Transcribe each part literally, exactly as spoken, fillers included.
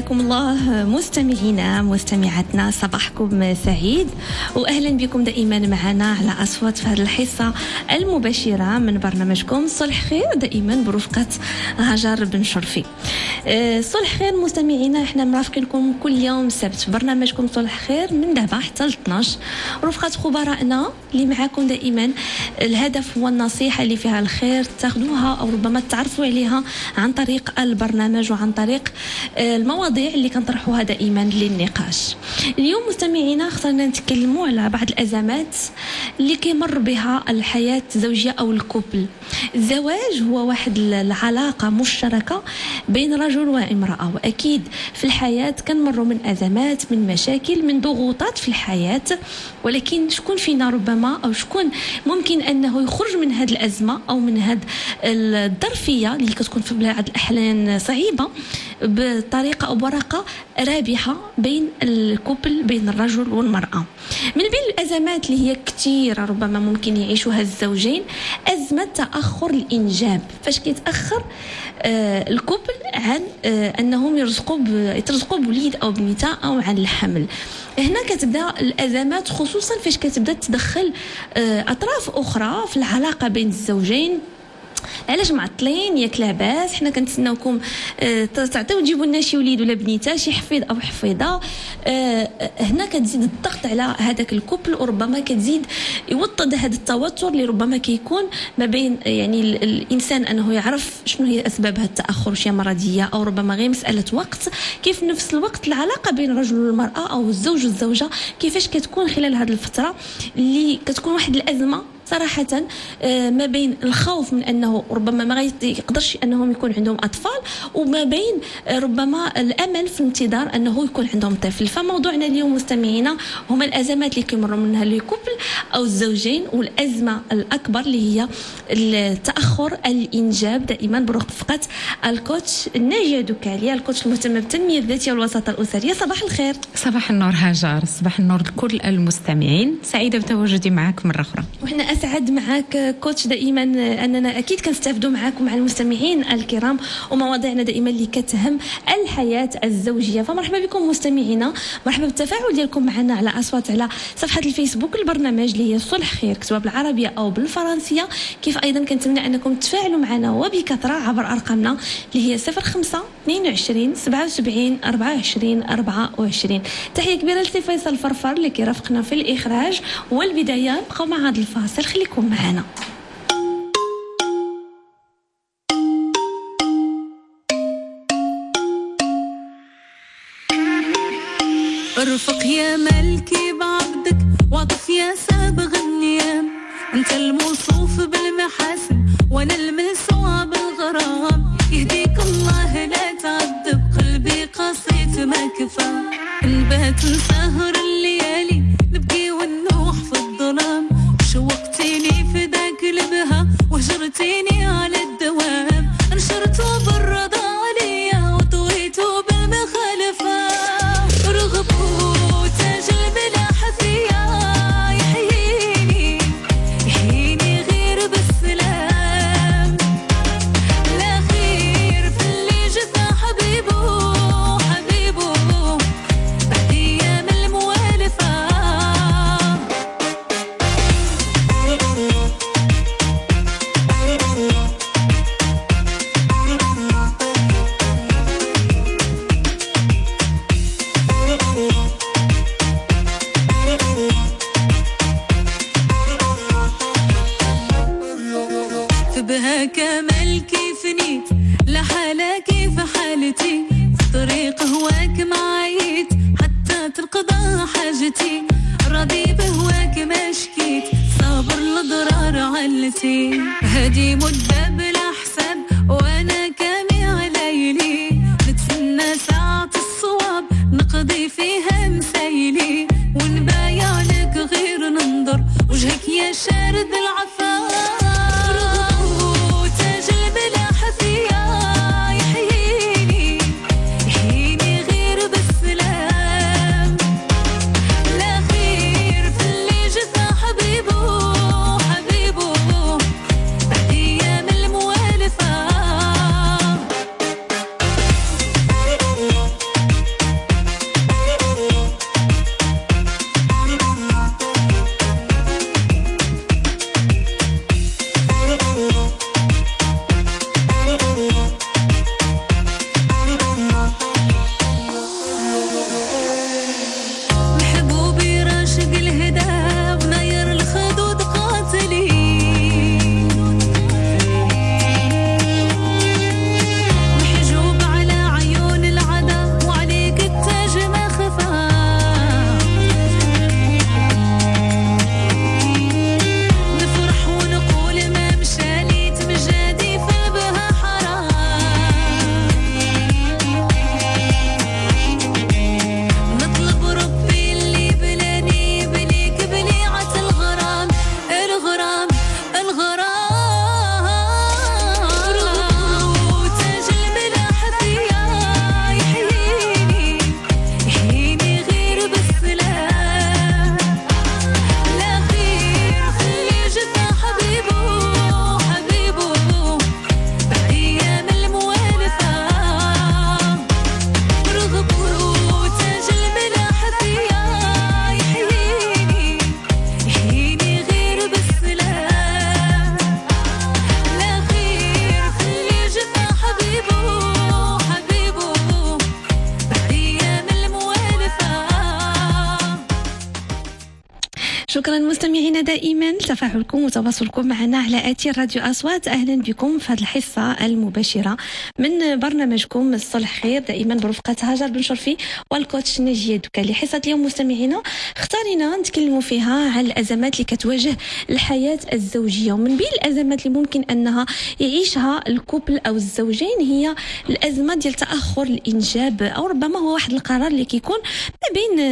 حياكم الله مستمعينا مستمعاتنا، صباحكم سعيد واهلا بكم دائما معنا على اصوات في هذه الحصه المباشره من برنامجكم صلح خير، دائما برفقه هاجر بن شرفي. صلح خير مستمعينا، احنا مرافقينكم كل يوم سبت برنامجكم صلح خير من دابا حتى ل اثناش رفقه خبرائنا اللي معاكم دائما. الهدف هو النصيحه اللي فيها الخير تاخذوها او ربما تعرفوا عليها عن طريق البرنامج وعن طريق المواضيع اللي كنطرحوها دائما للنقاش. اليوم مستمعينا خصنا نتكلموا على بعض الازمات اللي كيمر بها الحياه الزوجيه او الكوبل. الزواج هو واحد العلاقه مشتركه بين رجل وامراه، واكيد في الحياه كنمروا من ازمات، من مشاكل، من ضغوطات في الحياه، ولكن شكون فينا ربما او شكون ممكن انه يخرج من هذه الازمه او من هذه الظرفيه اللي كتكون في بعض الاحيان صعيبه بطريقه او برقه رابحه بين الكوبل، بين الرجل والمراه. من بين الازمات اللي هي كثيره ربما ممكن يعيشوها الزوجين ازمه تاخر الانجاب. فاش كيتاخر آه الكوبل عن آه انهم يرزقوا يترزقوا بوليد او بنيته او عن الحمل، هنا كتبدا الازمات، خصوصا فاش كتبدا تدخل آه اطراف اخرى في العلاقه بين الزوجين. علاش معطلين؟ ياك لاباس حنا كنتسناوكم اه تعطيو تجيبوا لنا شي وليد ولا بنيته، شي حفيد او حفيده. اه هنا كتزيد الضغط على هذاك الكوبل، وربما كتزيد يوطد هذا التوتر اللي ربما كيكون ما بين يعني الانسان انه يعرف شنو هي اسباب هذا التاخر، شي مرضيه او ربما غير مساله وقت. كيف نفس الوقت العلاقه بين الرجل والمراه او الزوج والزوجه كيفاش كتكون خلال هذه الفتره اللي كتكون واحد الازمه صراحة ما بين الخوف من أنه ربما ما يقدرش أنهم يكون عندهم أطفال، وما بين ربما الأمل في انتظار أنه يكون عندهم طفل. فموضوعنا اليوم مستمعينا هما الأزمات اللي كيمروا منها الكوبل أو الزوجين، والأزمة الأكبر اللي هي التأخر الإنجاب، دائما برفقة الكوتش ناجية دوكاليا، الكوتش المهتمة بالتنمية الذاتية والوساطة الأسرية. صباح الخير. صباح النور هاجر، صباح النور لكل المستمعين، سعيدة بتواجدي معك مرة أخرى. وإحنا أسعد معك كوتش دائما أننا أكيد كنستافدوا معاكم مع المستمعين الكرام، ومواضيعنا دائما اللي كتهم الحياة الزوجية. فمرحبا بكم مستمعينا، مرحبا بالتفاعل ديالكم معنا على أصوات على صفحة الفيسبوك البرنامج اللي هي صلح خير، كتبها بالعربية أو بالفرنسية. كيف أيضا كنتمنى أنكم تفاعلوا معنا وبكثرة عبر أرقامنا اللي هي صفر خمسة اثنين وعشرين سبعة وسبعين أربعة وعشرين أربعة وعشرين. تحية كبيرة لسي فيصل فرفر اللي كيرافقنا في الإخراج والبداية. بقوا مع هذا الفاصل، خليكم معنا. ارفق يا ملكي بعبدك وعطف يا سابغ النيام، انت الموصوف بالمحاسن وانا الملسوع بالغرام. يهديك الله لا تعذب قلبي قصيت ما كفى، نبات نسهر الليالي نبكي ونوح في الظلام. شوقتيني في ذاك البها وهجرتيني على الدوام، انشرتوا بالرضا عليا وطويتوا بالمخالفة. رغبوا تاج الملاح فيا يحييني يحييني غير بالسلام، لا خير في اللي جفا حبيبو حبيبو بعد ايام الموالفة. بها كمال كيف نيت لحالة كيف حالتي، في طريق هواك معايت حتى تنقضى حاجتي. راضي بهواك ما شكيت صابر لضرار علتي، هادي مدة بلا حساب وانا كامي ليلي. نتسنى ساعة الصواب نقضي فيها مسايلي، ونبايع لك غير ننظر وجهك يا شارد العفاف. شكرا مستمعينا دائما لتفاعلكم وتواصلكم معنا على آثير راديو أصوات. أهلا بكم في هذه الحصة المباشرة من برنامجكم الصلح خير، دائما برفقة هاجر بن شرفي والكوتش نجية دوكالي. حصة اليوم مستمعينا اختارينا نتكلموا فيها عن الأزمات اللي كتواجه الحياة الزوجية، ومن بين الأزمات اللي ممكن أنها يعيشها الكوبل أو الزوجين هي الأزمة ديال تأخر الإنجاب، أو ربما هو واحد القرار اللي كيكون ما بين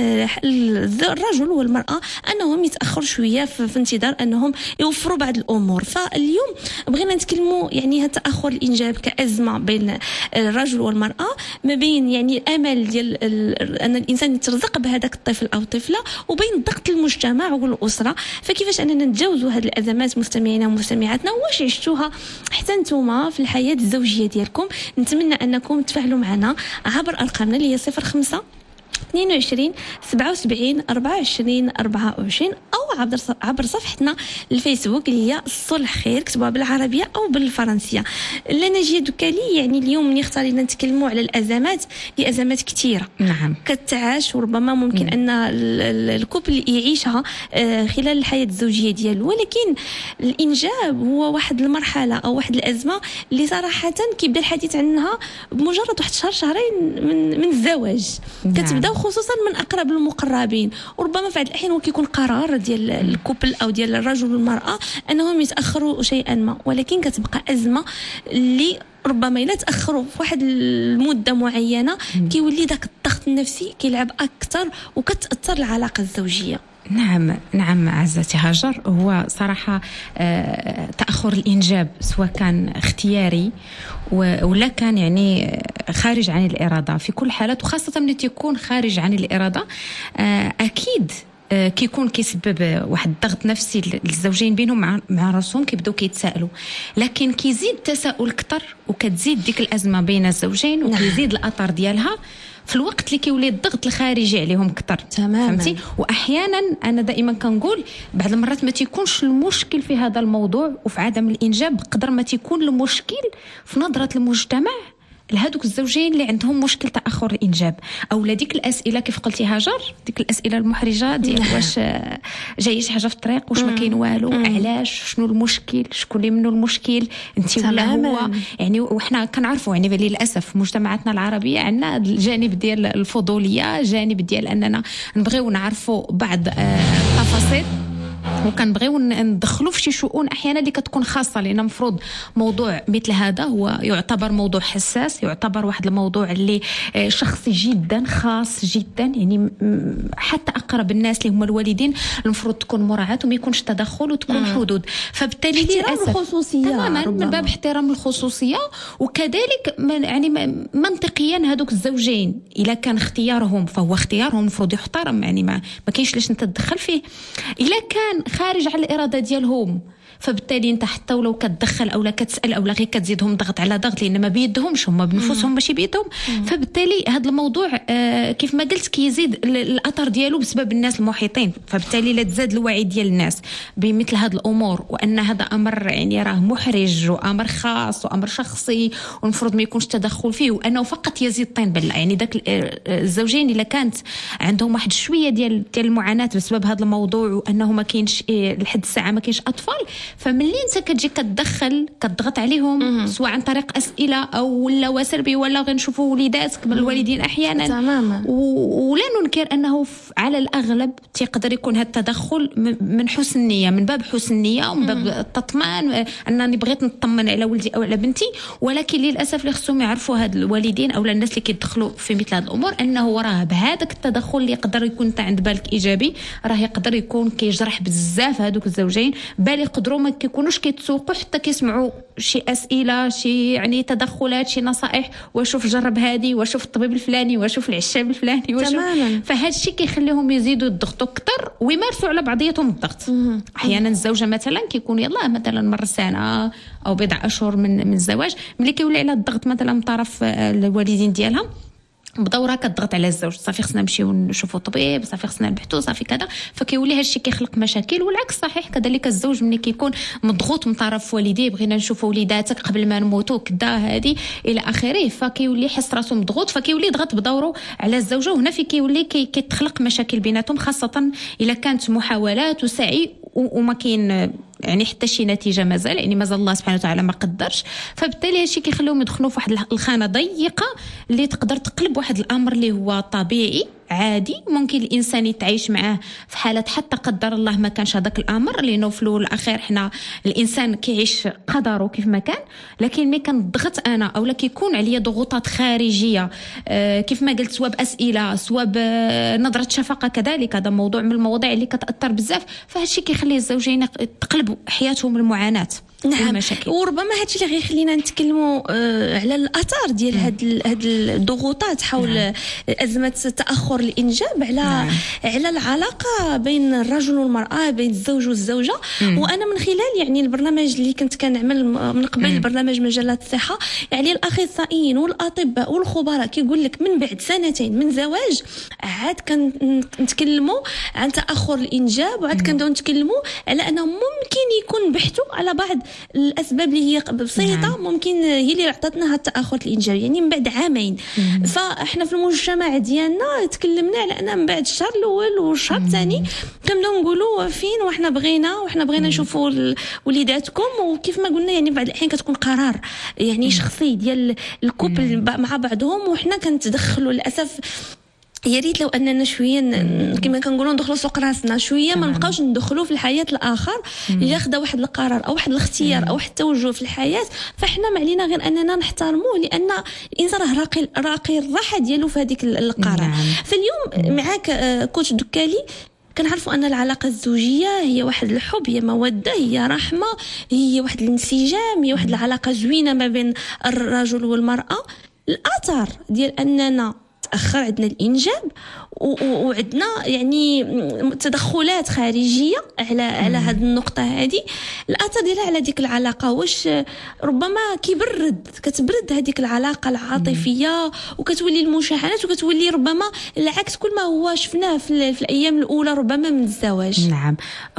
الرجل والمرأة أنهم يتأخروا شوية في انتظار أنهم يوفروا بعض الأمور. فاليوم بغينا نتكلموا يعني هذا تأخر الإنجاب كأزمة بين الرجل والمرأة، ما بين يعني الأمل ديال أن الإنسان يترزق بهذاك الطفل أو الطفلة، وبين ضغط المجتمع والأسرة. فكيفاش أننا نتجاوزوا هذه الأزمات مستمعينا ومستمعاتنا، واش عشتوها حتى نتوما في الحياة الزوجية ديالكم؟ نتمنى أنكم تفاعلوا معنا عبر أرقامنا اللي هي صفر خمسة اثنين وعشرين سبعة وسبعين أربعة وعشرين أربعة وعشرين أو عبر عبر صفحتنا الفيسبوك اللي هي الصلح خير، كتبوها بالعربية أو بالفرنسية. لا نجية دوكالي، يعني اليوم ملي اختارينا نتكلموا على الأزمات، هي أزمات كثيرة نعم كتعاش، وربما ممكن مم. أن الكوبل يعيشها خلال الحياة الزوجية ديالو، ولكن الإنجاب هو واحد المرحلة أو واحد الأزمة اللي صراحة كيبدا الحديث عنها بمجرد واحد شهر شهرين من من الزواج. نعم. كتبدا خصوصا من اقرب المقربين، وربما في بعض الاحيان هو كيكون قرار ديال الكوبل او ديال الرجل والمراه انهم يتاخروا شيئا ما، ولكن كتبقى ازمه اللي ربما الا تاخروا في واحد المده معينه كيولي داك الضغط النفسي كيلعب اكثر وكتاثر العلاقه الزوجيه. نعم نعم عزتي هاجر، هو صراحة تأخر الإنجاب سواء كان اختياري ولا كان يعني خارج عن الإرادة في كل حالات، وخاصة من يكون خارج عن الإرادة أكيد كيكون كيسبب واحد الضغط نفسي للزوجين بينهم مع مع راسهم، كيبداو كيتسائلوا، لكن كيزيد التساؤل اكثر وكتزيد ديك الازمه بين الزوجين وكيزيد الاثر ديالها في الوقت اللي كيولي الضغط الخارجي عليهم اكثر. فهمتي؟ واحيانا انا دائما كنقول بعض المرات ما تيكونش المشكل في هذا الموضوع وفي عدم الانجاب قدر ما تيكون المشكل في نظره المجتمع لهذوك الزوجين اللي عندهم مشكل تاخر الانجاب، او لديك الاسئله كيف قلتي هاجر، ديك الاسئله المحرجه ديال واش جاي شي حاجه في الطريق، واش ما كاين والو، علاش، شنو المشكل، شكون اللي منه المشكل، انت ولا هو. يعني وحنا كنعرفوا يعني للاسف مجتمعاتنا العربيه عندنا الجانب ديال الفضوليه، جانب ديال اننا نبغيو نعرفوا بعض التفاصيل وكنبغيو ندخلوا في شي شؤون احيانا اللي كتكون خاصه، لان مفروض موضوع مثل هذا هو يعتبر موضوع حساس، يعتبر واحد الموضوع اللي شخصي جدا خاص جدا، يعني حتى اقرب الناس اللي هما الوالدين المفروض تكون مراعاه وما يكونش تدخل وتكون مم. حدود. فبالتالي احترام الخصوصيه تماما ربما. من باب احترام الخصوصيه، وكذلك من يعني منطقيا هذوك الزوجين اذا كان اختيارهم فهو اختيارهم المفروض يحترم، يعني ما ما كاينش ليش انت تدخل فيه. اذا كان خارج على الإرادة ديالهم فبالتالي انت حتى ولو كتدخل او لا كتسال او لا غير كتزيدهم ضغط على ضغط، لان ما بيدهمش هما بنفسهم ماشي بيدهم. فبالتالي هذا الموضوع آه كيف ما قلت كيزيد الاثر ديالو بسبب الناس المحيطين. فبالتالي لا تزاد الوعي ديال الناس بمثل هذه الامور، وان هذا امر يعني راه محرج وامر خاص وامر شخصي والمفروض ما يكونش تدخل فيه، وانه فقط يزيد طين بله. يعني داك الزوجين الا كانت عندهم واحد شويه ديال ديال المعاناه بسبب هذا الموضوع، وانه ما كاينش إيه لحد الساعه ما كاينش اطفال، فملي انت كتجي كتدخل كتضغط عليهم مم. سواء عن طريق اسئله او ولا وسربي ولا غنشوفوا وليداتك من الوالدين احيانا تماما، ولا ننكر انه على الاغلب تيقدر يكون هذا التدخل من حسن النيه، من باب حسن النيه ومن باب التطمئن انني بغيت نطمن على ولدي او على بنتي. ولكن للاسف اللي خصهم يعرفوا هاد الوالدين او الناس اللي كيدخلوا في مثل هذه الامور انه راه بهذاك التدخل اللي يقدر يكون انت عند بالك ايجابي راه يقدر يكون كيجرح بزاف هذوك الزوجين، بل يقدروا ما كيكونوش كيتسوقوا حتى كيسمعوا شي اسئله، شي يعني تدخلات، شي نصائح، وشوف جرب هذه، وشوف الطبيب الفلاني، وشوف العشاب الفلاني، وشوف. فهذا الشيء كيخليهم يزيدوا يضغطوا اكثر ويمارسوا على بعضياتهم الضغط. احيانا الزوجه مثلا كيكون يلا مثلا مره سنه او بضع اشهر من من الزواج، ملي كيولي على الضغط مثلا من طرف الوالدين ديالها بدورها كتضغط على الزوج، صافي خصنا نمشيو نشوفوا طبيب، صافي خصنا نبحثوا، صافي كذا، فكيولي هادشي كيخلق مشاكل. والعكس صحيح كذلك، الزوج ملي كيكون مضغوط من طرف والديه، بغينا نشوفوا وليداتك قبل ما نموتوا كذا هذه الى اخره، فكيولي يحس راسو مضغوط، فكيولي يضغط بدوره على الزوجه، وهنا في كيولي كيتخلق مشاكل بيناتهم، خاصه الا كانت محاولات وسعي وما كاين يعني حتى شي نتيجه مازال، يعني مازال الله سبحانه وتعالى ما قدرش. فبالتالي هادشي كيخليهم يدخلوا في واحد الخانه ضيقه اللي تقدر تقلب واحد الامر اللي هو طبيعي عادي، ممكن الانسان يتعايش معاه في حاله حتى قدر الله ما كانش هذاك الامر، لانه في الاول والاخير حنا الانسان كيعيش قدره كيف ما كان. لكن ملي كنضغط انا اولا كيكون عليا ضغوطات خارجيه، آه كيف ما قلت، سواء باسئله سواء بنظره شفقه، كذلك هذا موضوع من المواضيع اللي كتاثر بزاف، فهادشي كيخلي الزوجين تقلبوا حياتهم المعاناه. نعم. المشاكل. وربما هادشي اللي غيخلينا نتكلموا آه على الاثار ديال هاد هاد الضغوطات حول نعم. ازمه تاخر الانجاب على نعم. على العلاقه بين الرجل والمراه، بين الزوج والزوجه. مم. وانا من خلال يعني البرنامج اللي كنت كنعمل من قبل، مم. برنامج مجلات الصحه، يعني الاخصائيين والاطباء والخبراء كيقول لك من بعد سنتين من زواج عاد كنتكلموا عن تاخر الانجاب، وعاد كنبداو نتكلموا على انه ممكن يكون بحثوا على بعض الاسباب اللي هي بسيطه نعم. ممكن هي اللي عطاتنا هذا التاخر الانجاب، يعني من بعد عامين. مم. فاحنا في المجتمع ديالنا تكلمنا على ان من بعد الشهر الاول والشهر الثاني كنبداو نقولوا فين وحنا بغينا وحنا بغينا نشوفوا وليداتكم. وكيف ما قلنا يعني بعض الاحيان كتكون قرار يعني مم. شخصي ديال الكوبل مع بعضهم، وحنا كنتدخلوا للاسف. يا ريت لو اننا شويه كما كنقولوا ندخلوا سوق راسنا شويه، ما نبقاوش ندخلوا في الحياه الاخر اللي ياخذ واحد القرار او واحد الاختيار او واحد التوجه في الحياه. فاحنا ما علينا غير اننا نحترموه، لان الانسان راه راقي راقي الراحه ديالو في هذيك القرار. نعم. فاليوم معاك كوتش دكالي كنعرفوا ان العلاقه الزوجيه هي واحد الحب، هي موده، هي رحمه، هي واحد الانسجام، هي واحد العلاقه زوينه ما بين الرجل والمراه. الاثر ديال اننا تأخر عندنا الإنجاب وعندنا يعني تدخلات خارجية على على هذه النقطة هذه، الأثر ديالها على ديك العلاقة واش ربما كيبرد كتبرد هذيك العلاقة العاطفية، وكتولي المشاحنات، وكتولي ربما العكس كل ما هو شفناه في, في الأيام الأولى ربما من الزواج. نعم،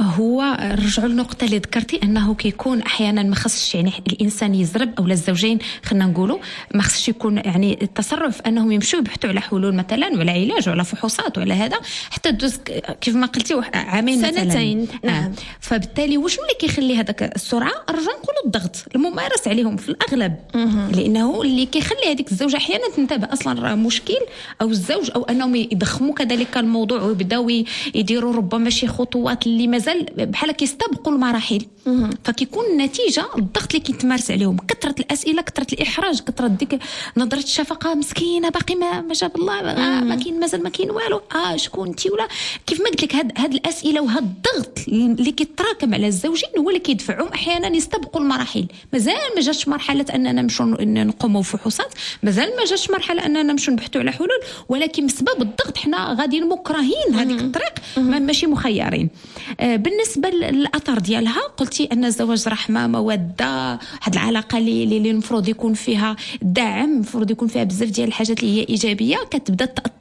هو رجعوا للنقطة اللي ذكرتي أنه كيكون أحيانا ما خصش يعني الإنسان يزرب أو الزوجين خلينا نقولوا ما خصش يكون يعني التسرع في أنهم يمشوا يبحثوا على حلول مثلا ولا علاج ولا فحوصات ولا هذا حتى دوز كيف ما قلتي عامين سنتين. نعم. آه. فبالتالي وشنو اللي كيخلي هذاك السرعه؟ رجع نقولوا الضغط الممارس عليهم في الاغلب، مه. لانه اللي كيخلي هذيك الزوجه احيانا تنتبه اصلا راه مشكل، او الزوج، او انهم يضخموا كذلك الموضوع ويبداو يديروا ربما شي خطوات اللي مازال بحال كيستبقوا المراحل. مه. فكيكون النتيجه الضغط اللي كيتمارس عليهم، كثره الاسئله، كثره الاحراج، كثره ديك نظره الشفقه، مسكينه باقي ما, ما جاب الله آه ما كاين مازال ما كاين والو، اه شكون انت ولا كيف ما قلت لك. هاد هاد الاسئله وهاد الضغط اللي كيتراكم على الزوجين هو اللي كيدفعهم احيانا يستبقوا المراحل. مازال ما جاتش مرحله اننا نمشوا نقوموا فحوصات، مازال ما جاتش مرحله اننا نمشوا نبحثوا على حلول، ولكن بسبب الضغط حنا غاديين مكرهين هذيك الطريق، ماشي مخيرين. آه بالنسبه للاثار ديالها قلتي ان الزواج رحمه، موده، هاد العلاقه اللي اللي المفروض يكون فيها دعم، المفروض يكون فيها بزاف ديال الحاجات اللي هي ايجابيه، كتبدا تاثر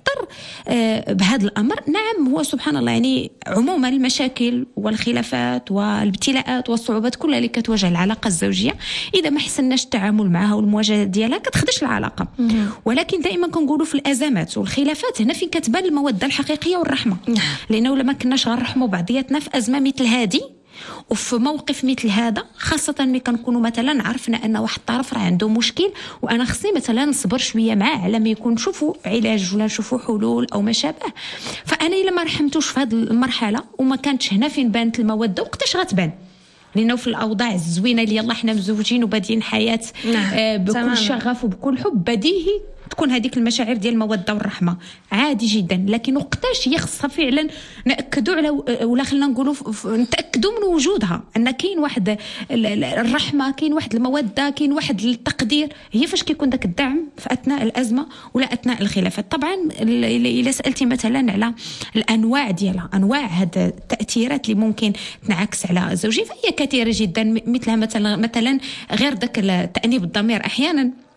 بهذا الامر. نعم، هو سبحان الله يعني عموما المشاكل والخلافات والابتلاءات والصعوبات كلها اللي كتواجه العلاقه الزوجيه اذا ما حسناش التعامل معها والمواجهه ديالها كتخدش العلاقه. ولكن دائما كنقولوا في الازمات والخلافات هنا فين كتبان الموده الحقيقيه والرحمه، لانه لما كناش غنرحموا بعضياتنا في ازمه مثل هذه وفي موقف مثل هذا، خاصة ملي كنكونوا مثلا عرفنا ان واحد الطرف راه عنده مشكل وانا خصني مثلا نصبر شويه معاه على ما يكون نشوفوا علاج ولا نشوفوا حلول او ما شابه. فانا الا ما رحمتوش في هذه المرحله وما كانتش هنا فين بانت الموده، وقتاش غتبان؟ لانه في الاوضاع الزوينه اللي يلا حنا مزوجين وبادين حياه نعم. آه بكل تمام. شغف وبكل حب، بديهي تكون هذيك المشاعر ديال الموده والرحمه عادي جدا. لكن وقتاش هي خصها فعلا ناكدوا على ولا خلينا نقولوا نتاكدوا من وجودها، ان كاين واحد الرحمه، كاين واحد الموده، كاين واحد التقدير. هي فاش كيكون داك الدعم في اثناء الازمه ولا اثناء الخلافات. طبعا الا سالتي مثلا على الانواع ديالها، انواع هاد التاثيرات اللي ممكن تنعكس على الزوجين فهي كثيره جدا، مثلها مثلا مثلا غير داك التانيب الضمير. احيانا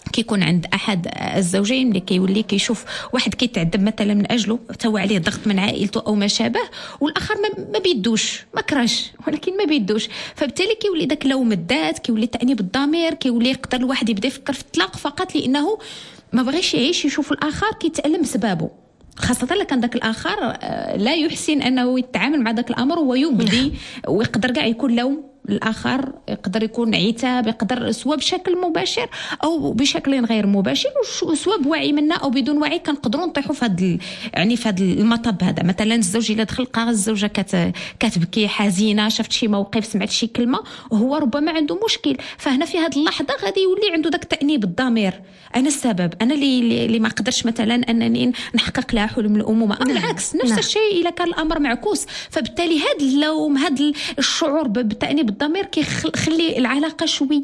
كيكون عند احد الزوجين اللي كيولي كيشوف واحد كيتعذب مثلا من اجله تو عليه ضغط من عائلته او ما شابه، والاخر ما بيدوش ما كراش ولكن ما بيدوش، فبالتالي كيولي داك لوم الذات، كيولي تأنيب الضمير، كيولي يقدر الواحد يبدا يفكر في الطلاق فقط لانه ما بغيش يعيش يشوف الاخر كيتألم بسببه، خاصة إلا كان داك الآخر لا يحسن أنه يتعامل مع داك الأمر ويبدي، ويقدر كاع يكون لوم الآخر، يقدر يكون عتاب، يقدر سواء بشكل مباشر أو بشكل غير مباشر، سواء بوعي منا أو بدون وعي كنقدروا نطيحوا في هذا يعني في هذا المطب هذا. مثلا الزوج إلا دخل لقى الزوجة كت كتبكي حزينة، شفت شي موقف، سمعت شي كلمة، وهو ربما عنده مشكل، فهنا في هذه اللحظة غادي يولي عنده داك تأنيب الضمير، أنا السبب، أنا اللي اللي ما قدرش مثلا أنني نحقق لها حلم الأمومة، أو بالعكس نفس الشيء إلا كان الأمر معكوس. فبالتالي هذا اللوم، هذا الشعور بتأنيب الضمير كيخلي العلاقة شوية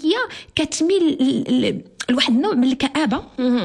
كتميل لواحد النوع من الكآبة،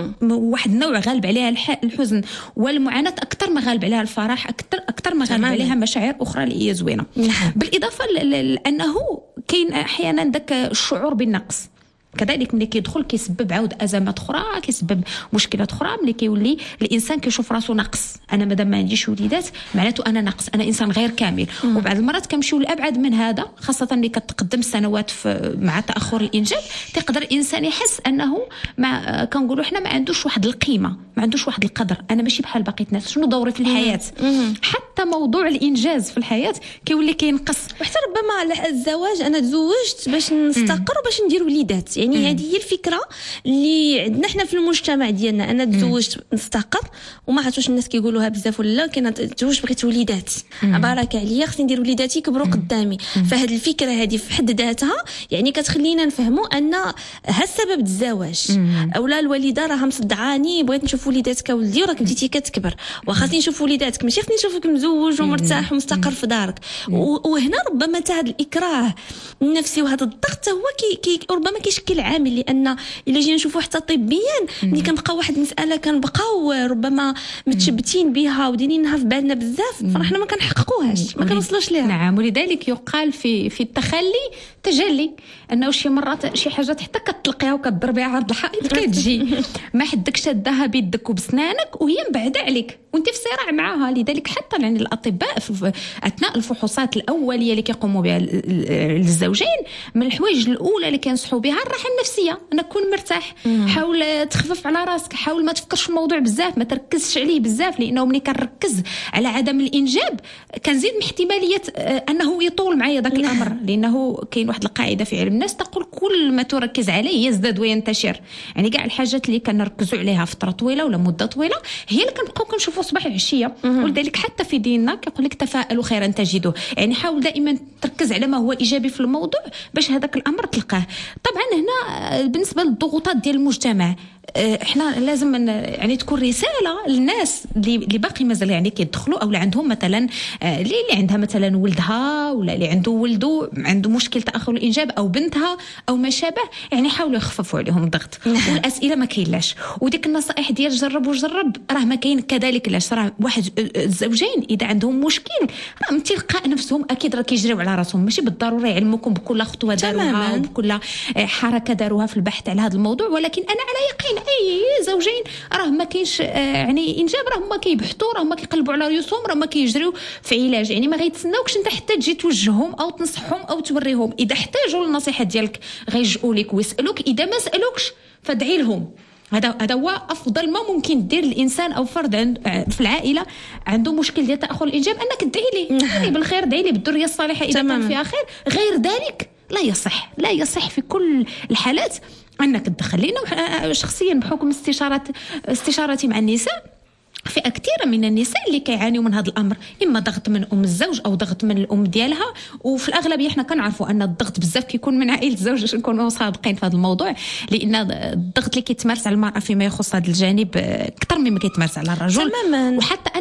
واحد النوع غالب عليها الحزن والمعاناة أكثر ما غالب عليها الفرح، أكثر أكثر ما غالب عليها مشاعر أخرى اللي هي زوينة. بالإضافة لأنه كاين أحيانا ذاك الشعور بالنقص كذلك ملي كيدخل كيسبب عود ازمات اخرى، كيسبب مشكلات اخرى، ملي كيولي الانسان كيشوف راسو ناقص، انا مادام ما عنديش وليدات معناته انا ناقص، انا انسان غير كامل. مم. وبعض المرات كنمشيو لابعد من هذا، خاصه ملي كتقدم السنوات مع تاخر الانجاب، تقدر الانسان يحس انه ما كنقولوا حنا ما عندوش واحد القيمه، ما عندوش واحد القدر، انا ماشي بحال باقي الناس، شنو دوري في الحياه؟ مم. حتى موضوع الانجاز في الحياه كيولي كينقص، وحتى ربما الزواج، انا تزوجت باش نستقر وباش ندير وليدات، يعني مم. هذه هي الفكره اللي عندنا حنا في المجتمع ديالنا، انا تزوجت نستقر، وما عرفتش الناس كيقولوها بزاف ولا كاين تزوج بغيت وليدات، بارك عليا خصني ندير وليداتي يكبروا قدامي. فهاد الفكره هذه في حد ذاتها يعني كتخلينا نفهموا ان ها السبب الزواج، اولا الوالده راها مصدعاني بغيت نشوف وليدات كولدي وراك بديتي كتكبر، وخاصني نشوف وليداتك، ماشي خصني نشوفك مزوج ومرتاح ومستقر في دارك. وهنا ربما حتى هذا الاكراه النفسي وهذا الضغط هو كي, كي ربما كيشكل عامل، لان الا جينا نشوفوا حتى طبيا ملي كنبقاو واحد المساله كنبقاو ربما متشبتين بها ودينينها في بالنا بزاف، فرحنا ما كنحققوهاش، ما كنوصلوش ليها. نعم، ولذلك يقال في في التخلي تجلي، انه شي مرات شي حاجات حتى كتلقيها وكتضربيها عرض الحائط كتجي ما حدك شادها بيدك وبسنانك وهي مبعده عليك وانت في صراع معها. لذلك حتى يعني الاطباء في اثناء الفحوصات الاوليه اللي كيقوموا بها الزوجين، من الحوايج الاولى اللي كينصحوا بها الراحه النفسيه، انك تكون مرتاح، حاول تخفف على راسك، حاول ما تفكرش في الموضوع بزاف، ما تركزش عليه بزاف، لانه ملي كنركز على عدم الانجاب كنزيد من احتماليه انه يطول معايا ذاك الامر، لانه كاين واحد القاعده في علم النفس تقول كل ما تركز عليه يزداد وينتشر. يعني كاع الحاجات اللي كنركزوا عليها فتره طويله ولا مده طويله هي اللي كنبقاو كنشوفوا صباح وعشيه. ولذلك حتى في ديننا كيقول لك تفاءلوا خيرا تجدوه، يعني حاول دائما تركز على ما هو ايجابي في الموضوع باش هذاك الامر تلقاه. طبعا هنا بالنسبه للضغوطات ديال المجتمع احنا لازم يعني تكون رساله للناس اللي باقي مازال يعني كيدخلوا او اللي عندهم مثلا اللي عندها مثلا ولدها ولا اللي عنده ولده عنده مشكل تاخر الانجاب او بنتها او ما شابه، يعني حاولوا يخففوا عليهم الضغط. والاسئله ما كاينلاش، وديك النصائح ديال جرب وجرب راه ما كاين كذلك. لاش راه واحد الزوجين اذا عندهم مشكل راه من تلقاء نفسهم اكيد راه كيجريو على راسهم، ماشي بالضروره يعلموكم بكل خطوه داروها وبكل حركه داروها في البحث على هذا الموضوع، ولكن انا على يقين اي زوجين راه ما كاينش يعني انجاب، راه هما كيبحثوا، راه هما كيقلبوا على ريوسهم، راه هما كيجريو في علاج، يعني ما غيتسناوكش انت حتى تجي توجههم او تنصحهم او توريهم. اذا احتاجوا النصيحه ديالك غيجئوا لك ويسالوك، اذا ما سالوكش فادعي لهم. هذا هذا هو افضل ما ممكن دير الانسان او فرد عند في العائله عنده مشكل ديال تاخر الانجاب، انك تدعي ليه يعني بالخير، دعي ليه بالذريه الصالحه اذا كان فيها خير. غير ذلك لا يصح، لا يصح في كل الحالات انك تدخلينا. شخصيا بحكم استشارات استشارتي مع النساء، فئة كثيرة من النساء اللي كيعانيوا من هذا الأمر، إما ضغط من أم الزوج أو ضغط من الأم ديالها، وفي الأغلبية إحنا كنعرفوا أن الضغط بزاف كيكون من عائلة الزوج، باش نكونوا صادقين في هذا الموضوع، لأن الضغط اللي كيتمارس على المرأة فيما يخص هذا الجانب أكثر مما كيتمارس على الرجل تماما. وحتى أن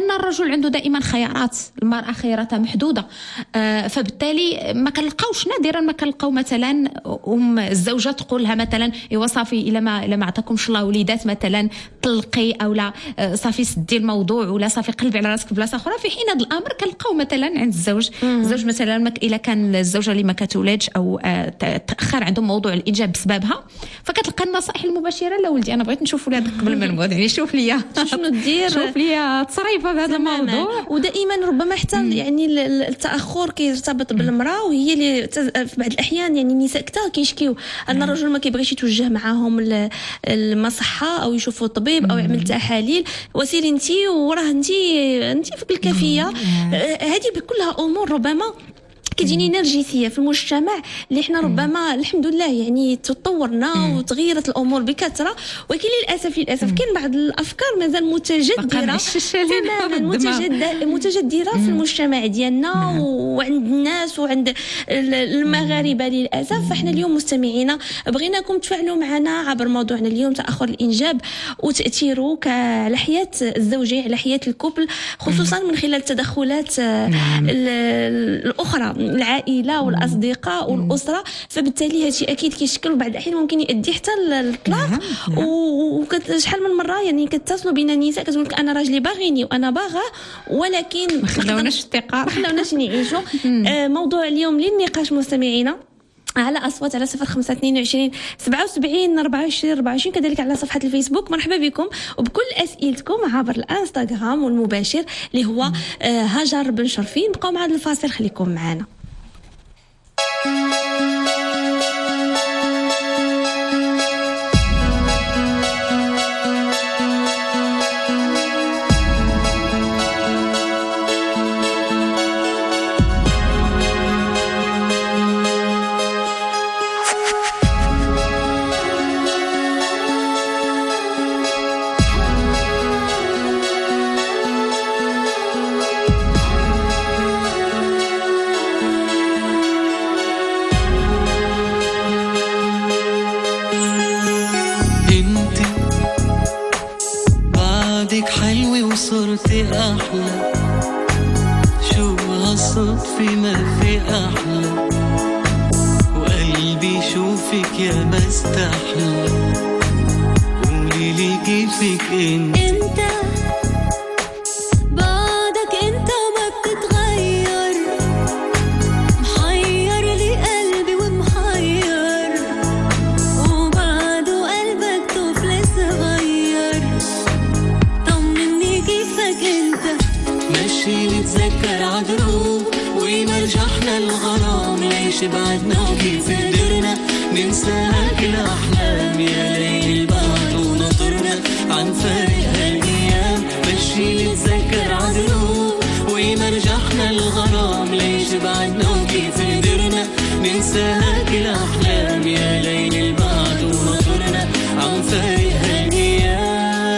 ان الرجل عنده دائما خيارات، المراه خياراتها محدوده. آه فبالتالي ما كنلقاوش نادرا ما كنلقاو مثلا ام الزوجه تقول لها مثلا ايوا صافي الا ما الا ما عطاكمش الله وليدات مثلا طلقي او لا صافي سدي الموضوع ولا صافي قلبي على راسك بلاصه اخرى. في حين هذا الامر كنلقاو مثلا عند الزوج الزوج مثلا الا كان الزوجه اللي ما كتولدش او آه تاخر عندهم موضوع الانجاب بسببها، فكتلقى النصائح المباشره لا ولدي انا بغيت نشوف ولادك قبل ما نموت، يعني شوف ليا شنو دير، شوف ليا تصريفه بهذا الموضوع. ودائما ربما حتى مم. يعني التاخر كيرتبط بالمراه، وهي اللي في بعض الاحيان يعني النساء كثار كيشكيو ان الرجل ما كيبغيش يتوجه معاهم المصحه او يشوفوا طبيب او يعمل تحاليل، وسيري انت وراه انت انت في الكافيه. هذه كلها امور ربما كتجيني نرجسيه في المجتمع اللي احنا ربما الحمد لله يعني تطورنا وتغيرت الامور بكثره، ولكن للاسف للاسف كاين بعض الافكار مازال متجدره تماما متجدده متجدره في المجتمع ديالنا وعند الناس وعند المغاربه للاسف. فاحنا اليوم مستمعينا بغيناكم تفاعلوا معنا عبر موضوعنا اليوم تاخر الانجاب وتاثيره على حياه الزوجين على حياه الكوبل، خصوصا من خلال التدخلات الاخرى العائله والاصدقاء والاسره. فبالتالي هذا الشيء اكيد كيشكل بعض الاحيان ممكن يؤدي حتى للطلاق. وشحال من مره يعني كتصلوا بين النساء كتقول لك انا راجلي باغيني وانا باغا ولكن ما خلاوناش الثقه ما خلاوناش نعيشوا. آه موضوع اليوم للنقاش مستمعينا على أصوات على صفر خمسة اثنين وعشرين سبعة وسبعين أربعة وعشرين أربعة وعشرين، كذلك على صفحة الفيسبوك. مرحبا بكم وبكل أسئلتكم عبر الانستغرام والمباشر اللي هو آه هاجر بن شرفين. بقوا مع هذا الفاصل، خليكم معنا. صرتي أحلى، شو هالصدفة ما في أحلى، وقلبي شوفك يا ما استحلى، قولي لي كيفك انت انت بعدك انت ما بتتغير، محير لي قلبي ومحير، وبعده قلبك طفل صغير، انت ماشي نتذكر عدروب ويمرجحنا الغرام، ليش بعدنا وكيف قدرنا ننسى كل احلام، يا ليل البعد ونطرنا عن فارق هالايام، ماشي نتذكر عدروب ويمرجحنا الغرام، ليش بعدنا وكيف قدرنا ننسى كل احلام، يا ليل البعد ونطرنا عن فارق هالايام.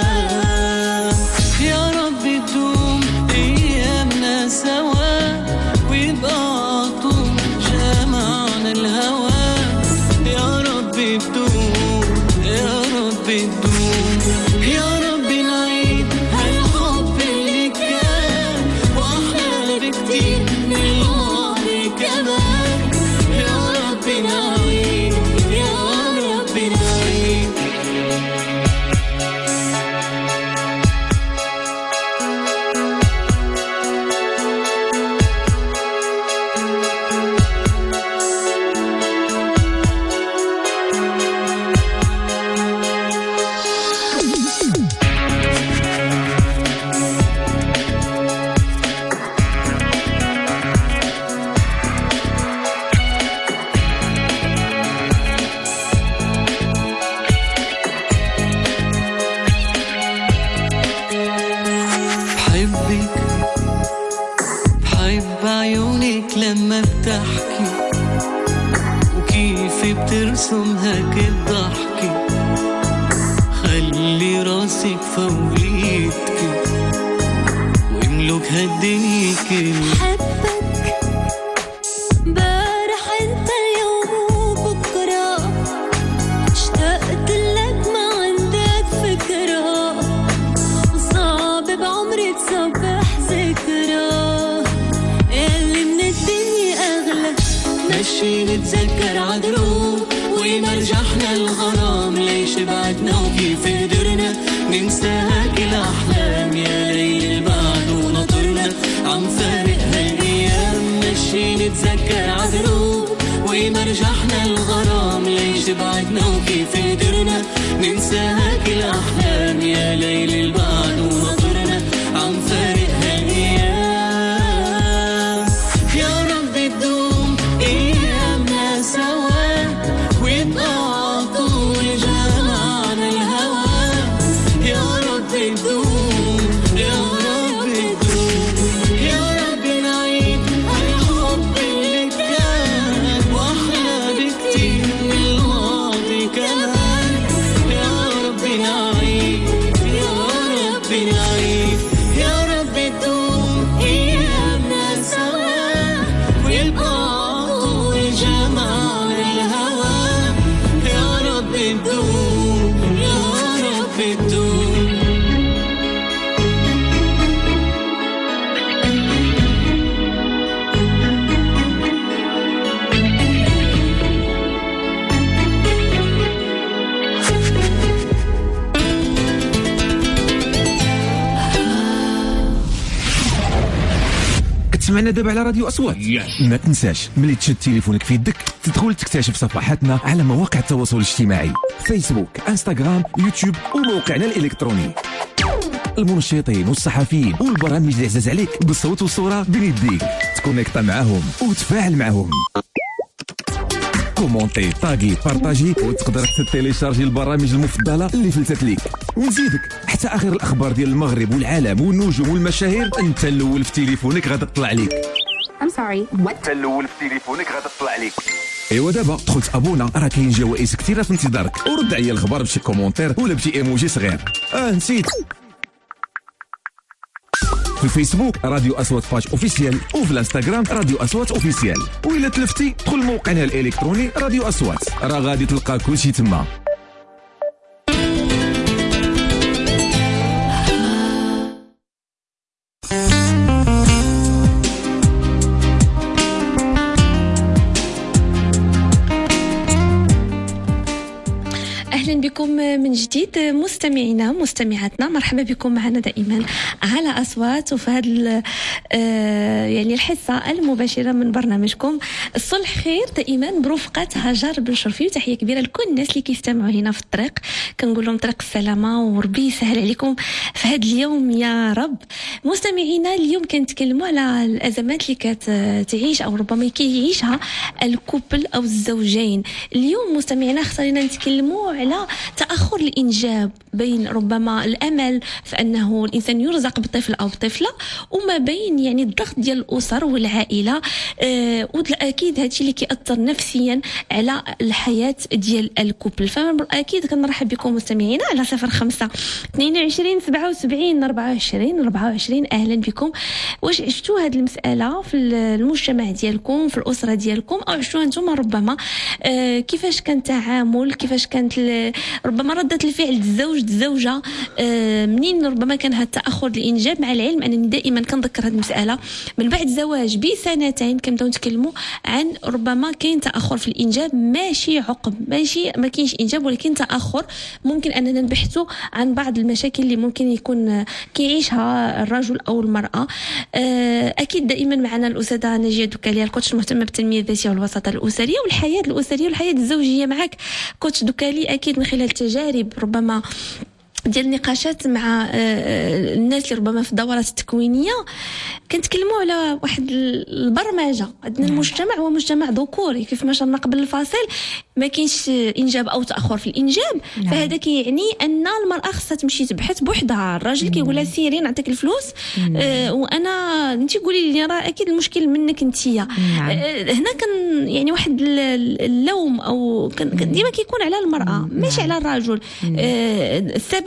سوا ويبقى طول جمعنا الهوى، يا رب تدوم يا رب تدوم، يا رب نعيد هالحب اللي كان واحلى بكتير من الماضي كمان، يا رب نعيد يا رب نعيد. لما بتحكي وكيف بترسمها كالضحكة، خلي راسك فوقيتك واملك هالدنيا كلها. حبك بارح انت اليوم وبكرة، اشتقت لك ما عندك فكرة، صعب بعمري تصبح نتذكر عذروب وما رجحنا الغرام ليش بعدنا وكيف قدرنا ننساها كل أحلام يا ليل البعد ونطرنا عم فارق هالأيام ماشي نتذكر عذروب وما رجحنا الغرام ليش بعدنا وكيف قدرنا ننساها كل أحلام يا ليل البعد ونطرنا عم فارق هالأيام يا رب تدوم أيامنا سوا ويبقى طول جمعنا الهوى يا رب تدوم يا رب تدوم يا رب نعيد الحب اللي كان واحلى بكتير من الماضي كمان يا رب نعيد يا رب نعيد يا رب تدوم أيامنا سوا ويبقى طول جمعنا الهوى يا رب تدوم يا رب تدوم كتسمعنا دابا على راديو أصوات. ما تنساش ملي تشد تليفونك في يدك تدخل تكتشف صفحاتنا على مواقع التواصل الاجتماعي فيسبوك انستغرام يوتيوب وموقعنا الإلكتروني. المنشطين والصحفيين والبرامج اللي عزاز عليك بالصوت والصورة بين يديك تكونيكتا معاهم وتفاعل معاهم. كومونتي طاقي بارطاجي وتقدر حتى تيليشارجي البرامج المفضله اللي فلتت ليك ونزيدك حتى اخر الاخبار ديال المغرب والعالم والنجوم والمشاهير انت الاول في تليفونك غادا تطلع ليك. I'm sorry what انت الاول في تليفونك غادا تطلع ليك. ايوا دابا دخلت ابونا راه كاين جوائز كثيره في انتظارك ورد عليا الخبر بشي كومونتير ولا بشي ايموجي صغير. اه نسيت في الفيسبوك راديو أصوات باج اوفيسيال وفي الانستغرام راديو أصوات اوفيسيال وإلا تلفتي دخل موقعنا الالكتروني راديو أصوات راه غادي تلقى كلشي تما. بكم من جديد مستمعينا مستمعاتنا، مرحبا بكم معنا دائما على أصوات وفي هذا يعني الحصة المباشرة من برنامجكم الصلح خير دائما برفقة هاجر بن شرفي. وتحية كبيرة لكل الناس اللي كيستمعوا هنا في الطريق، كنقول لهم طريق السلامة وربي يسهل عليكم في هذا اليوم يا رب. مستمعينا اليوم كنتكلموا على الأزمات اللي كتعيش أو ربما كيعيشها الكوبل أو الزوجين. اليوم مستمعينا اختارينا نتكلموا على تأخر الإنجاب بين ربما الأمل في أنه الإنسان يرزق بطفل أو بطفلة وما بين يعني الضغط ديال الأسر والعائلة. أه وأكيد هادشي اللي كيأثر نفسيا على الحياة ديال الكوبل. فأكيد كنرحب بكم مستمعينا على صفر خمسة اثنين وعشرين سبعة وسبعين أربعة وعشرين أربعة وعشرين. أهلا بكم. واش عشتوا هذه المسألة في المجتمع ديالكم في الأسرة ديالكم أو عشتوها أنتم ربما؟ أه كيفاش كان التعامل، كيفاش كانت ربما ردة الفعل الزوج الزوجة آه منين ربما كان هذا التأخر الإنجاب، مع العلم أنني دائما كنذكر هذه المسألة من بعد الزواج بسنتين كنبداو نتكلموا عن ربما كاين تأخر في الإنجاب، ماشي عقب، ماشي ما كاينش إنجاب ولكن تأخر. ممكن أننا نبحثوا عن بعض المشاكل اللي ممكن يكون كيعيشها الرجل أو المرأة. آه أكيد دائما معنا الأستاذة نجية دوكالية الكوتش المهتمة بالتنمية الذاتية والوساطة الأسرية والحياة الأسرية والحياة الزوجية. معك كوتش دوكالي أكيد من خلال تجارب ربما ديال النقاشات مع الناس اللي ربما في الدورات التكوينيه كنتكلموا على واحد البرمجه. عندنا المجتمع هو مجتمع ذكوري كيف ما شرنا قبل الفاصل، ما كاينش انجاب او تاخر في الانجاب. نعم. فهذا كيعني ان المراه خصها تمشي تبحث بوحدها، الراجل كيقول لها سيري نعطيك الفلوس آه وانا انت قولي لي راه اكيد المشكل منك انتيا. نعم. آه هنا كان يعني واحد اللوم او كان ديما كيكون على المراه ماشي على الرجل. آه السبب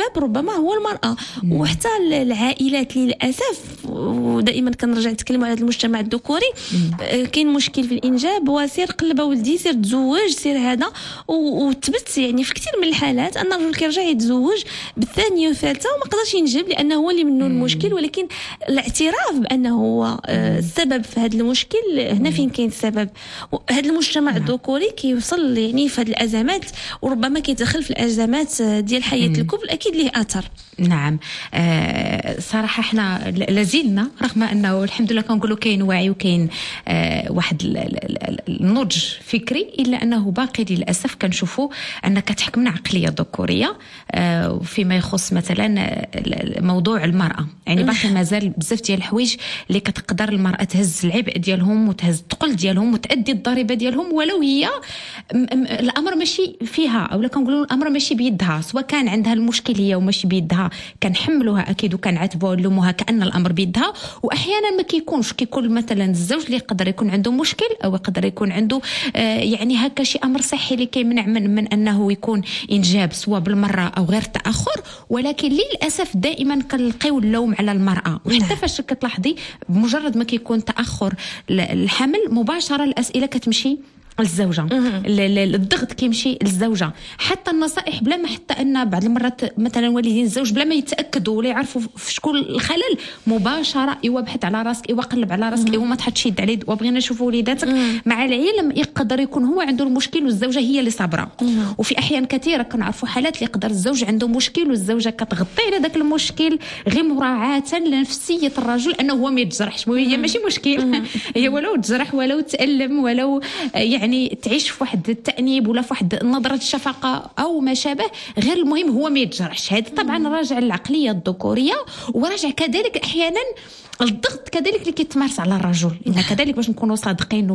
السبب ربما هو المرأة. وحتى العائلات للأسف، ودائما كنرجع نتكلموا على هذا المجتمع الذكوري، كاين مشكل في الإنجاب وسير قلب ولدي سير تزوج سير هذا، وتبت يعني في كثير من الحالات أن الرجل كيرجع يتزوج بالثانية والثالثة وما قدرش ينجب لأنه هو اللي منه المشكل. ولكن الاعتراف بأنه هو السبب في هذا المشكل، هنا فين كاين السبب. هذا المجتمع الذكوري كيوصل يعني في هذه الأزمات، وربما كيدخل في الأزمات ديال حياة الكبل، أكيد له أثر. نعم. آه صراحة احنا لازلنا رغم أنه الحمد لله كنقولوا كاين وعي وكاين آه واحد النضج فكري، إلا أنه باقي للأسف كنشوفوا أن كتحكمنا عقلية ذكورية آه وفيما يخص مثلا موضوع المرأة. يعني باقي مازال بزاف ديال الحوايج اللي كتقدر المرأة تهز العبء ديالهم وتهز الثقل ديالهم وتأدي الضريبة ديالهم، ولو هي الأمر ماشي فيها، أو كنقولوا الأمر ماشي بيدها، سواء كان عندها المشكل هي وماشي بيدها كنحملوها أكيد وكنعاتبوها ونلوموها كأن الأمر بيدها. وأحيانا ما كيكونش، كيكون مثلا الزوج اللي يقدر يكون عنده مشكل أو يقدر يكون عنده آه يعني هكا شي أمر صحي اللي كيمنع من, من أنه يكون إنجاب سواء بالمرة أو غير تأخر. ولكن للأسف دائما كنلقيو اللوم على المرأة. وحتى فاش كتلاحظي بمجرد ما كيكون تأخر الحمل مباشرة الأسئلة كتمشي الزوجة، الضغط كيمشي للزوجة. حتى النصائح بلا ما حتى أن بعض المرات مثلا والدين الزوج بلا ما يتأكدوا ولا يعرفوا في شكون الخلل مباشرة إيوا بحث على راسك، إيوا قلب على راسك، إيوا ما تحطش يد عليه، وبغينا نشوفوا وليداتك. مع العلم يقدر يكون هو عنده المشكل والزوجة هي اللي صابرة. وفي أحيان كثيرة كنعرفوا حالات اللي يقدر الزوج عنده مشكل والزوجة كتغطي على ذاك المشكل غير مراعاة لنفسية الرجل أنه هو ما يتجرحش. هي ماشي مشكل، هي ولو تجرح ولو تألم ولو يعني يعني تعيش في واحد التأنيب ولا في واحد نظرة الشفقة أو ما شابه، غير المهم هو ما يتجرحش. هذا طبعا راجع للعقلية الذكورية، وراجع كذلك أحيانا الضغط كذلك اللي كيتمارس على الرجل. إن كذلك باش نكونوا صادقين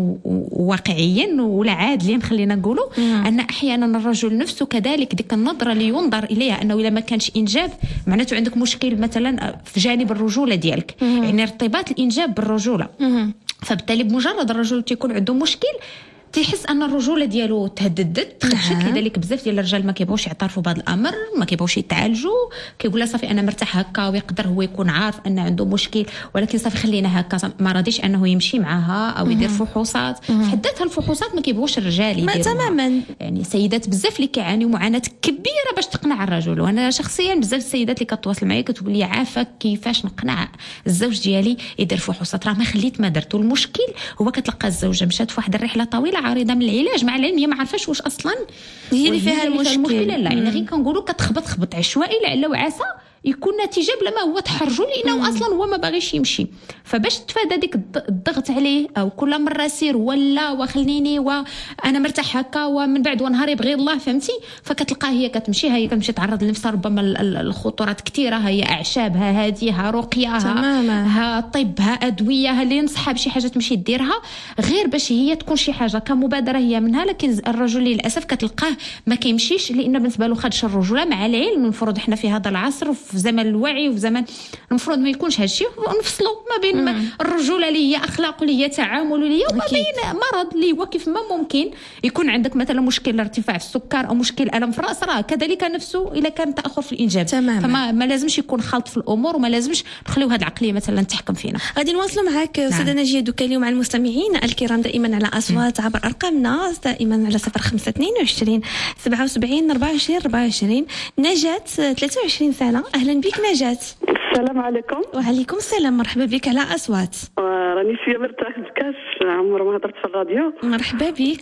وواقعيين ولا عادلين خلينا نقولوا أن أحيانا الرجل نفسه كذلك ديك النظرة اللي ينظر إليها أنه إذا ما كانش إنجاب معناته عندك مشكل مثلا في جانب الرجولة ديالك، يعني ارتباط الإنجاب بالرجولة. فبالتالي بمجرد الرجل تيكون عنده مشكل تحس ان الرجوله ديالو تهددت، تخشت. لذلك بزاف ديال الرجال ما كيبغوش يعترفوا بهذا الامر، ما كيبغوش يتعالجوا، كيقول صافي انا مرتاح هكا، ويقدر هو يكون عارف ان عنده مشكل ولكن صافي خلينا هكا، ما راضيش انه يمشي معها او يدير فحوصات. حد ذاتها الفحوصات ما كيبغوش الرجال يديروا تماما. يعني سيدات بزاف اللي كيعانيوا معاناه كبيره باش تقنع الرجل. وانا شخصيا بزاف السيدات اللي كتواصل معايا كتقول لي عافاك كيفاش نقنع الزوج ديالي يدير فحوصات، راه ما خليت ما درت. المشكل هو كتلقى الزوجه مشات في واحد الرحله طويله عريضه من العلاج، مع العلم هي ما عارفاش واش اصلا هي اللي فيها المشكل. لا لا، يعني غير كنقولوا كتخبط خبط عشوائي لعل وعسى يكون نتيجه بلا ما هو تحرجوا لانه اصلا هو ما باغيش يمشي. فباش تفادى ديك الضغط عليه او كل مره سير ولا وخليني وانا مرتاح هكا ومن بعد ونهار يبغي الله، فهمتي؟ فكتلقى هي كتمشي هي كتمشي تعرض لنفسها ربما الخطورات كثيره، هي اعشابها هاديها رقياها ها طبها ادويه اللي ينصحها بشي حاجه تمشي ديرها غير باش هي تكون شي حاجه كمبادره هي منها. لكن الرجل للاسف كتلقاه ما كيمشيش لان بالنسبه له خدش الرجوله. مع العلم المفروض احنا في هذا العصر في زمن الوعي وفي زمن المفروض ما يكونش هادشي، ونفصلوا ما بين ما الرجوله اللي هي اخلاق اللي هي تعامل اللي هي وما بين مرض اللي هو كيف ما ممكن يكون عندك مثلا مشكل ارتفاع في السكر او مشكل الم في الراس، راه كذلك نفسه الا كان تاخر في الانجاب. تماما. فما ما لازمش يكون خلط في الامور، وما لازمش نخليو هذه العقليه مثلا تحكم فينا. غادي نواصلوا معك استاذه ناجيه دوكا اليوم مع المستمعين الكرام دائما على اصوات عبر ارقامنا دائما على صفر خمسة اثنين وعشرين سبعة وسبعين أربعة وعشرين أربعة وعشرين. نجاة ثلاثة وعشرين سنه، اهلا بك نجاة. السلام عليكم. وعليكم السلام، مرحبا بك على اصوات. راني شويه مرتاح بكاش، عمر ما هضرت في الراديو. مرحبا بك.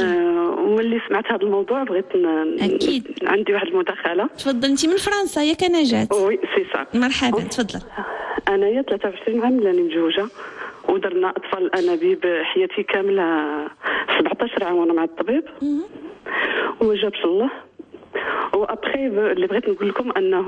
وملي سمعت هذا الموضوع بغيت اكيد عندي واحد المداخله. تفضل. انت من فرنسا ياك نجاة؟ وي سي سا. مرحبا تفضل. انايا ثلاثة وعشرين عام راني متزوجه ودرنا اطفال الانابيب حياتي كامله سبعطاش عام وانا مع الطبيب وما جابش الله. وابخي اللي بغيت نقول لكم انه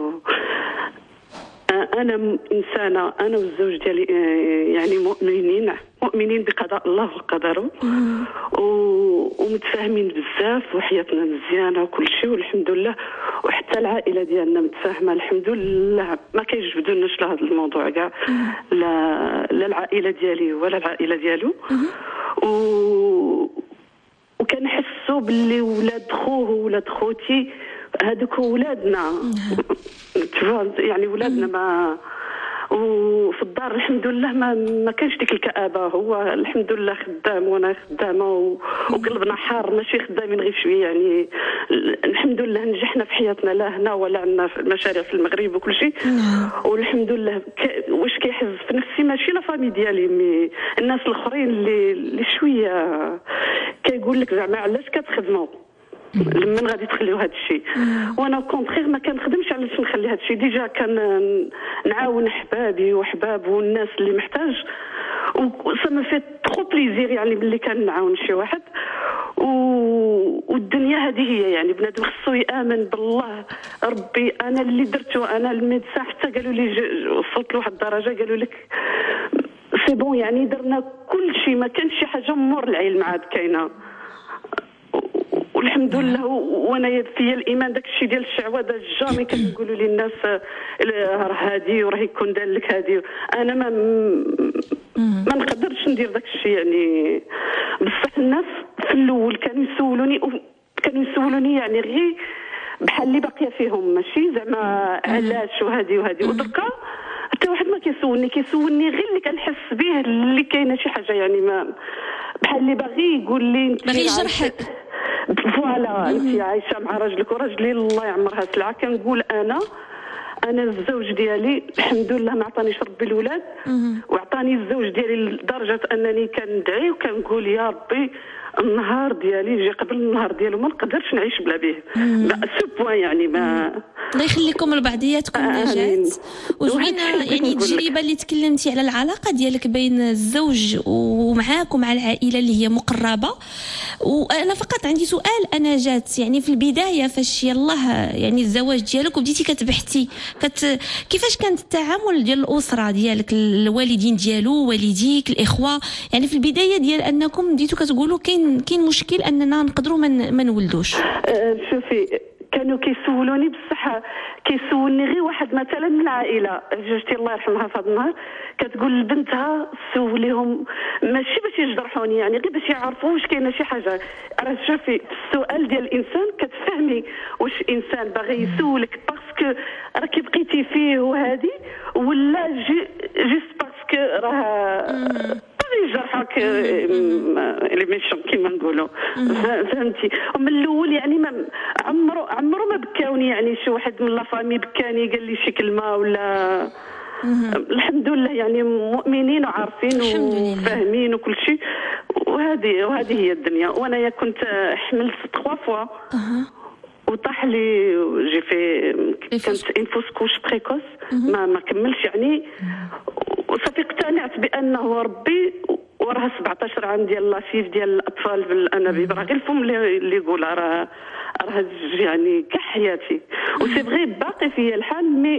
انا انسانه انا والزوج ديالي يعني مؤمنين مؤمنين بقضاء الله وقدره ومتفاهمين بزاف وحياتنا مزيانه وكل شيء والحمد لله. وحتى العائله ديالنا متفاهمه الحمد لله، ما كيجبدوناش لهذا الموضوع كاع، لا لا العائله ديالي ولا العائله ديالو. و وكنحسوا باللي ولاد خوه وولاد خوتي هذوك ولادنا يعني ولادنا ما وفي الدار الحمد لله ما ما كانش ديك الكآبه. هو الحمد لله خدام وانا خدامه وقلبنا حار ماشي خدامين غير شويه يعني. الحمد لله نجحنا في حياتنا لا هنا ولا عندنا مشاريع في المغرب وكل شيء. والحمد لله ك... واش كيحز في نفسي ماشي لا فامي ديالي مي الناس الاخرين اللي اللي شويه كيقول لك زعما علاش كتخدموا لمن غادي تخليو هذا الشيء. وانا كونترير ما كنخدمش علاش نخلي هذا الشيء. ديجا كان نعاون حبابي وحباب والناس اللي محتاج وسما في ترو بليزير يعني باللي كان نعاون شي واحد. و... والدنيا هذه هي يعني بنادم خصو يامن بالله. ربي انا اللي درته انا الميدسان حتى قالوا لي ج... وصلت لواحد الدرجه قالوا لك سي بون يعني درنا كل شيء ما كانش شي حاجه مور العلم عاد كاينه. والحمد لله وانا فيا الايمان داك الشيء ديال الشعوذه جامي كنقولوا لي الناس راه هادي وراه يكون دار لك هادي. انا ما ما نقدرش ندير داك الشيء يعني. بصح الناس في الاول كانوا يسولوني كانوا يسولوني يعني غير بحال اللي باقيه فيهم ماشي زعما علاش وهادي وهادي. ودركا حتى واحد ما كيسولني كيسولني غير اللي كنحس به اللي كاينه شي حاجه يعني ما بحال اللي باغي يقول لي انت باغي يجرحك. فوالا انت عايشه مع راجلك وراجلي الله يعمرها سلعه. كنقول انا انا الزوج ديالي الحمد لله ما عطانيش ربي الولاد وعطاني الزوج ديالي لدرجه انني كندعي وكنقول يا ربي النهار ديالي يجي قبل النهار ديالو ما نقدرش نعيش بلا به. سو بوان يعني ما الله يخليكم لبعضياتكم نجاة. وزوينه يعني التجربه اللي تكلمتي على العلاقه ديالك بين الزوج ومعاك ومع العائله اللي هي مقربه. وانا فقط عندي سؤال انا جات يعني في البدايه فاش يلاه يعني الزواج ديالك وبديتي كتبحثي كت... كيفاش كانت التعامل ديال الاسره ديالك الوالدين ديالو والديك الاخوه يعني في البدايه ديال انكم بديتوا كتقولوا كاين كاين مشكل اننا نقدروا ما نولدوش. أه شوفي كانوا كيسولوني بصح كيسولني غير واحد مثلا من العائله جوجتي الله يرحمها في هذا النهار كتقول لبنتها سوليهم ماشي باش يجرحوني يعني غير باش يعرفوا واش كاينه شي حاجه. راه شوفي السؤال ديال الانسان كتفهمي واش انسان باغي يسولك باسكو راكي بقيتي فيه وهذه ولا جي جيست باسكو راه يجرحك اللي ميشون كيما نقولوا فهمتي. ومن الاول يعني ما عمرو عمرو ما بكاوني يعني شي واحد من لا فامي بكاني قال لي شي كلمه ولا الحمد لله يعني مؤمنين وعارفين وفاهمين وكل شيء. وهذه وهذه هي الدنيا. وانا يا كنت حملت ثلاث فوا وطاح لي جي في كانت انفوس كوش بريكوس ما ما كملش يعني. وصافي اقتنعت بانه ربي وراها سبعطاش عام ديال لافيف ديال الاطفال بالانابيب راه غير الفم اللي اللي يقول راه راه يعني كحياتي. وسي فغي باقي فيا الحال مي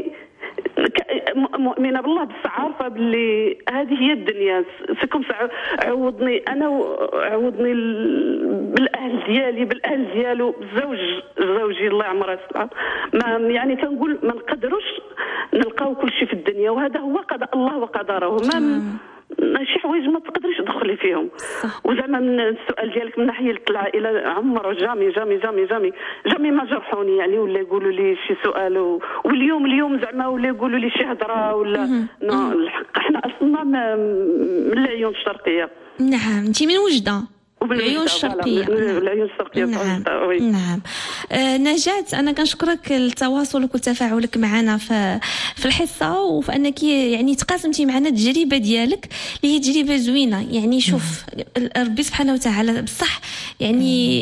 مؤمنه بالله بس عارفه باللي هذه هي الدنيا. سكم عوضني انا وعوضني بالاهل ديالي بالاهل ديالو بالزوج زوجي الله يعمره السلام ما يعني كنقول ما نقدروش نلقاو كل شيء في الدنيا وهذا هو قضاء الله وقدره. ما شي حوايج ما تقدريش تدخلي فيهم. وزعما من السؤال ديالك من ناحيه العائله عمره جامي جامي جامي جامي جامي ما جرحوني يعني ولا يقولوا لي شي سؤال و... واليوم اليوم زعما ولا يقولوا لي شي هضره ولا نو الحق احنا اصلا من العيون الشرقيه. نعم انت من وجده العيون الشرقيه. العيون الشرقيه نعم نعم. آه نجاة انا كنشكرك لتواصلك وتفاعلك معنا في في الحصه وفي انك يعني تقاسمتي معنا التجربه ديالك اللي هي تجربه زوينه يعني. شوف ربي سبحانه وتعالى بصح يعني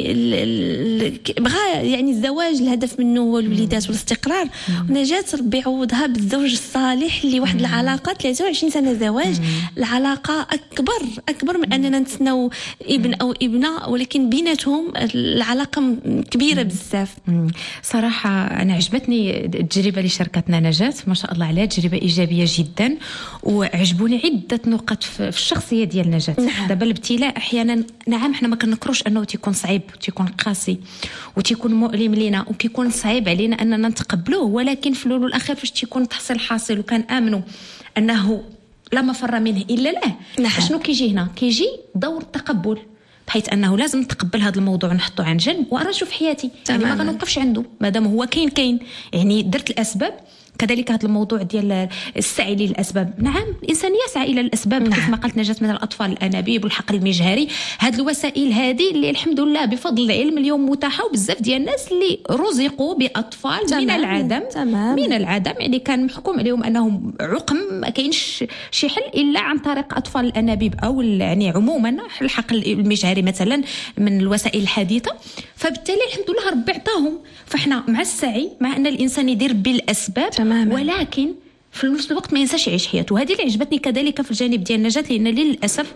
بغى يعني الزواج الهدف منه هو الوليدات والاستقرار. ونجاة ربي يعوضها بالزوج الصالح اللي واحد العلاقه ثلاثة وعشرين سنه زواج العلاقه اكبر اكبر من اننا نتسناو ابن او ابنه ولكن بيناتهم العلاقه كبيره بزاف. صراحه انا عجبتني التجربه اللي شاركتنا نجاة ما شاء الله عليها تجربه ايجابيه جدا. وعجبوني عده نقط في الشخصيه ديال نجاة. دابا الابتلاء احيانا نعم احنا ما كنكروش انه تيكون صعيب وتيكون قاسي وتيكون مؤلم لينا وكيكون صعيب علينا اننا نتقبلوه ولكن في الاول والاخير فاش تيكون تحصيل حاصل وكان امنوا انه لا مفر منه الا له. نعم. شنو كيجي هنا؟ كيجي دور التقبل بحيث انه لازم نتقبل هذا الموضوع ونحطه عن جنب ونشوف حياتي يعني ما غنوقفش عنده مادام هو كاين كاين يعني درت الاسباب. كذلك هذا الموضوع ديال السعي للاسباب، نعم الانسان يسعى الى الاسباب نعم. كيف ما قلت نجاة من الاطفال الانابيب والحقل المجهري، هذه الوسائل هذه اللي الحمد لله بفضل العلم اليوم متاحه، وبزاف ديال الناس اللي رزقوا باطفال تمام. من العدم تمام. من العدم يعني كان محكوم عليهم انهم عقم، ما كاينش شي حل الا عن طريق اطفال الانابيب او يعني عموما الحقل المجهري مثلا من الوسائل الحديثه. فبالتالي الحمد لله ربي عطاهم، فاحنا مع السعي مع ان الانسان يدير بالاسباب تماما. ولكن في نفس الوقت ما ينساش يعيش حياته. هذه اللي عجبتني كذلك في الجانب ديال النجاة، لان للاسف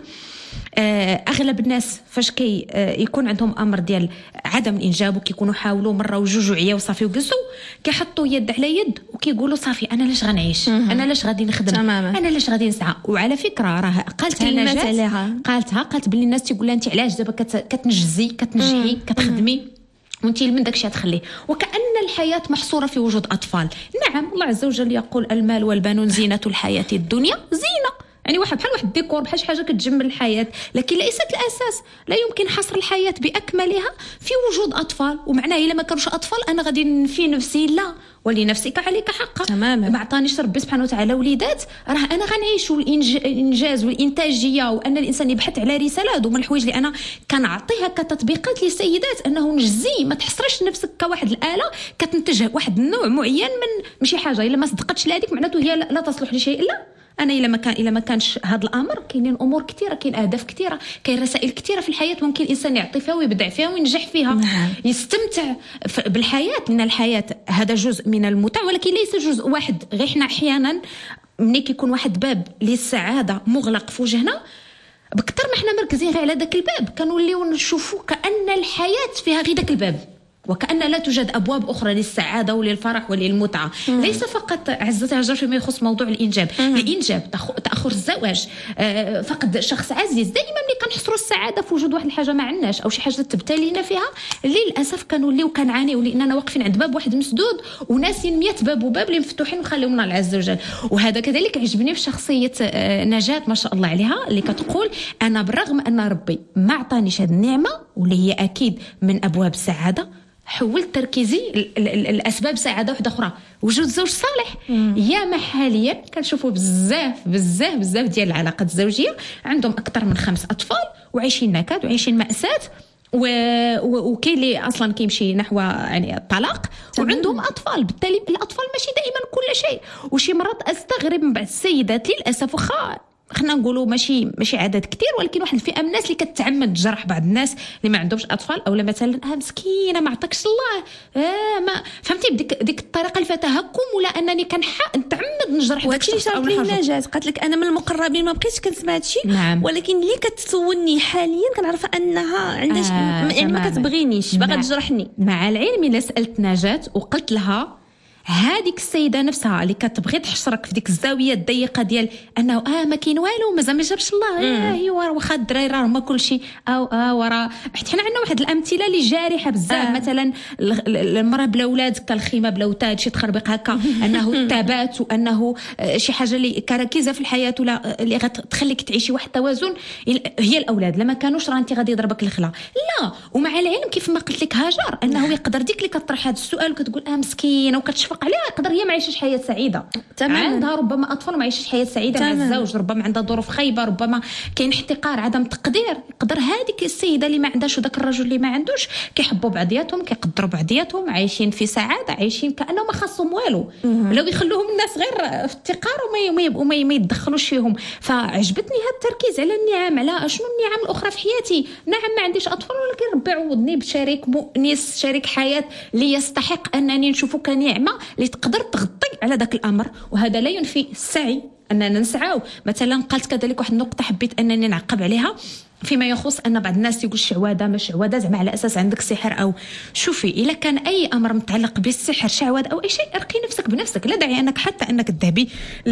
اغلب الناس فاش كي يكون عندهم امر ديال عدم الانجاب وكيكونوا حاولوا مره وجوج وعيا وصافي وقزوا، كيحطوا يد على يد وكيقولوا صافي انا لاش غنعيش، انا لاش غادي نخدم تماما. انا لاش غادي نسعى. وعلى فكره راه قالت النجاة قالتها قالت باللي الناس تيقول لها انت علاش دابا كتنجزي كتنجحي كتخدمي وانتي من داكشي تخليه، وكأن الحياة محصورة في وجود أطفال. نعم الله عز وجل يقول المال والبنون زينة الحياة الدنيا، زينة يعني واحد بحال واحد الديكور بحال شي حاجة كتجمل الحياة، لكن ليست الأساس. لا يمكن حصر الحياة بأكملها في وجود أطفال، ومعناه إلا ما كانوش أطفال أنا غادي نفي نفسي، لا ولنفسك عليك حقا تماما. ما عطانيش ربي سبحانه وتعالى وليدات راه انا غنعيش. والانجاز والانتاجيه وان الانسان يبحث على رساله، هادو من الحوايج اللي انا كنعطيها كتطبيقات للسيدات، انه نجزي ما تحصرش نفسك كواحد الاله كتنتج واحد النوع معين من ماشي حاجه، الا ما صدقتش لهذيك معناته هي لا تصلح لشيء. لا انا الا ما كان الا ما كانش هذا الامر، كاينين امور كثيره، كاين اهداف كثيره، كاين رسائل كثيره في الحياه ممكن الانسان يعطي فيها ويبدع فيها وينجح فيها نعم. يستمتع بالحياه، لان الحياه هذا جزء من المتعه ولكن ليس جزء واحد. غير حنا احيانا ملي كيكون واحد باب للسعاده مغلق في وجهنا، بكثر ما حنا مركزين غير على ذاك الباب كنوليو نشوفوا كأن الحياه فيها غير ذاك الباب، وكأن لا توجد أبواب أخرى للسعادة وللفرح وللمتعة. مم. ليس فقط عزتي هاجر فيما يخص موضوع الإنجاب. مم. الإنجاب، تأخر الزواج، آه، فقد شخص عزيز، دائما ملي كنحصروا السعادة في وجود واحد الحاجة ما عندناش أو شي حاجة تبتلينا فيها، للأسف كنوليو كنعانيو لأننا واقفين عند باب واحد مسدود وناسين مية باب وباب اللي مفتوحين وخليهم من الله عز وجل. وهذا كذلك عجبني في شخصية آه، نجاة ما شاء الله عليها، اللي كتقول أنا بالرغم أن ربي ما عطانيش هذه النعمة واللي هي أكيد من أبواب السعادة، حولت تركيزي الاسباب سعاده واحده اخرى، وجود زوج صالح. يا ما حاليا كنشوفوا بزاف بزاف بزاف ديال العلاقات الزوجيه عندهم اكثر من خمس اطفال وعايشين نكد وعايشين ماساه، و... و... وكاين اللي اصلا كيمشي نحو يعني الطلاق وعندهم اطفال. بالتالي الاطفال ماشي دائما كل شيء. وشي مرات استغرب من بعض السيدات للاسف، واخا خلينا نقولوا ماشي ماشي عدد كثير، ولكن واحد الفئه من الناس اللي كتعمد تجرح بعض الناس اللي ما عندهمش اطفال، اولا مثلا اه مسكينه ما عطاكش الله اه ما فهمتي بديك ديك الطريقه اللي فيها تهكم، ولا انني كنحق نتعمد نجرح داك الشخص او نحاجه. نجاة قالت لك انا من المقربين ما بقيتش كنسمع هادشي نعم. ولكن اللي كتسولني حاليا كنعرف انها عندها آه يعني ما كتبغينيش باغا تجرحني. مع العلم الا سالت نجاة وقلت لها هذيك السيده نفسها اللي كتبغي تحشرك في ديك الزاويه الضيقه ديال انه اه ما كاين والو مازال ما جابش الله اه هي واخا الدراري راه هما كلشي او اه ورا. حيت حنا عندنا واحد الامثله اللي جارحه بزاف آه. مثلا المراه بلا اولاد كالخيمه بلا وتاد شي تخربق هكا انه الثبات وانه شي حاجه اللي كركيزه في الحياه ولا اللي غتخليك تعيشي واحد التوازن هي الاولاد. لما كانوش راه انت غادي يضربك الخلا لا. ومع العلم كيف ما قلت لك هاجر انه يقدر ديك اللي كطرح هذا السؤال وكتقول اه مسكينه وكتشفق عليها يقدر هي ما عايشش حياه سعيده تمام. عندها ربما اطفال ما عايشش حياه سعيده تمام. مع الزوج ربما عندها ظروف خايبه، ربما كاين احتقار عدم تقدير. يقدر هذيك السيده اللي ما عندهاش وداك الرجل اللي ما عندوش كيحبوا بعضياتهم كيقدروا بعضياتهم عايشين في سعاده عايشين كانهم ما خاصهم والو لو يخلوهم الناس غير في افتقار وما يبقوا ما, ما يتدخلوش فيهم. فعجبتني هذا التركيز على النعم، على شنو النعم الاخرى في حياتي. نعم ما عنديش اطفال ولكن ربي عوضني بشريك مؤنس شريك حياه اللي يستحق انني نشوفه كنعمه اللي تقدر تغطي على ذاك الامر. وهذا لا ينفي السعي اننا نسعاو. مثلا قالت كذلك واحد النقطه حبيت انني نعقب عليها فيما يخص ان بعض الناس يقول شعوذه ما شعوذه زعما على اساس عندك سحر او شوفي الا كان اي امر متعلق بالسحر شعوذه او اي شيء ارقي نفسك بنفسك. لا داعي انك حتى انك تذهبي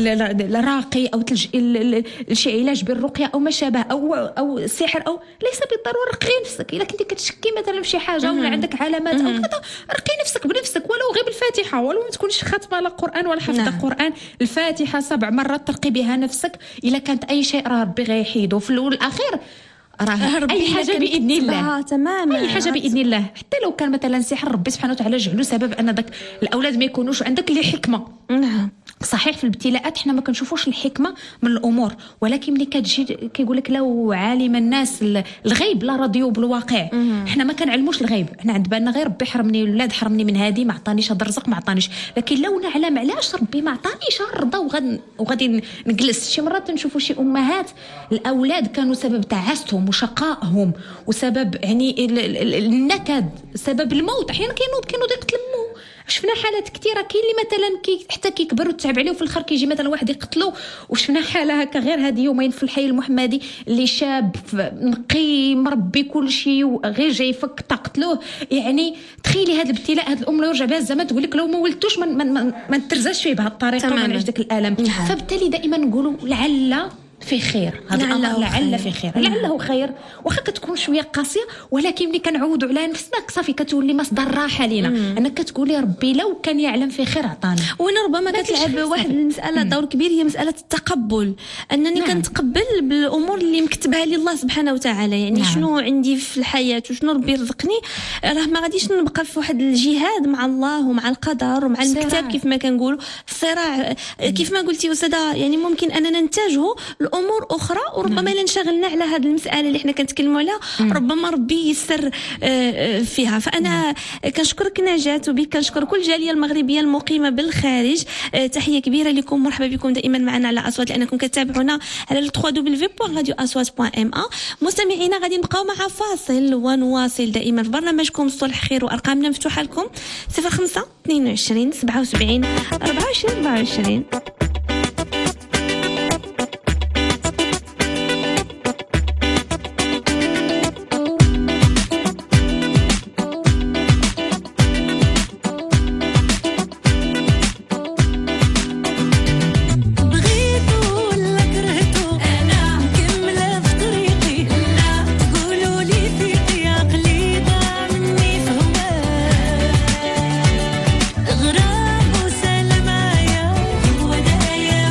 لراقي او تلجئي لشي علاج بالرقيه او ما شابه او او سحر او ليس بالضروره. رقي نفسك الا كنتي كتشكي مثلا في شي حاجه ولا عندك علامات او كذا رقي نفسك بنفسك ولو غير بالفاتحه ولو ما تكونش خاتمه لا قران ولا حافظه نعم. قران الفاتحه سبع مرات ترقي بها نفسك. الا كانت اي شيء راه ربي غيحيدو في الاول الاخير راه ربي اي إلا حاجه كان باذن الله كتبها تماما، اي حاجه باذن الله. حتى لو كان مثلا سحر ربي سبحانه وتعالى جعلو سبب ان داك الاولاد ما يكونوش عندك اللي حكمه. نعم صحيح في الابتلاءات حنا ما كنشوفوش الحكمه من الامور، ولكن ملي كتجي كيقول لك لو علم الناس الغيب لا رضيوا بالواقع. حنا ما كنعلموش الغيب، حنا عند بالنا غير ربي حرمني الولاد، حرمني من هادي، ما عطانيش هذا الرزق، ما عطانيش. لكن لو نعلم علاش ربي ما عطانيش نرضى وغادي وغادي نجلس. شي مرات نشوفوا شي امهات الاولاد كانوا سبب تعاستهم وشقائهم وسبب يعني النكد، سبب الموت. احيانا كاينوا كاينوا يقتلوا. شفنا حالات كثيره، كاين اللي مثلا كي حتى كيكبر وتعب عليه وفي الاخر كيجي مثلا واحد يقتلو. وشفنا حاله هكا غير هذه يومين في الحي المحمدي اللي شاب نقي مربي كل شيء وغير جاي يفك تقتلوه. يعني تخيلي هذا الابتلاء، هذه الام لو يرجع بها الزمان تقول لك لو ما ولدتوش ما ما, ما نترزاش فيه بهذه الطريقه وما نعيش داك الالم. فبالتالي دائما نقولوا لعل في خير، هذا الامر لعل في خير، لعله خير. واخا كتكون شويه قاسيه، ولكن ملي كنعودوا على نفسنا صافي كتولي مصدر راحه لينا. انك كتقولي ربي لو كان يعلم في خير عطانا. وانا ربما كتلعب واحد المساله دور كبير، هي مساله التقبل، انني نعم. كنتقبل بالامور اللي مكتبها لي الله سبحانه وتعالى. يعني نعم. شنو عندي في الحياه وشنو ربي رزقني، راه ما غاديش نبقى في واحد الجهاد مع الله ومع القدر ومع المكتب كيف ما كنقولوا الصراع. كيف ما قلتي استاذه، يعني ممكن اننا ننتجه امور اخرى، وربما الا انشغلنا على هذه المساله اللي حنا كنتكلموا عليها ربما ربي يسر فيها. فانا كنشكرك نجاة، وبك كنشكر كل الجاليه المغربيه المقيمه بالخارج. تحيه كبيره لكم، مرحبا بكم دائما معنا على اصوات، لانكم كتابعونا على دبليو دبليو دبليو بوين راديو اصوات بوين ام ا. مستمعينا غادي نبقاو مع فاصل ونواصل دائما في برنامجكم صلح خير، وارقامنا مفتوحه لكم صفر خمسة اثنين وعشرين سبعة وسبعين أربعة وعشرين أربعة وعشرين. غرام وسلام عيا ودايا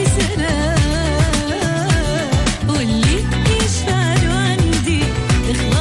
إخلاص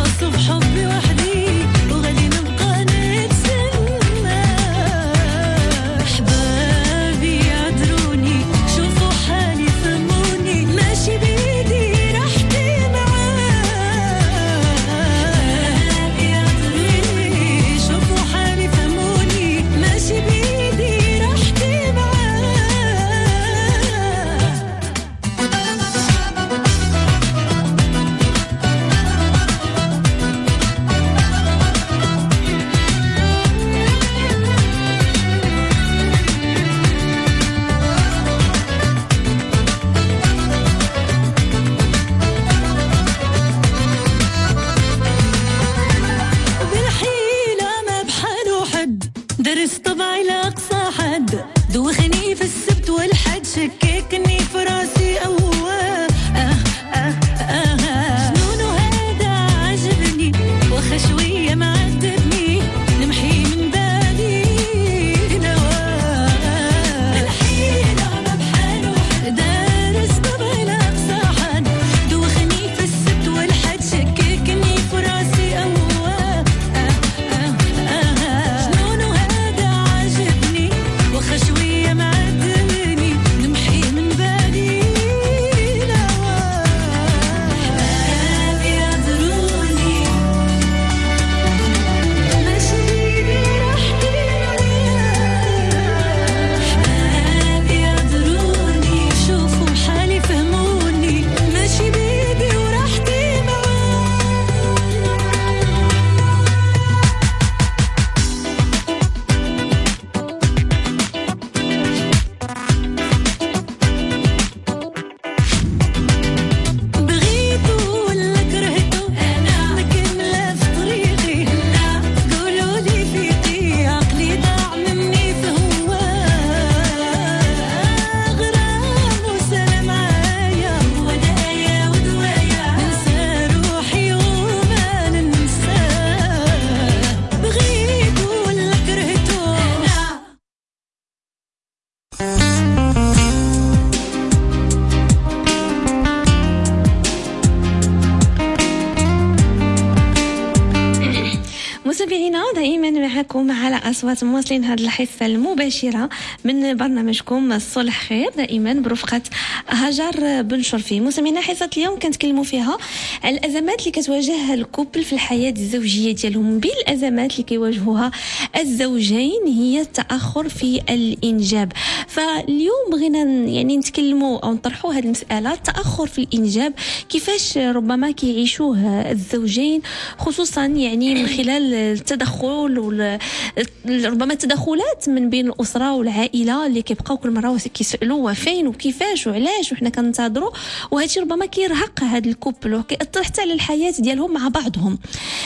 متابعينا دائما معكم على أصوات مواصلين هذه الحصة المباشرة من برنامجكم الصلح خير دائما برفقة هاجر بن شرفي. مستمعينا حصة اليوم كنتكلموا فيها على الأزمات اللي كتواجه الكوبل في الحياة الزوجية ديالهم. بالأزمات اللي كيواجهوها الزوجين هي التأخر في الإنجاب. فاليوم بغينا يعني نتكلموا أو نطرحوا هذه المسألة، التأخر في الإنجاب كيفاش ربما كيعيشوه الزوجين، خصوصا يعني من خلال التدخل وربما التدخلات من بين الأسرة والعائلة اللي كيبقاو كل مرة كيسألوا وفين وكيفاش وعلاش وحنا كننتظروا، وهادشي ربما كيرهق هذا الكوبل وكيأثر حتى على الحياة ديالهم مع بعضهم.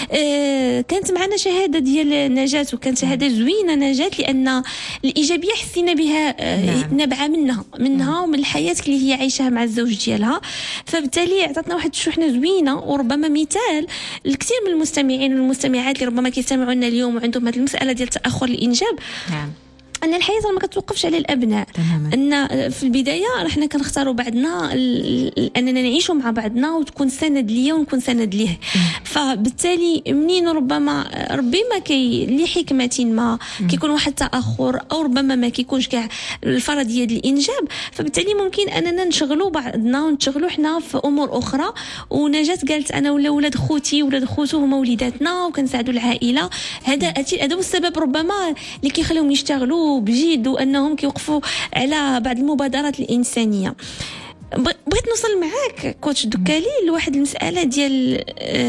آه كانت معنا شهادة ديال نجاة وكانت شهادة زوينة نجاة، لأن الإيجابية حسينا بها آه نعم. نابعة منها منها ومن الحياة اللي هي عايشها مع الزوج ديالها، فبالتالي عطاتنا واحد الشحنة زوينة وربما مثال الكثير من المستمعين والمستمعات اللي ربما كيستمعوا لنا اليوم وعندهم هذه المسألة ديال تأخر الإنجاب. نعم. أن الحياة ما كتوقفش على الأبناء تماما. أن في البداية رحنا كنختاروا بعضنا أننا نعيشوا مع بعضنا وتكون سند ليا ونكون سند ليه. فبالتالي منين ربما ربما كي لحكمة ما كيكون واحد تأخر أو ربما ما كيكونش كاع الفرضية ديال الإنجاب، فبالتالي ممكن أننا نشغلوا بعضنا ونشغلوا حنا في أمور أخرى. ونجاة قالت أنا ولا ولاد خوتي ولاد خوتو هما وليداتنا وكنساعدوا العائلة. هذا هذا هو السبب ربما اللي كيخليهم يشتغلوا بجد وأنهم كيوقفوا على بعض المبادرات الإنسانية. بغيت نوصل معاك كوتش دكالي لواحد المسألة ديال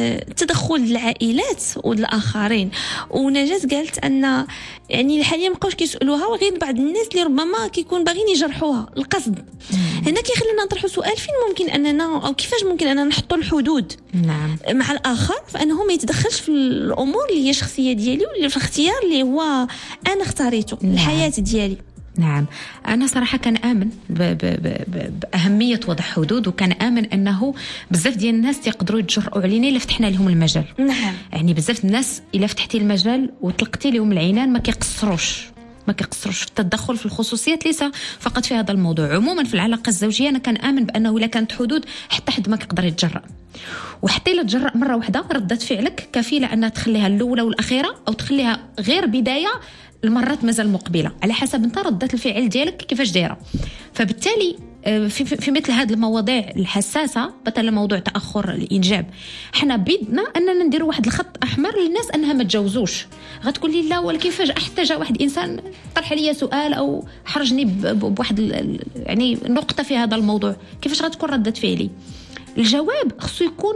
تدخل العائلات والآخرين. ونجاة قالت أن يعني حاليا مابقاوش كيسألوها وغير بعض الناس اللي ربما كيكون باغيين يجرحوها القصد. هنا كيخلينا نطرحوا سؤال، فين ممكن أننا أو كيفاش ممكن أننا نحطوا الحدود نعم. مع الآخر فأنه ما يتدخلش في الأمور اللي هي شخصية ديالي واللي في الاختيار اللي هو أنا اختاريته نعم. الحياة ديالي. نعم، أنا صراحة كان آمن ب ب ب بأهمية وضع حدود، وكان آمن أنه بزاف ديال الناس يقدروا يتجرؤوا علينا إلا فتحنا لهم المجال. نعم. يعني بزاف الناس إلا فتحتي المجال وطلقتي لهم العنان ما كيقصروش ما كيقصروش في التدخل في الخصوصيات، ليس فقط في هذا الموضوع، عموما في العلاقة الزوجية. أنا كان آمن بأنه إلا كانت حدود حتى حد ما كيقدر يتجرأ، وحتى إلا تجرأ مرة واحدة ردة فعلك كفيلة أنها تخليها الأولى والأخيرة أو تخليها غير بداية المرات مازال مقبلة على حسب انت ردة الفعل ديالك كيفاش دايره. فبالتالي في, في مثل هذه المواضيع الحساسة مثلا موضوع تأخر الإنجاب، حنا بيدنا أننا نديروا واحد الخط أحمر للناس أنها ما تجاوزوش. غتقول لي لا ولكن كيفاش احتاج واحد إنسان طرح لي سؤال أو حرجني بواحد يعني نقطة في هذا الموضوع، كيفاش غتكون ردة فعلي؟ الجواب خصو يكون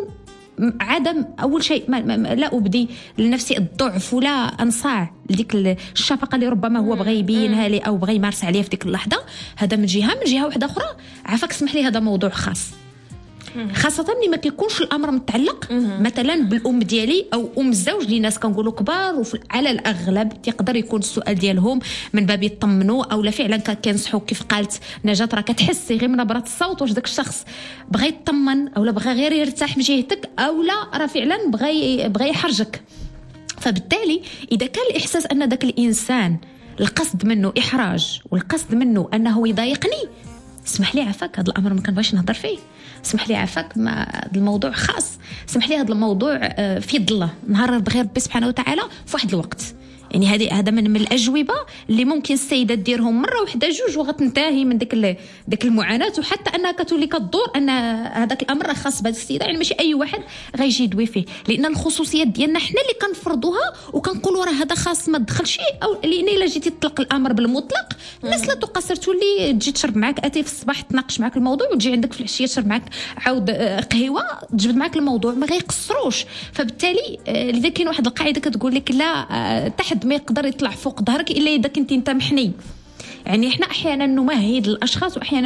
عدم أول شيء ما ما لا أبدي لنفسي الضعف ولا أنصاع لديك الشفقة اللي ربما هو بغى يبينها لي أو بغى يمارس عليها في ديك اللحظة. هذا من جهة. من جهة واحدة أخرى عافاك اسمح لي هذا موضوع خاص، خاصة اللي ما كيكونش الأمر متعلق مثلا بالأم ديالي أو أم الزوج اللي ناس كنقولوا كبار، وعلى الأغلب تقدر يكون السؤال ديالهم من باب يطمنوا أو لا فعلا كينصحوا. كيف قالت نجاة راه كتحسي غير من نبرة الصوت واش داك الشخص بغى يطمن أو لا بغى غير يرتاح من جهتك أو لا راه فعلا بغى بغى يحرجك. فبالتالي إذا كان الإحساس أن داك الإنسان القصد منه إحراج والقصد منه أنه يضايقني، اسمح لي عفاك هذا الأمر ما كنبغيش نهضر فيه، اسمح لي عفاك ما هذا الموضوع خاص، اسمح لي هذا الموضوع في يد الله نهار بغير ربي سبحانه وتعالى في واحد الوقت. يعني هذه هذا من, من الأجوبة اللي ممكن السيدة ديرهم مرة واحدة جوج وغتنتهي من ديك ديك المعاناة، وحتى أنها كتولي كدور أن هذاك الأمر خاص بهذه السيدة. يعني ماشي أي واحد غيجي يدوي فيه، لأن الخصوصيات ديالنا حنا اللي كنفرضوها وكنقولوا راه هذا خاص ما تدخلش. أو لأن إلا جيتي تطلق الأمر بالمطلق الناس لا تقصر، تولي تجي تشرب معك أتي في الصباح تناقش معك الموضوع وتجي عندك في العشية تشرب معك عاود قهوة تجبد معك الموضوع، ما غيقصروش. فبالتالي لذا كاين واحد القاعدة كتقول لك لا تحد ما يقدر يطلع فوق ظهرك الا اذا كنت انت محني. يعني احنا احيانا نمهد للاشخاص واحيانا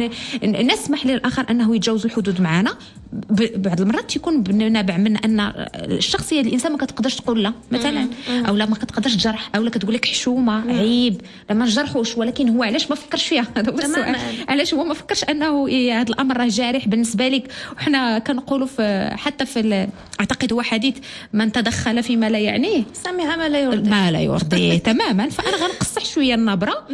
نسمح للاخر انه يتجاوز الحدود معنا. بعض المرات تكون نابع من ان الشخصيه الانسان ما كتقدرش تقول لا مثلا، او لا ما كتقدرش تجرح، او لا كتقول لك حشومه عيب لما نجرحوش، ولكن هو علاش ما فكرش فيها؟ هذا هو السؤال، علاش هو ما فكرش انه هذا الامر راه جارح بالنسبه لك؟ وحنا كنقولوا في حتى في اعتقد هو حديث من تدخل فيما لا يعنيه سمع ما لا يرضيه ما لا يرضيه تماما. فانا غنقصح شويه النبره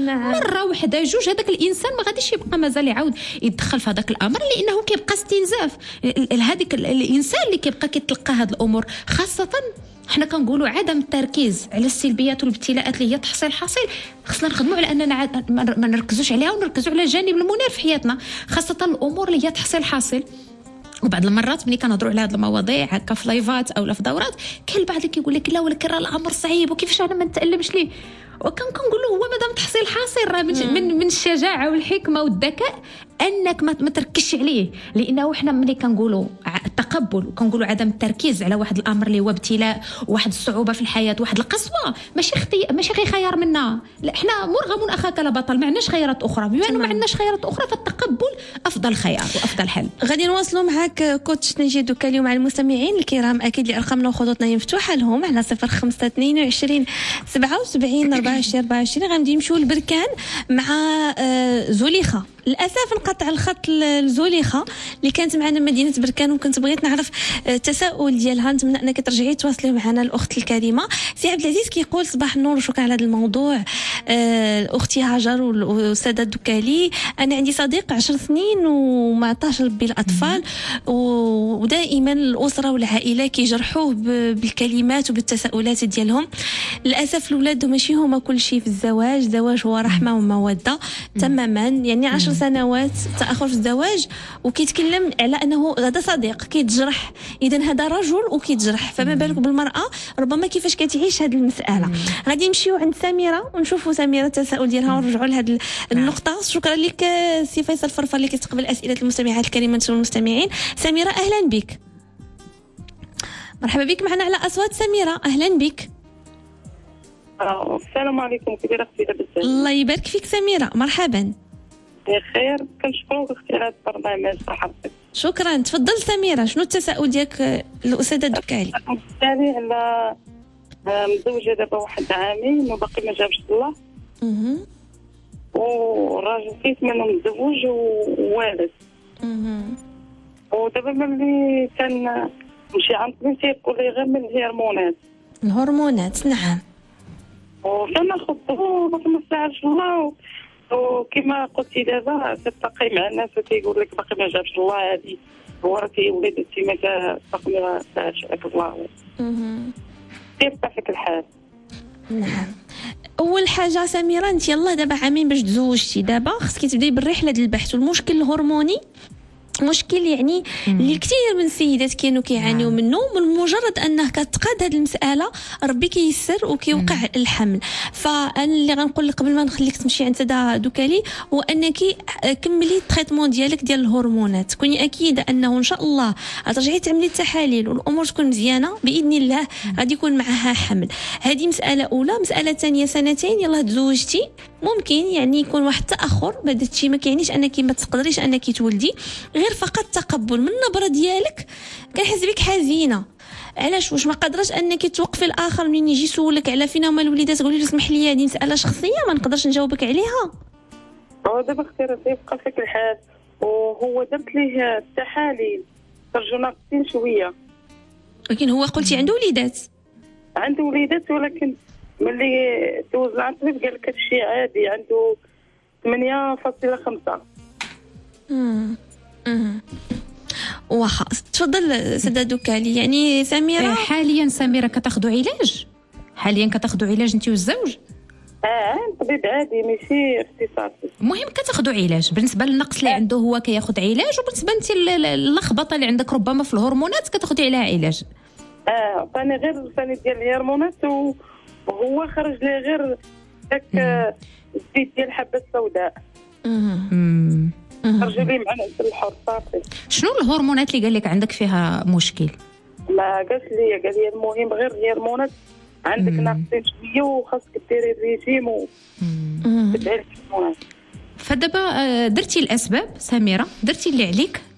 نعم. مره واحده جوج هذاك الانسان ما غاديش يبقى مازال يعاود يدخل في هذاك الامر لانه كيبقى استنزاف. هذيك الانسان اللي كيبقى كيتلقى هذه الامور خاصه حنا كنقولوا عدم التركيز على السلبيات والابتلاءات اللي هي تحصيل حاصل. خصنا نخدموا على اننا ما نركزوش عليها ونركزوا على الجانب المنير في حياتنا، خاصه الامور اللي هي تحصيل حاصل. وبعض المرات ملي كنهضروا على هذه المواضيع هكا في لايفات او في دورات كاين البعض اللي كيقول لك لا ولكن راه الامر صعيب وكيفاش انا ما نتالمش ليه. وكان كنقول له هو مادام تحصيل حاصل راه من, من من الشجاعه والحكمه والذكاء انك ما, ما تركزش عليه، لانه حنا ملي كنقولوا التقبل وكنقولوا عدم التركيز على واحد الامر اللي هو ابتلاء وواحد الصعوبه في الحياه واحد القسوه ماشي اختي ماشي غير خيار منا، لا حنا مرغم اخاك لا بطل، ما عندناش خيارات اخرى. بما انه ما عندناش خيارات اخرى فالتقبل افضل خيار وافضل حل. غادي نواصلوا معك كوتش نجي دوكا اليوم مع المستمعين الكرام. اكيد اللي ارقامنا وخطوطنا مفتوحه لهم على صفر خمسة اثنين وعشرين سبعة وسبعين أربعة وعشرين أربعة وعشرين. غادي نمشيو لبركان مع زليخه. للاسف انقطع الخط لزليخه اللي كانت معنا مدينه بركان، وكنت بغيت نعرف التساؤل ديالها. نتمنى انك ترجعي تواصلي معنا الاخت الكريمه. سي عبد العزيز كيقول صباح النور وشكرا على هذا الموضوع. اختي هاجر والساده الدكالي، انا عندي صديق عشر سنين وما عطاش ربي الاطفال، ودائما الاسره والعائله كيجرحوه بالكلمات وبالتساؤلات ديالهم. للاسف الاولاد ماشي هما كل شيء في الزواج. الزواج هو رحمه وموده تماما، يعني عشر سنوات تاخر في الزواج وكيتكلم على انه غدا صديق كيتجرح. اذا هذا رجل وكيتجرح، فما بالك بالمراه ربما كيفاش كتعيش هذه المساله. غادي نمشيو عند سميره ونشوفوا سميره التساؤل ديالها ونرجعوا لهذه النقطه. شكرا لك سي فيصل فرفر اللي كتقبل اسئله المستمعات الكريمات والمستمعين. سميره اهلا بك، مرحبا بك معنا على اصوات. سميره اهلا بك. السلام عليكم. كيف اختي لاباس؟ الله يبارك فيك سميره، مرحبا. بخير. كنشكروك اختي على هذا البرنامج صراحه. شكرا. تفضل سميره، شنو التساؤل ديالك الاستاذه الدكالي؟ بالتالي على متزوجه دابا واحد عامين وباقي ما جابش الله. اها. وراجل فيت منه متزوج ووالد. اها. ودابا ملي كان نمشي عند بنتي يقول لي غير من الهرمونات. الهرمونات نعم. وكناخذ باقي ما ساعدش الله. وكما قلتي دابا تتلاقي مع الناس وتيقول لك باقي ما جابش الله، هذه هو راه وليدتي ما باقي ما ساعدش الله. اها. كيبقى فيك الحال؟ نعم. اول حاجه سميره، انت يلاه دابا عامين باش تزوجتي، دابا خصك تبداي بالرحله ديال البحث. والمشكل الهرموني مشكل يعني اللي كثير من السيدات كانوا كيعانيوا منه. من مجرد انه كتقاد هذه المساله ربي كيسر وكيوقع الحمل. فانا اللي غنقول لك قبل ما نخليك تمشي عند ساده دوكالي هو انك كملي التريتمون ديالك ديال الهرمونات. كوني اكيده انه ان شاء الله غترجعي تعملي التحاليل والامور تكون مزيانه باذن الله غادي يكون معها حمل. هذه مساله اولى. مساله ثانيه، سنتين يلاه تزوجتي ممكن يعني يكون واحد التاخر. هذا الشيء ما كيعنيش انك ما تقدريش انك تولدي، غير فقط تقبل. من النبره ديالك كنحس بك حزينه. علاش؟ واش ما قادراش انك توقفي الاخر منين يجي يسولك على فين هما الوليدات تقولي له اسمح لي هذه مساله شخصيه ما نقدرش نجاوبك عليها. هو دابا اختي راه يبقى فيك الحال، وهو درت ليه التحاليل خرجوا ناقصين شويه. ولكن هو قلتي عنده وليدات؟ عنده وليدات، ولكن ملي دوز العنطريف قال لك هادشي عادي، عنده ثمانية فاصلة خمسة. امم امم واخا. تفضل ساده دوكالي. يعني سميره حاليا سميره كتاخذوا علاج؟ حاليا كتاخذوا علاج انت والزوج؟ اه طبيب عادي ماشي اختصاصي. المهم كتاخذوا علاج. بالنسبه للنقص اللي عنده هو كياخذ علاج، وبالنسبه انت اللخبطه اللي عندك ربما في الهرمونات كتاخذي عليها علاج. اه ثاني غير ثاني ديال الهرمونات، وهو خرج لي غير داك الزيت ديال الحبه السوداء. امم خرجوا لي مع نعس الحر صافي. شنو الهرمونات اللي قال لك عندك فيها مشكل؟ ما قالش لي، قال لي المهم غير الهرمونات عندك ناقصين شويه وخاصك ديري الريجيم وتبعي الهرمونات. فدابا درتي الاسباب سميره، درتي اللي عليك،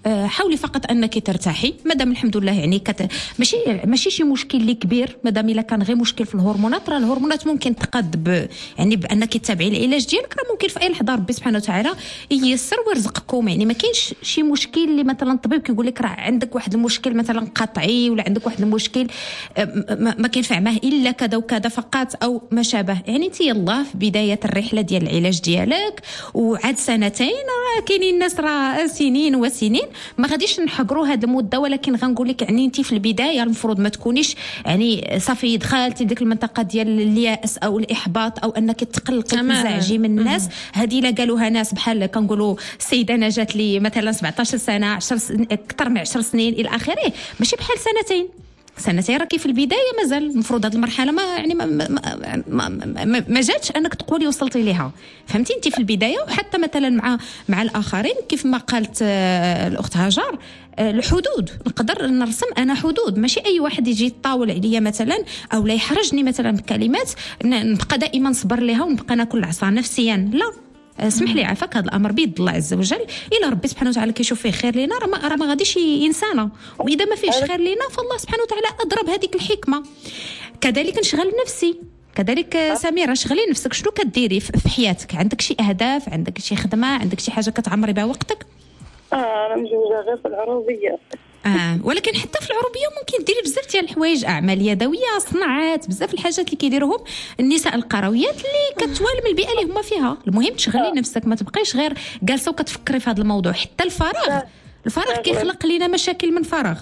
حاولي فقط انك ترتاحي مادام الحمد لله يعني كت... ماشي ماشي شي مشكل اللي كبير مادام الا كان غير مشكل في الهرمونات راه الهرمونات ممكن تقاد ب... يعني بانك تتابعي العلاج ديالك راه ممكن في اي لحظه ربي سبحانه وتعالى ييسر ويرزقكم يعني ما كاينش شي مشكل اللي مثلا الطبيب كيقول لك راه عندك واحد المشكل مثلا قطعي ولا عندك واحد المشكل ما, ما كينفع معاه الا كذا وكذا فقط او ما شابه يعني انت يلاه في بدايه الرحله ديال العلاج ديالك وعاد سنتين راه كاينين الناس راه سنين وسنين ما غاديش نحقروا هذه المده ولكن غنقول لك يعني انت في البدايه المفروض ما تكونيش يعني صافي دخلتي لديك المنطقه ديال الياس او الاحباط او انك تقلقي تنزعجي من الناس. هذه لا قالوها ناس بحال كنقولوا السيده انا جات لي مثلا سبعطاش سنه عشر سن... اكثر من عشر سنين الى اخره ماشي بحال سنتين سنتين راكي في البدايه مازال المفروض هذه المرحله ما يعني ما ما, ما, ما, ما جاتش انك تقولي وصلتي ليها فهمتي انت في البدايه وحتى مثلا مع مع الاخرين كيف ما قالت الاخت هاجر الحدود نقدر نرسم انا حدود ماشي اي واحد يجي يطاول عليا مثلا او لا يحرجني مثلا بكلمات نبقى دائما نصبر ليها ونبقى ناكل العصا نفسيا لا اسمح لي عافاك هذا الامر بيد الله عز وجل الا ربي سبحانه وتعالى كيشوف فيه خير لينا راه ما, راه ما غاديش ينسانا واذا ما فيهش خير لينا فالله سبحانه وتعالى اضرب هذيك الحكمه. كذلك نشغل نفسي كذلك سميرة شغلي نفسك شنو كديري في حياتك عندك شي اهداف عندك شي خدمه عندك شي حاجه كتعمري بها وقتك؟ اه انا مجوجه غير في العروبيه اه ولكن حتى في العروبيه ممكن ديري بزاف ديال الحوايج اعمال يدويه صناعات بزاف الحاجات اللي كيديروهم النساء القرويات اللي كتوالم البيئه اللي هما فيها. المهم تشغلي نفسك ما تبقيش غير جالسه وكتفكري في هذا الموضوع حتى الفراغ الفراغ كيخلق لنا مشاكل من فراغ.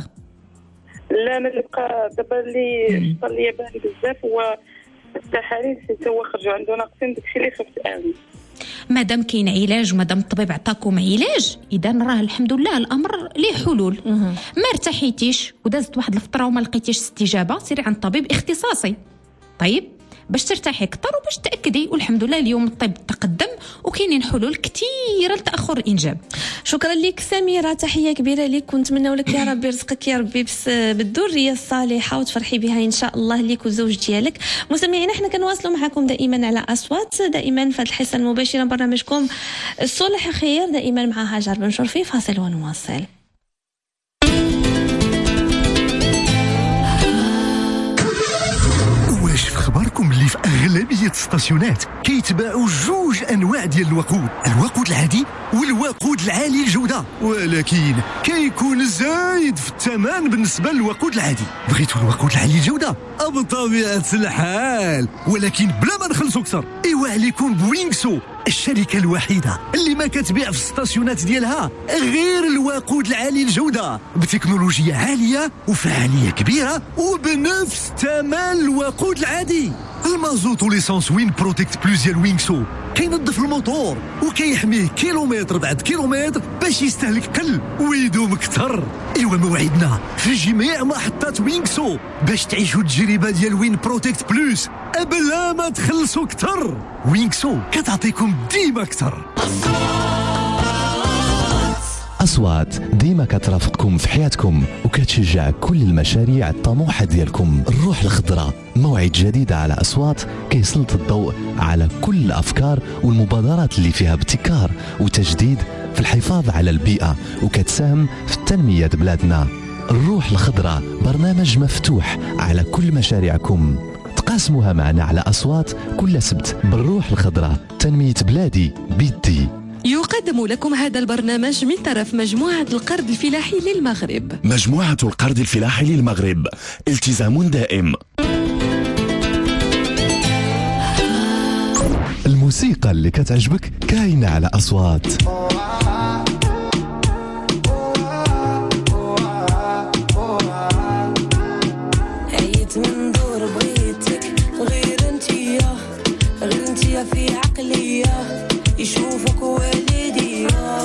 لا انا اللي بقى دابا اللي صار لي بالي بزاف هو التحاليل حتى هو خرجوا عنده ناقصين داكشي اللي خفت اعمل مادام كاين علاج ومادام الطبيب عطاكم علاج اذا راه الحمد لله الامر ليه حلول. ما ارتحيتيش ودازت واحد الفتره وما لقيتيش استجابه سيري عند طبيب اختصاصي طيب باش ترتاحي اكثر وباش تاكدي والحمد لله اليوم الطب تقدم وكاينين حلول كثيره لتاخر الانجاب. شكرا لك سميره تحيه كبيره لك ونتمنوا لك يا ربي يرزقك يا ربي بس بالذريه الصالحه وتفرحي بها ان شاء الله ليك والزوج ديالك. مستمعينا احنا كنواصلوا معكم دائما على اصوات دائما في هذه الحصه المباشره برنامجكم الصلح خير دائما مع هاجر بن شرفي. فاصل ونواصل. واش في خبركم اللي في اغلبيه الستاسيونات كيتباعوا جوج انواع ديال الوقود الوقود العادي والوقود العالي الجوده ولكن كيكون زايد في الثمن بالنسبه للوقود العادي. بغيتوا الوقود العالي الجوده بطبيعه الحال ولكن بلا ما نخلصوا اكثر ايوا عليكم بوينغسو الشركه الوحيده اللي ما كتبيع في الستاسيونات ديالها غير الوقود العالي الجوده بتكنولوجيا عاليه وفعاليه كبيره وبنفس ثمن الوقود العادي. المازوت وليسانس وين بروتكت بلوس ديال وينغسو كينظف الموتور وكيحميه كيلومتر بعد كيلومتر باش يستهلك قل ويدوم اكثر. ايوا موعدنا في جميع محطات وينغسو باش تعيشوا التجربه ديال وين بروتكت بلوس بلا ما تخلصوا اكثر. وينغسو كتعطيكم ديما اكثر. أصوات ديما كترافقكم في حياتكم وكتشجع كل المشاريع الطموحة ديالكم. الروح الخضراء موعد جديد على أصوات كيسلط الضوء على كل الأفكار والمبادرات اللي فيها ابتكار وتجديد في الحفاظ على البيئة وكتساهم في تنمية بلادنا. الروح الخضراء برنامج مفتوح على كل مشاريعكم تقاسموها معنا على أصوات كل سبت. بالروح الخضراء تنمية بلادي بيدي. يقدم لكم هذا البرنامج من طرف مجموعة القرض الفلاحي للمغرب. مجموعة القرض الفلاحي للمغرب التزام دائم. الموسيقى اللي كتعجبك كاينة على أصوات. عيت من دور بغيتك غير انتيا غير انتيا في عقلية يشوفك والدي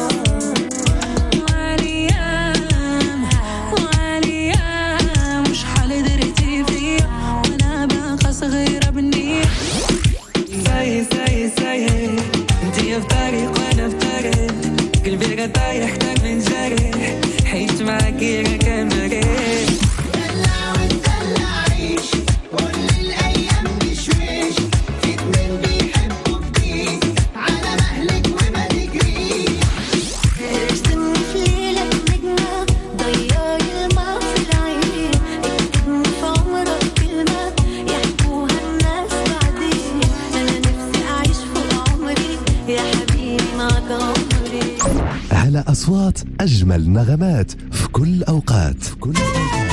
وعليام وعليام مش حالي درتي فيا وانا باقا صغيرة بالنية ساي ساي ساي انتي في طريق وانا في طريق أصوات أجمل نغمات في كل أوقات في كل أوقات.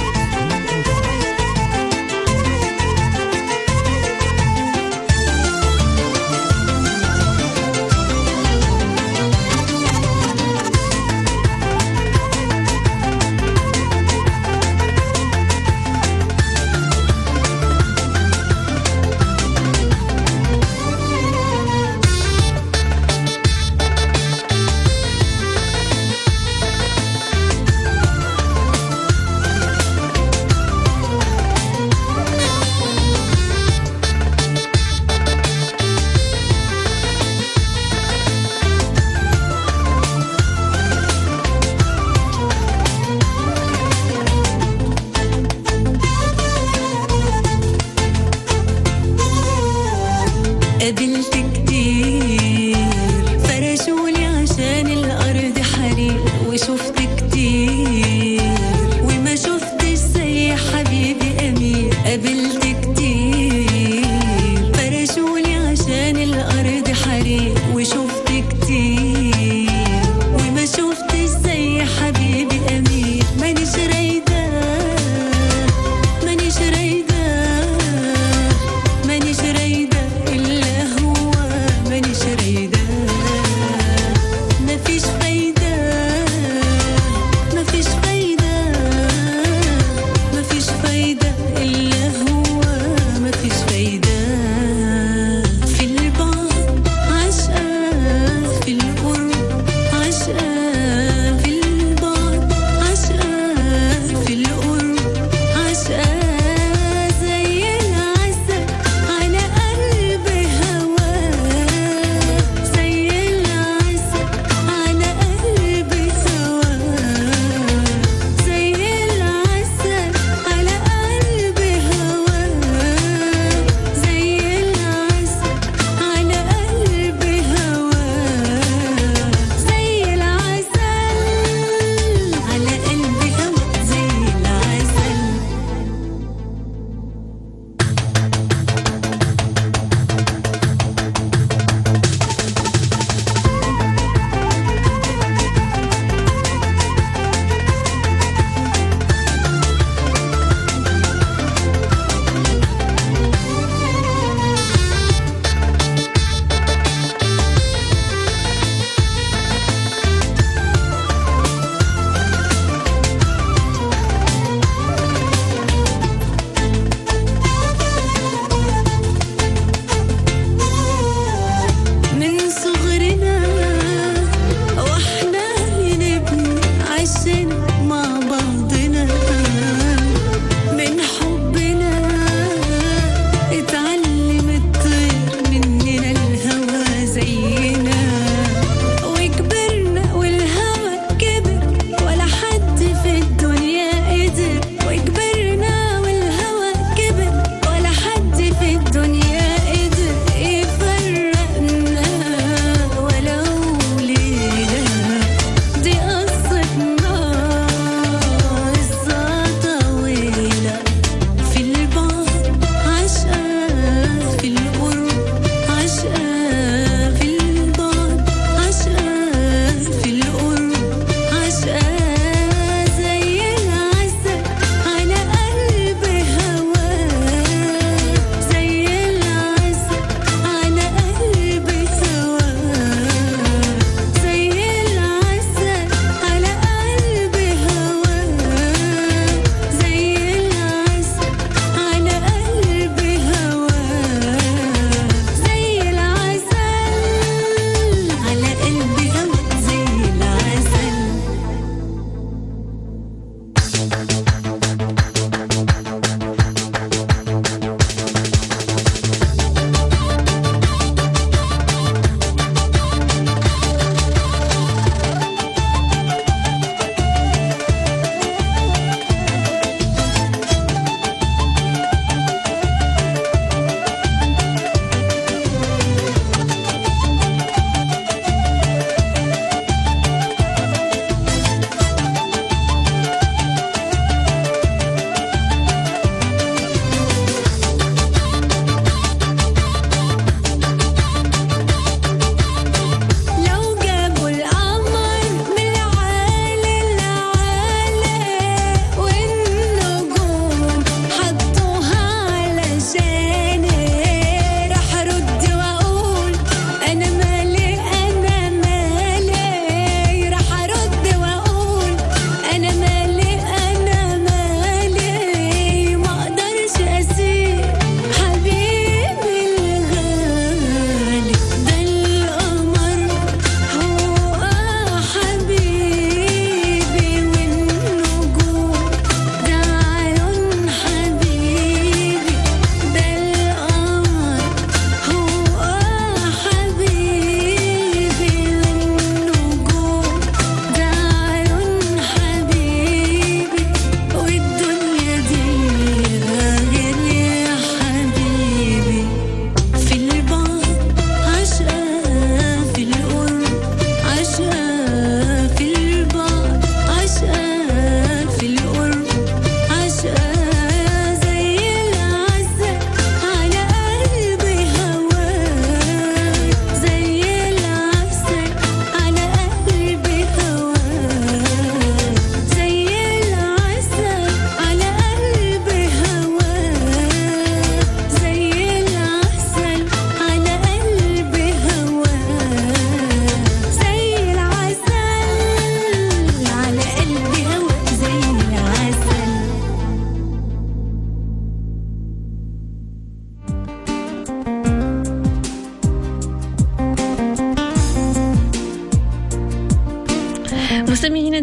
قابلت كتير فرشولي عشان الأرض حريق وشفت كتير وما شفتش زي حبيبي أمير. قابلت كتير فرشولي عشان الأرض حريق وشفت كتير وما شفتش زي حبيبي أمير. مانيش رايدة مانيش رايدة مانيش رايدة مانيش رايدة مفيش فايدة مفيش فايدة مفيش فايدة إلا هو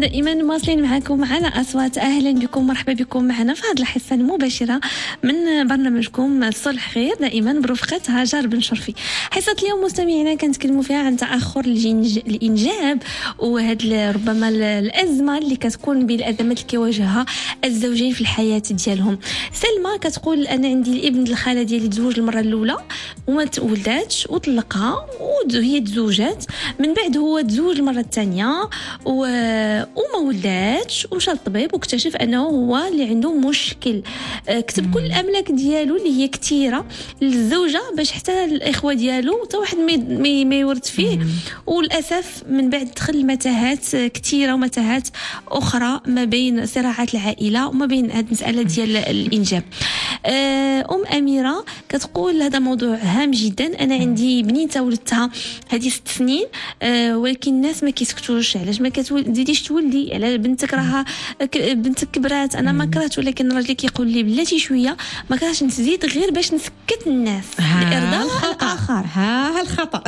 دائما مواصلين معكم على أصوات. أهلا بكم، مرحبا بكم معنا في هذه الحصة المباشرة من برنامجكم الصلح خير دائما برفقة هاجر بن شرفي. حصة اليوم مستمعينا كنتكلموا فيها عن تأخر الإنجاب وهذا ربما الأزمة اللي كتكون بين الأزمات اللي كيواجهها الزوجين في الحياة ديالهم. سلمى كتقول أنا عندي الابن الخالة ديالي تزوج المرة الأولى وما تولداتش وطلقها وهي تزوجات، من بعد هو تزوج المرة الثانية و... وما ولداتش ومشى للطبيب واكتشف انه هو اللي عنده مشكل. كتب كل الاملاك ديالو اللي هي كثيره للزوجه باش حتى الاخوه ديالو حتى واحد ما ما يورث فيه، وللاسف من بعد دخل متاهات كثيره ومتاهات اخرى ما بين صراعات العائله وما بين هذه المساله ديال الانجاب. ام اميره كتقول هذا موضوع هام جدا، انا عندي بنيته ولدتها هذه ست سنين ولكن الناس ما كيسكتوش، علاش ما كتزيديش تولدي، على بنتك راها بنتك كبرات، انا ما كرهت ولكن راجلي كيقول لي بلاتي شويه ما كرهتش نزيد غير باش نسكت الناس لارضاء الاخر. ها الخطا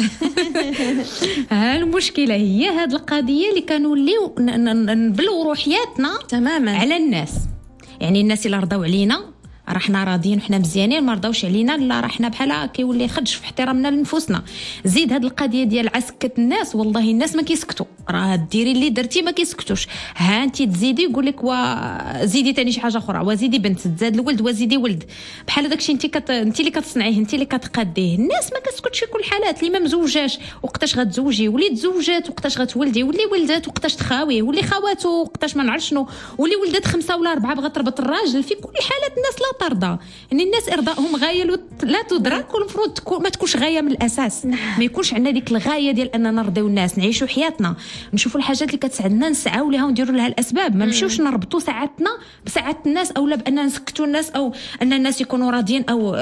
ها المشكله هي هذه القضيه اللي كنوليو نبلو روحياتنا تماما على الناس. يعني الناس اللي رضاو علينا راه حنا راضيين وحنا مزيانين، ما رضاوش علينا لا راه حنا بحال كيولي خدش في احترامنا لنفوسنا. زيد هاد القضيه ديال عسكت الناس، والله الناس ما كيسكتوا، راه ديري اللي درتي ما كيسكتوش. ها انت تزيدي يقول لك وا زيدي ثاني شي حاجه اخرى، وزيدي بنت تزاد الولد وزيدي ولد، بحال داكشي انت كت... انت اللي كتصنعيه انت اللي كتقاديه. الناس ما كتسكتش في كل الحالات، اللي ما مزوجاش وقتاش غتزوجي، واللي تزوجات وقتاش غتولدي، واللي ولدات وقتاش تخاوي، واللي خاواتو وقتاش ما نعرف شنو، واللي ولدت خمسه ولا اربعه بغات تربط الراجل. في كل الحالات الناس لا ترضى، ان الناس ارضائهم غايه لا تدرك، والمفروض تكون ما تكونش غايه من الاساس. ما يكونش عندنا ديك الغايه ديال اننا نرضيو الناس، نعيشوا حياتنا، نشوفوا الحاجات اللي كتسعدنا نسعاو لها ونديروا لها الاسباب، ما نمشيوش نربطوا ساعتنا بساعات الناس اولا بان نسكتوا الناس او ان الناس يكونوا راضيين، او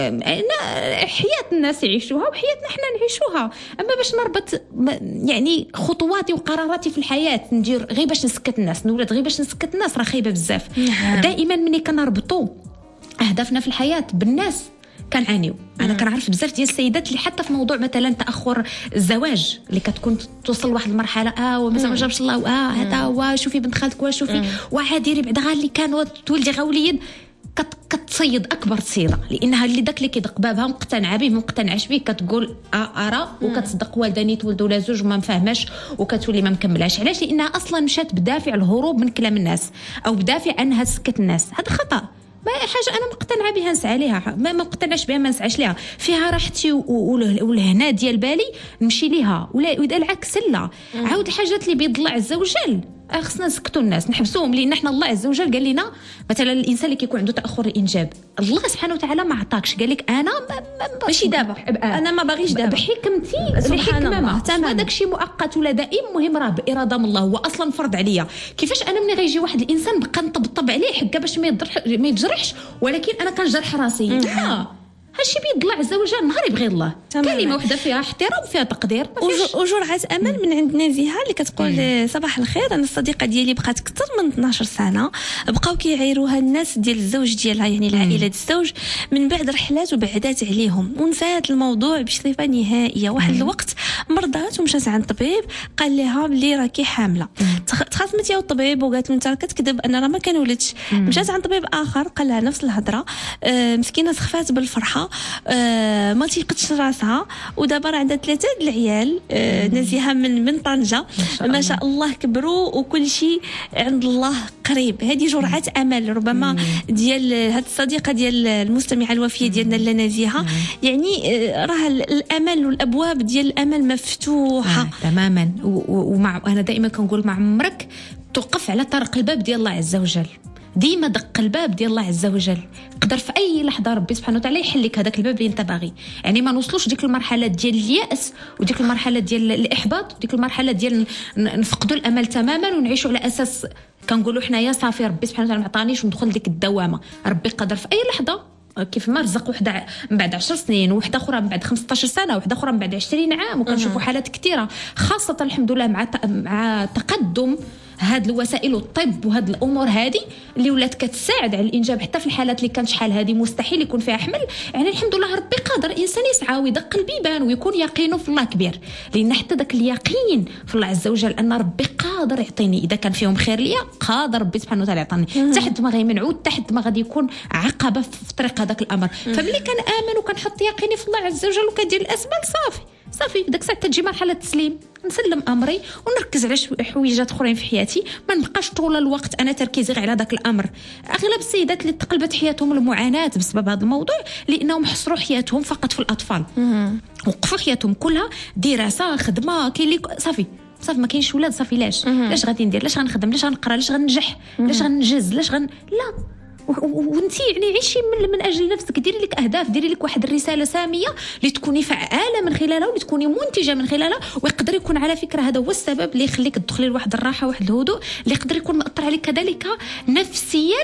حياه الناس يعيشوها وحياتنا حنا نعيشوها. اما باش نربط يعني خطواتي وقراراتي في الحياه ندير غير باش نسكت الناس، نولد غير باش نسكت الناس، راه خايبه بزاف. دائما ملي كنربطوا اهدافنا في الحياه بالناس كنعانيو. انا كنعرف بزاف ديال السيدات اللي حتى في موضوع مثلا تاخر الزواج اللي كتكون توصل لواحد المرحله اه ومازال ما جابش الله اه هذا هو شوفي بنت خالتك وشوفي وعادي بعدا غير اللي كانوا تولدي غا وليد كتصيد اكبر تصيده، لانها اللي داك اللي كيدق بابها مقتنعه به مقتنعش به كتقول اه ارى وكتصدق والداني تولدوا لا زوج وما مفهماش وكتولي ما مكملاش. علاش؟ لانها اصلا مشات بدافع الهروب من كلام الناس او بدافع انها تسكت الناس. هذا خطا، ما حاجه انا مقتنعه بها نسعى ليها، ما مقتنعش بها ما نسعاش ليها، فيها راحتي والهنا ديال بالي نمشي ليها، ولا واذا العكس لا. عاود الحاجات اللي بيض الله عز وجل خصنا نسكتوا الناس نحبسوهم، لان احنا الله عز وجل قال لنا مثلا الانسان اللي كيكون عنده تاخر الانجاب الله سبحانه وتعالى ما عطاكش، قال لك انا ماشي دابا انا ما باغيش دابا بحكمتي بحكمه هذاك الشيء مؤقت ولا دائم، مهم راه باراده من الله، هو اصلا فرض عليا. كيفاش انا ملي غيجي واحد الانسان بقى نطبطب عليه حكا باش ما يضرح ما يتجرحش، ولكن انا كنجرح راسي؟ لا، هادشي بيد الله عز وجل، نهار يبغي الله. كلمه وحده فيها احترام وفيها تقدير وجرعه امل من عند نزيهه اللي كتقول مم. صباح الخير، انا الصديقه ديالي بقات اكثر من اثناش سنه بقاو كيعايروها الناس ديال الزوج ديالها، يعني العائله ديال الزوج، من بعد رحلات وبعدات عليهم ونسات الموضوع بصفه نهائيه. واحد مم. الوقت مرضات ومشات عند الطبيب قال لها بلي راكي حامله، تخاصمت يا الطبيب وقالت له انت كتكذب انا راه ما كنولدش. مشات عند طبيب اخر قال لها نفس الهضره، آه مسكينه سخفات بالفرحه، آه ما تيقتش راسها، ودابا راه عندها ثلاثه د العيال، آه نزيهه من من طنجه ما شاء الله كبروا وكل شيء عند الله قريب. هذه جرعه امل ربما ديال هذه الصديقه ديال المستمعه الوفيه ديالنا لا نزيهه، يعني آه راه الامل والابواب ديال الامل مفتوحه آه تماما. ومع انا دائما كنقول مع عمرك توقف على طرق الباب ديال الله عز وجل، ديما دق الباب ديال الله عز وجل، قدر في اي لحظه ربي سبحانه وتعالى يحل لك هذاك الباب اللي انت باغي. يعني ما نوصلوش ديك المرحله ديال الياس وديك المرحله ديال الاحباط وديك المرحله ديال نفقدوا الامل تماما ونعيشوا على اساس كنقولوا حنايا صافي ربي سبحانه وتعالى ما عطانيش وندخل ديك الدوامه. ربي قدر في اي لحظه كيف ما رزق وحده من بعد عشر سنين وحده اخرى من بعد خمسطاش سنه وحده اخرى من بعد عشرين عام، وكنشوفوا حالات كثيره خاصه الحمد لله مع مع تقدم هاد الوسائل والطب وهاد الامور هذه اللي ولات كتساعد على الانجاب حتى في الحالات اللي كان شحال هذه مستحيل يكون فيها حمل. يعني الحمد لله ربي قادر الانسان يسعى ويدق البيبان ويكون يقينه في الله كبير، لان حتى داك اليقين في الله عز وجل ان ربي قادر يعطيني اذا كان فيهم خير ليا، قادر ربي سبحانه وتعالى يعطيني تحت ما غيمنعو تحت ما غادي يكون عقبه في طريق هذاك الامر. فملي كنامن وكنحط يقيني في الله عز وجل وكندير الاسباب صافي صافي داك الساعه تجي مرحله التسليم، نسلم امري ونركز على حويجات اخرين في حياتي، ما نبقاش طول الوقت انا تركيزي غير على داك الامر. اغلب السيدات اللي تقلبت حياتهم المعاناه بسبب هذا الموضوع لانهم حصروا حياتهم فقط في الاطفال، وقفوا حياتهم كلها دراسه خدمه كاين اللي صافي صافي ما كاينش ولاد صافي لاش لاش غادي ندير، لاش غنخدم، لاش غنقرا، لاش غننجح، لاش غنجز، لاش غن لا. وانتي يعني عيشي من, من اجل نفسك، ديري لك اهداف، ديري لك واحد الرساله ساميه اللي تكوني فعاله من خلالها واللي تكوني منتجه من خلالها، ويقدر يكون على فكره هذا هو السبب اللي يخليك تدخلي لواحد الراحه واحد الهدوء اللي يقدر يكون مأثر عليك كذلك نفسيا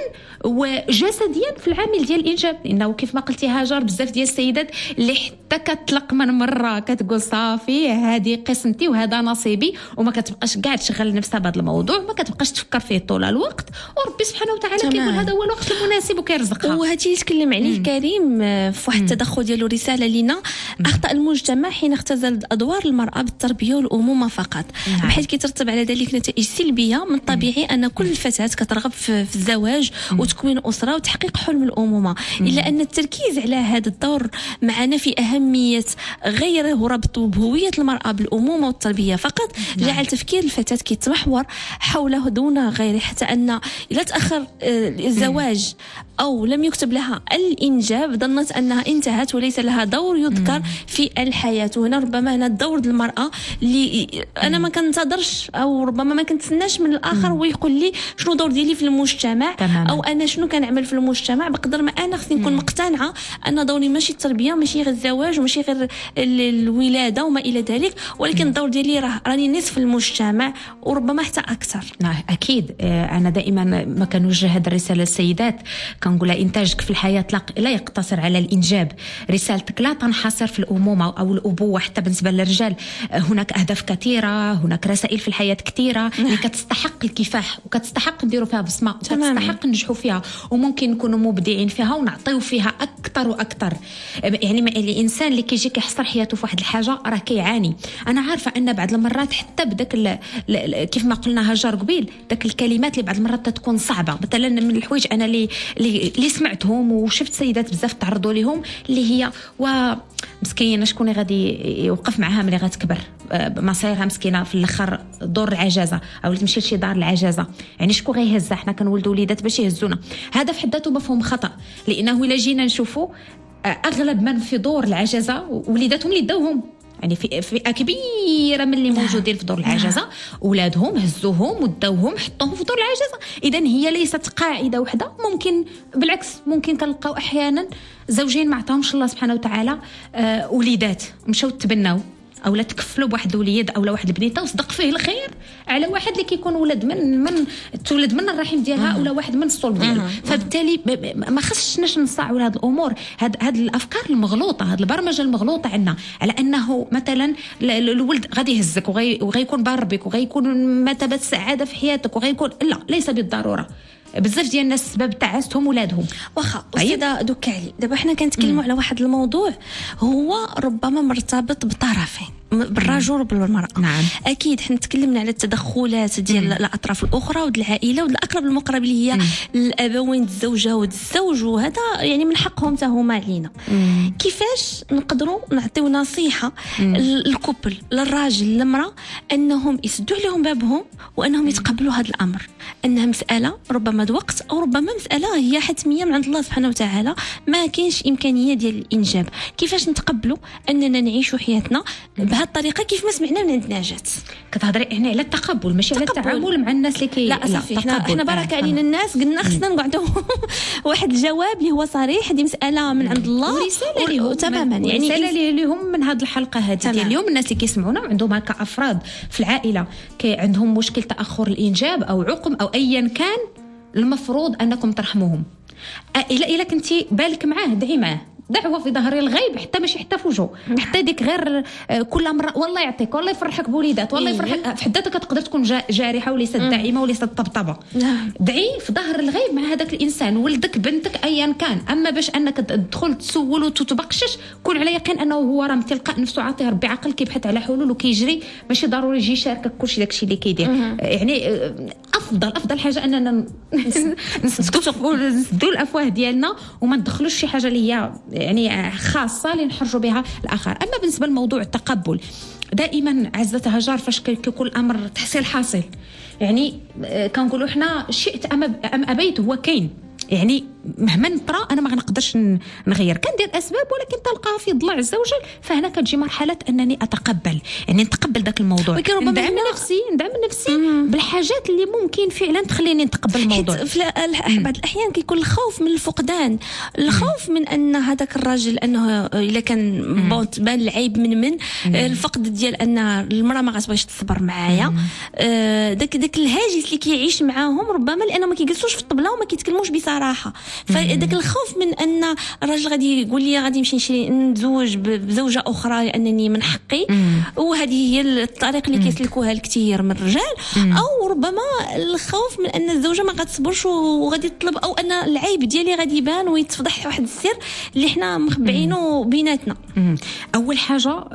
وجسديا في العامل ديال الانجاب. لانه كيف ما قلتي هاجر بزاف ديال السيدات اللي حتى كتطلق من مره كتقول صافي هذه قسمتي وهذا نصيبي، وما كتبقاش كاع تشغل نفسها بهذا الموضوع، ما كتبقاش تفكر فيه طول الوقت، وربي سبحانه وتعالى كيقول هذا هو الوقت المناسب وكيرزقها. وهذا اللي تكلم عليه كريم في واحد التدخل ديالو رساله لينا: اخطا المجتمع حين اختزل ادوار المراه بالتربيه والامومه فقط، بحيث كيترتب على ذلك نتائج سلبيه. من طبيعي ان كل الفتاه كترغب في, في الزواج وتكوين اسره وتحقيق حلم الامومه، الا ان التركيز على هذا الدور معنا في اهميه غيره ربط بهويه المراه بالامومه والتربيه فقط جعل تفكير الفتاه كيتمحور حوله دون غيره، حتى ان اذا تاخر الزواج أو لم يكتب لها الإنجاب ظنت أنها انتهت وليس لها دور يذكر في الحياة. وهنا ربما هنا الدور المرأة اللي أنا ما كنتظرش أو ربما ما كنتسناش من الآخر ويقول لي شنو دور ديالي في المجتمع تماما. أو أنا شنو كنعمل في المجتمع، بقدر ما أنا خصني نكون مقتنعة أن دوري ماشي التربية، ماشي غير الزواج وماشي غير الولادة وما إلى ذلك، ولكن الدور ديالي راه راني نصف المجتمع وربما حتى أكثر. أكيد. أنا دائما ما كنوجه هذه الرسالة للسيدات كنقول إنتاجك في الحياة لا يقتصر على الإنجاب، رسالتك لا تنحصر في الأمومة أو الأبوة. حتى بالنسبة للرجال هناك أهداف كثيرة، هناك رسائل في الحياة كثيرة اللي كتستحق الكفاح وكتستحق نديروا فيها بصمة وكتستحق ننجحوا فيها، وممكن نكونوا مبدعين فيها ونعطيو فيها أكثر وأكثر. يعني الإنسان اللي كيجي كيحصر حياته في واحد الحاجة راه كيعاني. أنا عارفة أن بعض المرات حتى بداك كيف ما قلنا هاجر قبيل داك الكلمات اللي بعض المرات تكون صعبة. مثلا من الحوايج أنا اللي اللي سمعتهم وشفت سيدات بزاف تعرضوا لهم اللي هي ومسكينه شكون غادي يوقف معها ملي غتكبر، مصيرها مسكينه في الاخر دور العجزه او تمشي لشي دار العجزه، يعني شكون غيهزها؟ حنا كنولدوا وليدات باش يهزونا. هذا في حد ذاته مفهوم خطا، لانه الا جينا نشوفوا اغلب من في دور العجزه وليداتهم اللي داوهم، يعني في فئه كبيره من اللي موجودين في دور العجزه اولادهم هزوهم وداوهم حطوهم في دور العجزه. اذا هي ليست قاعده وحده، ممكن بالعكس ممكن كنلقاو احيانا زوجين ما عطاهمش الله سبحانه وتعالى آه وليدات مشاو تبناو او لا تكفلوا بواحد الوليد او لا واحد البنيته وصدق فيه الخير على واحد اللي كيكون ولد من من تولد من الرحم ديالها ولا واحد من الصلب ديالو. فبالتالي ما خصناش نصاعوا هذه الامور، هاد هاد الافكار المغلوطه، هاد البرمجه المغلوطه عندنا على انه مثلا الولد غادي يهزك وغيكون بار بك وغيكون مثابه السعاده في حياتك وغيكون لا، ليس بالضروره. بزاف ديال الناس سبب تعاستهم ولادهم واخا. استاذه دوك علي دابا حنا كنتكلموا على واحد الموضوع هو ربما مرتبط بطرفين، بالرجل وبالمرأة. نعم. أكيد حنا تكلمنا على التدخلات ديال الأطراف الأخرى والعائلة والأقرب المقرب اللي هي مم. الأبوين الزوجة والزوج، وهذا يعني من حقهم حتى هما علينا. مم. كيفاش نقدروا نعطيو نصيحة للكوبل للراجل للمرأة أنهم يسدوا عليهم بابهم وأنهم يتقبلوا هذا الأمر، أنها مسألة ربما الوقت أو ربما مسألة هي حتمية من عند الله سبحانه وتعالى، ما كاينش إمكانية ديال الإنجاب. كيفاش نتقبلوا أننا نعيشوا حياتنا بهذه الطريقه كيف ما سمعنا من عند نجات؟ كتهضري هنا على التقبل ماشي على التعامل مع الناس اللي كي لا صافي. حنا حنا برك علينا الناس قلنا خصنا نقعدوا واحد الجواب اللي هو صريح، هذه مساله من عند الله ورساله ليهم تماما، يعني رساله ليهم من هذه الحلقه هذه ديال اليوم. الناس اللي كيسمعونا وعندهم هكا افراد في العائله كي عندهم مشكل تاخر الانجاب او عقم او ايا كان، المفروض انكم ترحموهم. الا الا كنتي بالك معاه دعي معاه، دعوه في ظهر الغيب، حتى ماشي حتى في وجهه، حتى ديك غير كل مره والله يعطيك والله يفرحك بوليدات والله يفرحك، في حد ذاتها كتقدر تكون جارحه وليست داعمه وليست طبطبه. دعي في ظهر الغيب مع هذاك الانسان، ولدك بنتك ايا كان. اما باش انك تدخل تسول وتتبقشش، كون على يقين انه هو راه تلقى نفسه عاطيه ربي عقل كيبحث على حلول وكيجري، ماشي ضروري يجي يشاركك كلشي داكشي اللي كيدير. يعني افضل افضل حاجه اننا نسدوا الافواه ديالنا وما ندخلوش شي حاجه اللي هي يعني خاصه اللي نحرجوا بها الاخر. اما بالنسبه لموضوع التقبل، دائما عزة هجار فاش كيكون الامر تحصيل حاصل، يعني كنقولوا حنا شئت ام ام ابيت هو كاين، يعني مهما نطرا انا ما غنقدرش نغير، كندير اسباب ولكن تلقاها في ضلع الزوجه. فهنا كتجي مرحله انني اتقبل، يعني نتقبل ذاك الموضوع، ندعم نفسي ندعم نفسي بالحاجات اللي ممكن فعلا تخليني نتقبل الموضوع. في بعض الاحيان كيكون الخوف من الفقدان، الخوف من ان هذاك الراجل انه الا كان بون تبان العيب من من الفقد ديال ان المراه ما غتبغيش تصبر معايا، داك داك الهاجس اللي كيعيش معاهم ربما لانه ما كيجلسوش في الطبله وما كيتكلموش بصراحه. فداك الخوف من ان الراجل غادي يقول لي غادي نمشي نشري نتزوج بزوجه اخرى لانني من حقي، وهذه هي الطريق اللي كيسلكوها الكثير من الرجال، او ربما الخوف من ان الزوجه ما غتصبرش وغادي تطلب، او ان العيب ديالي غادي يبان ويتفضح واحد السر اللي حنا مخبعينه بيناتنا. اول حاجه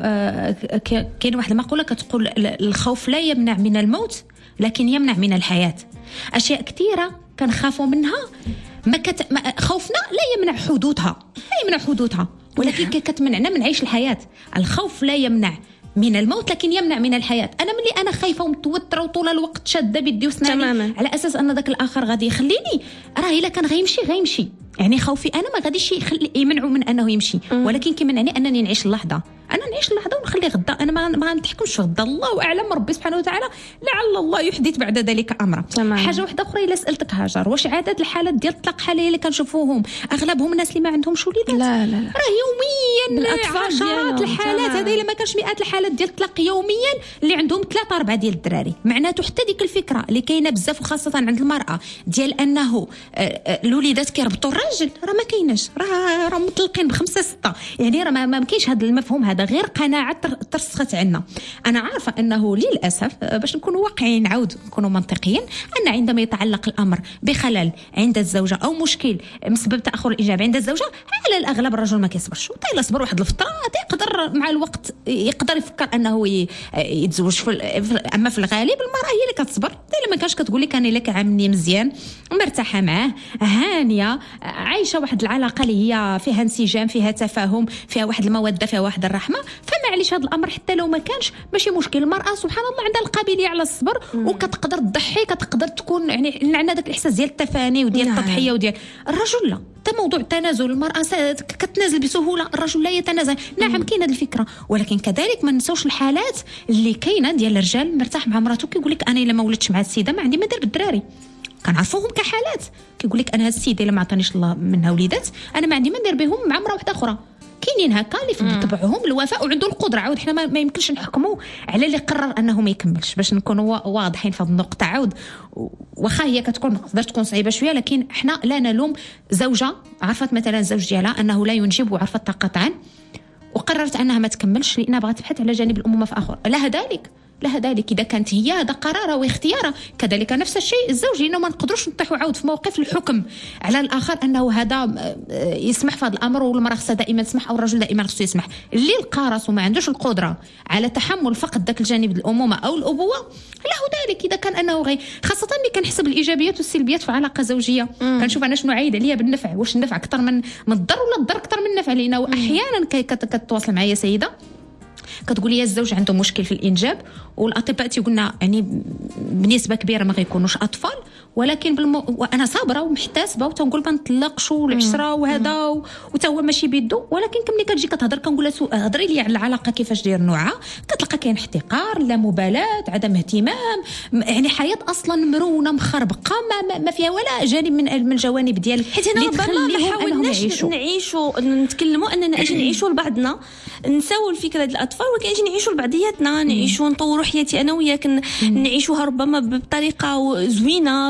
كاين واحد المقوله كتقول الخوف لا يمنع من الموت لكن يمنع من الحياه. اشياء كثيره كنخافوا منها ما كت... ما خوفنا لا يمنع حدوثها، لا يمنع حدوثها، ولكن كتمنعنا من عيش الحياه. الخوف لا يمنع من الموت لكن يمنع من الحياه. انا ملي انا خايفه ومتوتره وطول الوقت شاده بيدي وسناني على اساس ان ذاك الاخر غادي يخليني، راه الا كان غيمشي غيمشي، يعني خوفي انا ما غاديش يخلي يمنعه من انه يمشي، ولكن كيمنعني انني نعيش اللحظه، انا نعيش اللحظه ونخلي غدا، انا ما ما نتحكمش غدا، الله اعلم، ربي سبحانه وتعالى لعل الله يحدث بعد ذلك امرا. حاجه واحده اخرى الا سالتك هاجر، واش عدد الحالات ديال الطلاق حاليا اللي كنشوفوهم اغلبهم الناس اللي ما عندهمش وليدات؟ لا لا لا، راه يوميا عشرات الحالات، هذا الا ما كانش مئات الحالات ديال الطلاق يوميا اللي عندهم ثلاثه اربعه ديال الدراري. معناته حتى ديك الفكره اللي كاينه بزاف وخاصه عند المراه ديال انه الوليدات كيربطوا الراجل، راه ما كايناش، راه راه مطلقين بخمسه سته، يعني راه ما كاينش هذا المفهوم، هذا غير قناعه ترسخت عندنا. انا عارفه انه للاسف باش نكونوا واقعيين نعاود نكونوا منطقيين، ان عندما يتعلق الامر بخلل عند الزوجه او مشكل مسبب تاخر الاجابه عند الزوجه، على الاغلب الرجل ما كيصبرش، وطيلا صبر واحد الفتره يقدر مع الوقت يقدر يفكر انه يتزوج. في اما في الغالب المراه هي اللي كتصبر، الا ما كانش كتقول لك انا لك عاملني مزيان مرتاحه معاه هانيه عايشه واحد العلاقه اللي هي فيها انسجام فيها تفاهم فيها واحد الموده فيها واحد الرحمه، فمعليش هذا الامر حتى لو ما كانش ماشي مشكل. المراه سبحان الله عندها القابليه على الصبر وكتقدر تضحي، كتقدر تكون يعني عندنا داك الاحساس ديال التفاني وديال التضحيه وديال الرجل لا. ده موضوع التنازل، المراه كتنازل بسهوله، الرجل لا يتنازل. نعم كاينه هذه الفكره، ولكن كذلك ما نساوش الحالات اللي كاينه ديال الرجال مرتاح مع مراته كيقول لك انا الا ما ولدتش مع السيده ما عندي ما ندير بالدراري. كنعرفوهم كحالات كيقول لك انا هاد السيده الا ما عطانيش الله منها وليدات انا ما عندي ما ندير بهم مع امراه واحده اخرى. كاينين هكا اللي في طبعهم الوفاء وعنده القدره. عاود حنا ما يمكنش نحكموا على اللي قرر انه ما يكملش، باش نكونوا واضحين في هذه النقطه. عاود واخا هي كتكون تقدر تكون صعيبه شويه، لكن احنا لا نلوم زوجه عرفت مثلا الزوج ديالها انه لا ينجب وعرفت تقاطعا وقررت انها ما تكملش لانها بغات تبحث على جانب الامومه في اخر. لها ذلك لها ذلك اذا كانت هي هذا قرارها واختيارها. كذلك نفس الشيء الزوج، لانه ما نقدروش نطيحوا عاود في موقف الحكم على الاخر انه هذا يسمح في هذا الامر والمراه خصها دائما تسمح او الرجل دائما خصو يسمح. اللي لقى راسو ما عندوش القدره على تحمل فقد ذاك الجانب الامومه او الابوه له ذلك. اذا كان انه غير خاصه اللي كنحسب الايجابيات والسلبيات في علاقه زوجيه كنشوف انا شنو عايد عليا بالنفع، واش النفع اكثر من من الضر ولا الضر اكثر من النفع. لانه احيانا كتواصل معايا سيده كتقول لي الزوج عنده مشكل في الانجاب والاطباء تيقولنا يعني بنسبه كبيره ما غيكونوش اطفال، ولكن بالمو... وانا صابره ومحتسبه وتنقول ما نطلقش والعشره وهذا وتا هو ماشي بيدو. ولكن كملي كتجي كتهضر كنقول لها هضري لي على العلاقه كيفاش داير نوعها، كتلقى كاين احتقار لا مبالاه عدم اهتمام، يعني حياه اصلا مرونه مخربقه ما, ما فيها ولا جانب من من الجوانب ديال حيت انا ربما ما حاولناش نعيشوا نتكلموا اننا اجي نعيشوا لبعضنا نساو الفكره ديال الاطفال، ولكن اجي نعيشوا لبعضياتنا نعيشوا نطوروا حياتي انا وياك نعيشوها ربما بطريقه زوينه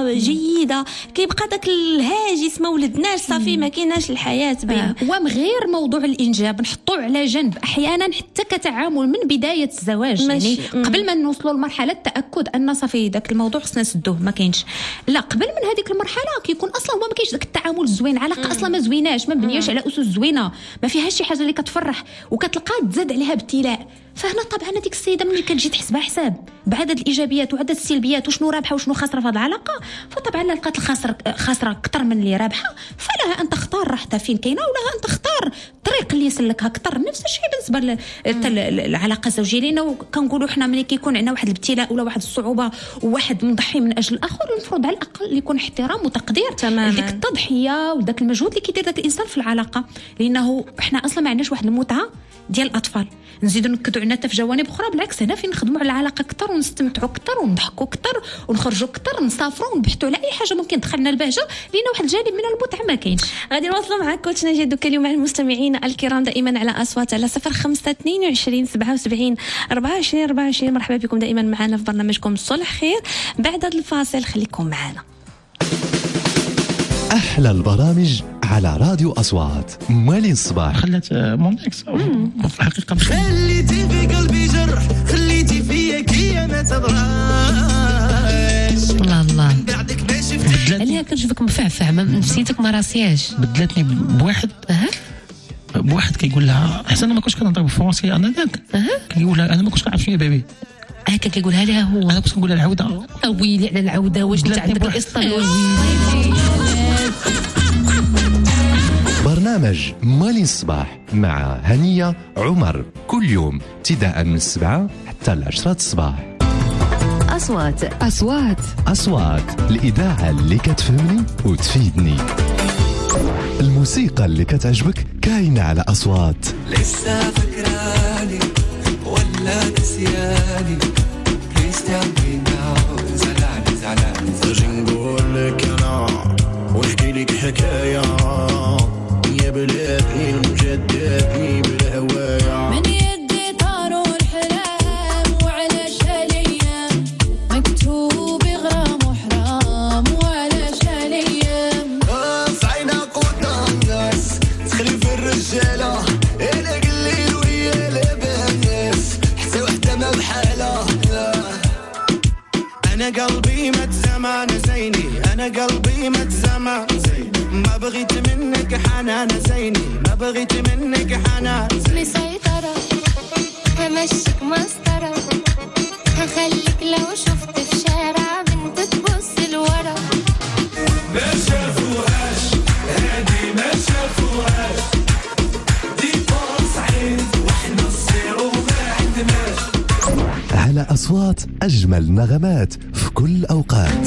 جيده، كيبقى داك الهاجس ما ولدناش صافي ما كايناش الحياه بين. آه. ومغير موضوع الانجاب نحطوه على جنب احيانا حتى كتعامل من بدايه الزواج، يعني قبل ما نوصلوا لمرحله التاكد ان صافي داك الموضوع خصنا نسدوه ما كاينش، لا قبل من هذيك المرحله كيكون اصلا هو ما كاينش داك التعامل الزوين، علاقه اصلا ما زويناش ما مبنياش على اسس زوينه، ما فيهاش شي حاجه اللي كتفرح وكتلقى تزاد عليها ابتلاء. فهنا طبعا هذيك السيده ملي كتجي تحسبها حساب بعدد الايجابيات وعدد السلبيات وشنو رابحه وشنو خاسره في هذه العلاقه، فطبعا لا لقات الخاسر خاسره اكثر من اللي رابحه، فلها ان تختار راحتها فين كاينه، ولها ان تختار الطريق اللي يسلكها اكثر. نفس الشيء بالنسبه للعلاقه الزوجيه، لانه كنقولوا حنا ملي كيكون عندنا واحد الابتلاء ولا واحد الصعوبه وواحد مضحي من اجل الاخر، المفروض على الاقل يكون احترام وتقدير ديك التضحيه وداك المجهود اللي كيدير داك الانسان في العلاقه، لانه احنا اصلا ما عندناش واحد المتعه ديال الاطفال نزيدوا نكدوا عنا حتى في جوانب اخرى. بالعكس هنا فين نخدموا على العلاقه اكثر ونستمتعوا اكثر ونضحكوا اكثر ونخرجوا اكثر ونسافروا ونبحثوا على اي حاجه ممكن تدخلنا البهجه، لان واحد الجانب من المتعه ما كاينش. غادي نواصلوا معك كوتش نجي دوك اليوم مع المستمعين الكرام دائما على اصوات على صفر خمسة اثنين وعشرين سبعة وسبعين أربعة وعشرين أربعة وعشرين. مرحبا بكم دائما معنا في برنامجكم صلح خير. بعد هذا الفاصل خليكم معنا. أحلى البرامج على راديو أصوات. مالين الصباح خلات مونكس في الحقيقة مش خليتي في قلبي جرح، خليتي فيا كي ما تبغاش. الله الله بعدك ما شفت عليها كنشوفك مفعفع نفسيتك ما راسياش. بدلتني بواحد أه. بواحد كيقول لها حسن ما كنتش كنهضر بالفرنسي انا ذاك أه. كيقول لها انا ما كنتش كنعرف شنو بيبي هكا كيقولها لها هو. انا كنت كنقول لها العوده ويلي على العوده واش انت عندك الاسطول. برنامج مالين الصباح مع هنية عمر كل يوم ابتداء من السبعة حتى العشرة الصباح. أصوات أصوات أصوات الإذاعة اللي كتفهمني وتفيدني. الموسيقى اللي كتعجبك كاينة على أصوات. لسه فكراني ولا نسياني كريستيان زعلاني زعلاني زوجي نقول لك أنا ونحكي لك حكاية يا بلادني المجددني بالهوايا من يدي طاروا الحلام وعلى شاليام مكتوب غرام وحرام وعلى شاليام في عينا قدام الناس تخلف الرجالة إلا قليل ويا لبنس حتى وحدة ما بحالة. أنا قلبي متزمان زيني أنا قلبي متزمان زيني ما بغيت منك حنان زيني ما بغيت منك حنان زيني مسيطرة همشيك مسطرة هخليك لو شفت في شارع بنت تبص لورا. ما شافوهاش هادي ما شافوهاش دي فرص عين واحنا الصيرو ما عندناش. على أصوات أجمل نغمات في كل أوقات.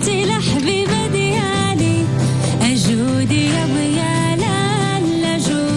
أجودي يا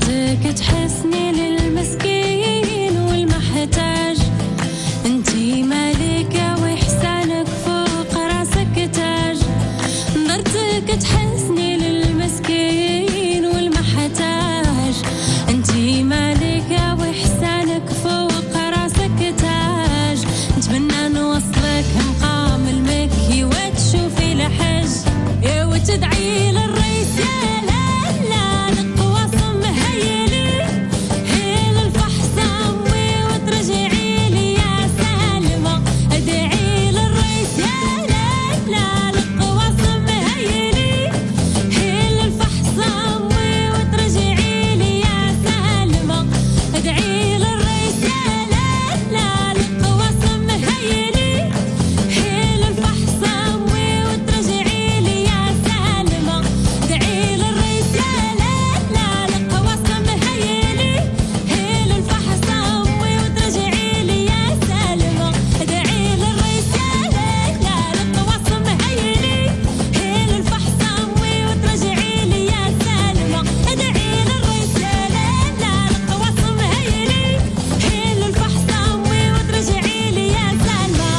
درتك تحسني للمسكين والمحتاج انتي مالكة وإحسانك فوق راسك تاج درتك تحسني للمسكين والمحتاج انتي مالكة وإحسانك فوق راسك تاج نتمنى نوصلك مقام المكي وتشوفي الحج يا وتدعي للرئيس يا لا لا القواصم هيلي هيل الفحص امي وترجعي لي يا سالمة ادعي للرئيس يا لا لا القواصم هيلي هيل الفحص امي وترجعي لي يا سالمة ادعي للرئيس يا لا لا القواصم هيلي هيل الفحص امي وترجعي لي يا سالمة ادعي للرئيس يا لا لا القواصم هيلي هيل الفحص امي وترجعي لي يا سالمة ادعي للرئيس يا لا لا القواصم هيلي هيل الفحص امي وترجعي لي يا سالمة ادعي للرئيس يا لا لا القواصم هيلي هيل الفحص امي وترجعي لي يا سالمة.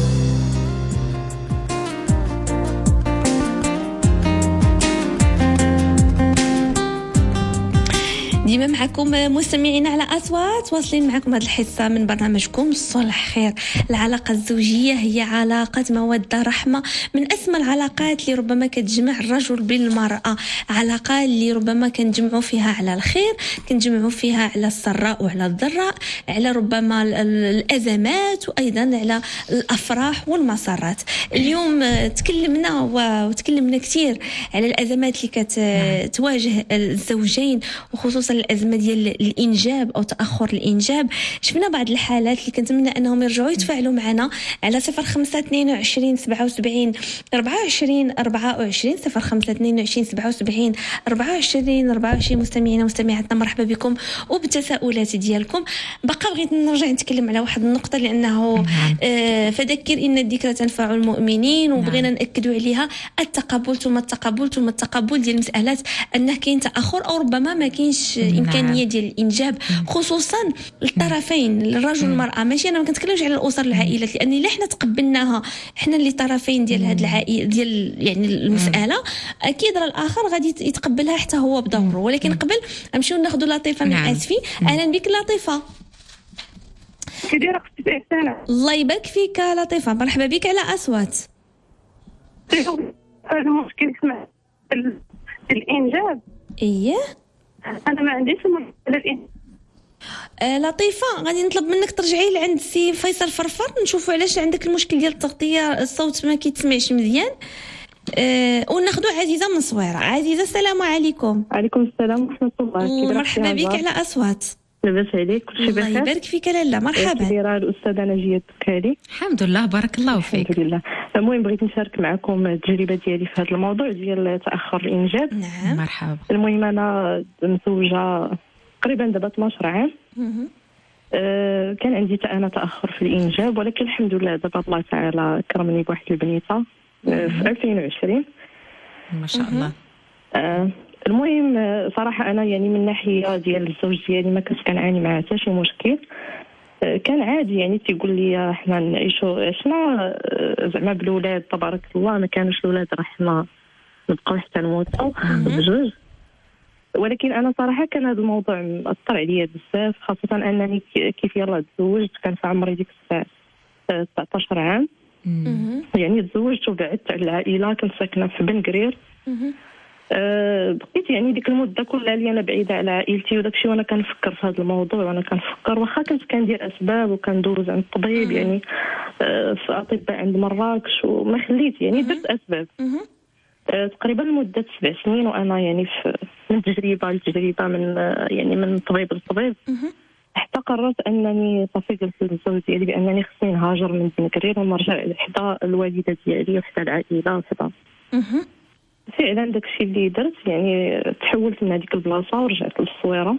ديما معكم مستمعينا على أصوات، واصلين معكم هذه الحصة من برنامجكم صلح خير. العلاقة الزوجية هي علاقة مودة رحمة، من أسمى العلاقات اللي ربما كتجمع الرجل بالمرأة، علاقة اللي ربما كنجمعوا فيها على الخير، كنجمعوا فيها على السراء وعلى الضراء، على ربما الأزمات وأيضا على الأفراح والمسارات. اليوم تكلمنا وتكلمنا كثير على الأزمات اللي كتواجه الزوجين، وخصوصا الأزمة ديال الإنجاب أو تأخر الإنجاب. شفنا بعض الحالات اللي كنتمنى أنهم يرجعوا يتفاعلوا معنا على صفر خمسة اثنين وعشرين سبعة وسبعين أربعة وعشرين أربعة وعشرين صفر خمسة اثنين وعشرين سبعة وسبعين أربعة وعشرين أربعة وعشرين. مستمعينا ومستمعاتنا مرحبا بكم وبالتساؤلات ديالكم. بقى بغيت نرجع نتكلم على واحد النقطة لأنه آه فذكر إن الذكرى تنفع المؤمنين، وبغينا نأكدوا عليها التقبل ثم التقبل ثم التقبل ديال المسألات أنه كاين تأخر أو ربما ما كاينش إمكانية ديال الإنجاب، خصوصا الطرفين الرجل والمرأة. ماشي أنا ما كنتكلمش على الأسر العائلات، لأن إلا حنا تقبلناها حنا اللي طرفين ديال هاد العائلة ديال يعني المسألة، أكيد راه الآخر غادي يتقبلها حتى هو بدوره. ولكن قبل نمشيو ناخذوا لطيفة من آسفي. أهلا بك لطيفة. كي دايره اختي احسان؟ الله يبارك فيك لطيفة، مرحبا بك على أصوات. المشكل سمع الإنجاب. إيه أنا ما عنديش مشكلة الإنجاب. آه لطيفة، غادي نطلب منك ترجعي لعند السي فيصل فرفر نشوفوا علاش عندك المشكل ديال التغطية، الصوت ما كيتسمعش مزيان. آه وناخذوا عزيزة من صويرة. عزيزة السلام عليكم. عليكم السلام ورحمة الله. مرحبا بك على أصوات. لاباس عليك؟ كلشي بخير؟ الله يبارك فيك لاله. مرحبا. كبيرة الأستاذة ناجية الدكالي. الحمد لله بارك الله فيك. الحمد لله. المهم بغيت نشارك معكم التجربة ديالي في هذا الموضوع ديال تأخر الإنجاب. نعم مرحبا. المهم أنا مزوجة تقريبا دابا اثنا عشر عام. أه كان عندي أنا تأخر في الإنجاب، ولكن الحمد لله دابا الله تعالى كرمني بواحد البنيته أه في ألفين وعشرين ما شاء الله. أه المهم صراحة أنا يعني من ناحية ديال الزوج ديالي ما كنتش كنعاني معاه حتى شي مشكل. أه كان عادي يعني تيقول لي حنا نعيشوا عشنا زعما بالولاد تبارك الله، ما كانوش الولاد راه حنا نبقاو حتى نموتوا بجوج. ولكن انا صراحه كان هذا الموضوع مأثر عليا بزاف، خاصه انني كيف يلاه تزوجت كان في عمري ديك الساعه تسعة عشر عام. يعني تزوجت وبعدت على العائله، كنت ساكنه في بن قرير. أه بقيت يعني ديك المده كلها اللي انا بعيده على عائلتي وداك الشيء، وانا كنفكر في هذا الموضوع، وانا كنفكر واخا كنت كندير اسباب وكندوز عند الطبيب يعني أه في اطباء عند مراكش وما خليت يعني درت اسباب. أه تقريبا لمده سبع سنين وانا يعني في من تجربه لتجربه، من يعني من طبيب لطبيب، حتى قررت انني صافي قلت للزوج ديالي بانني خصني نهاجر من بن قرير ونرجع حدا الوالده ديالي وحتى العائله وحدا. فعلا داكشي اللي درت، يعني تحولت من هذيك البلاصه ورجعت للصويره.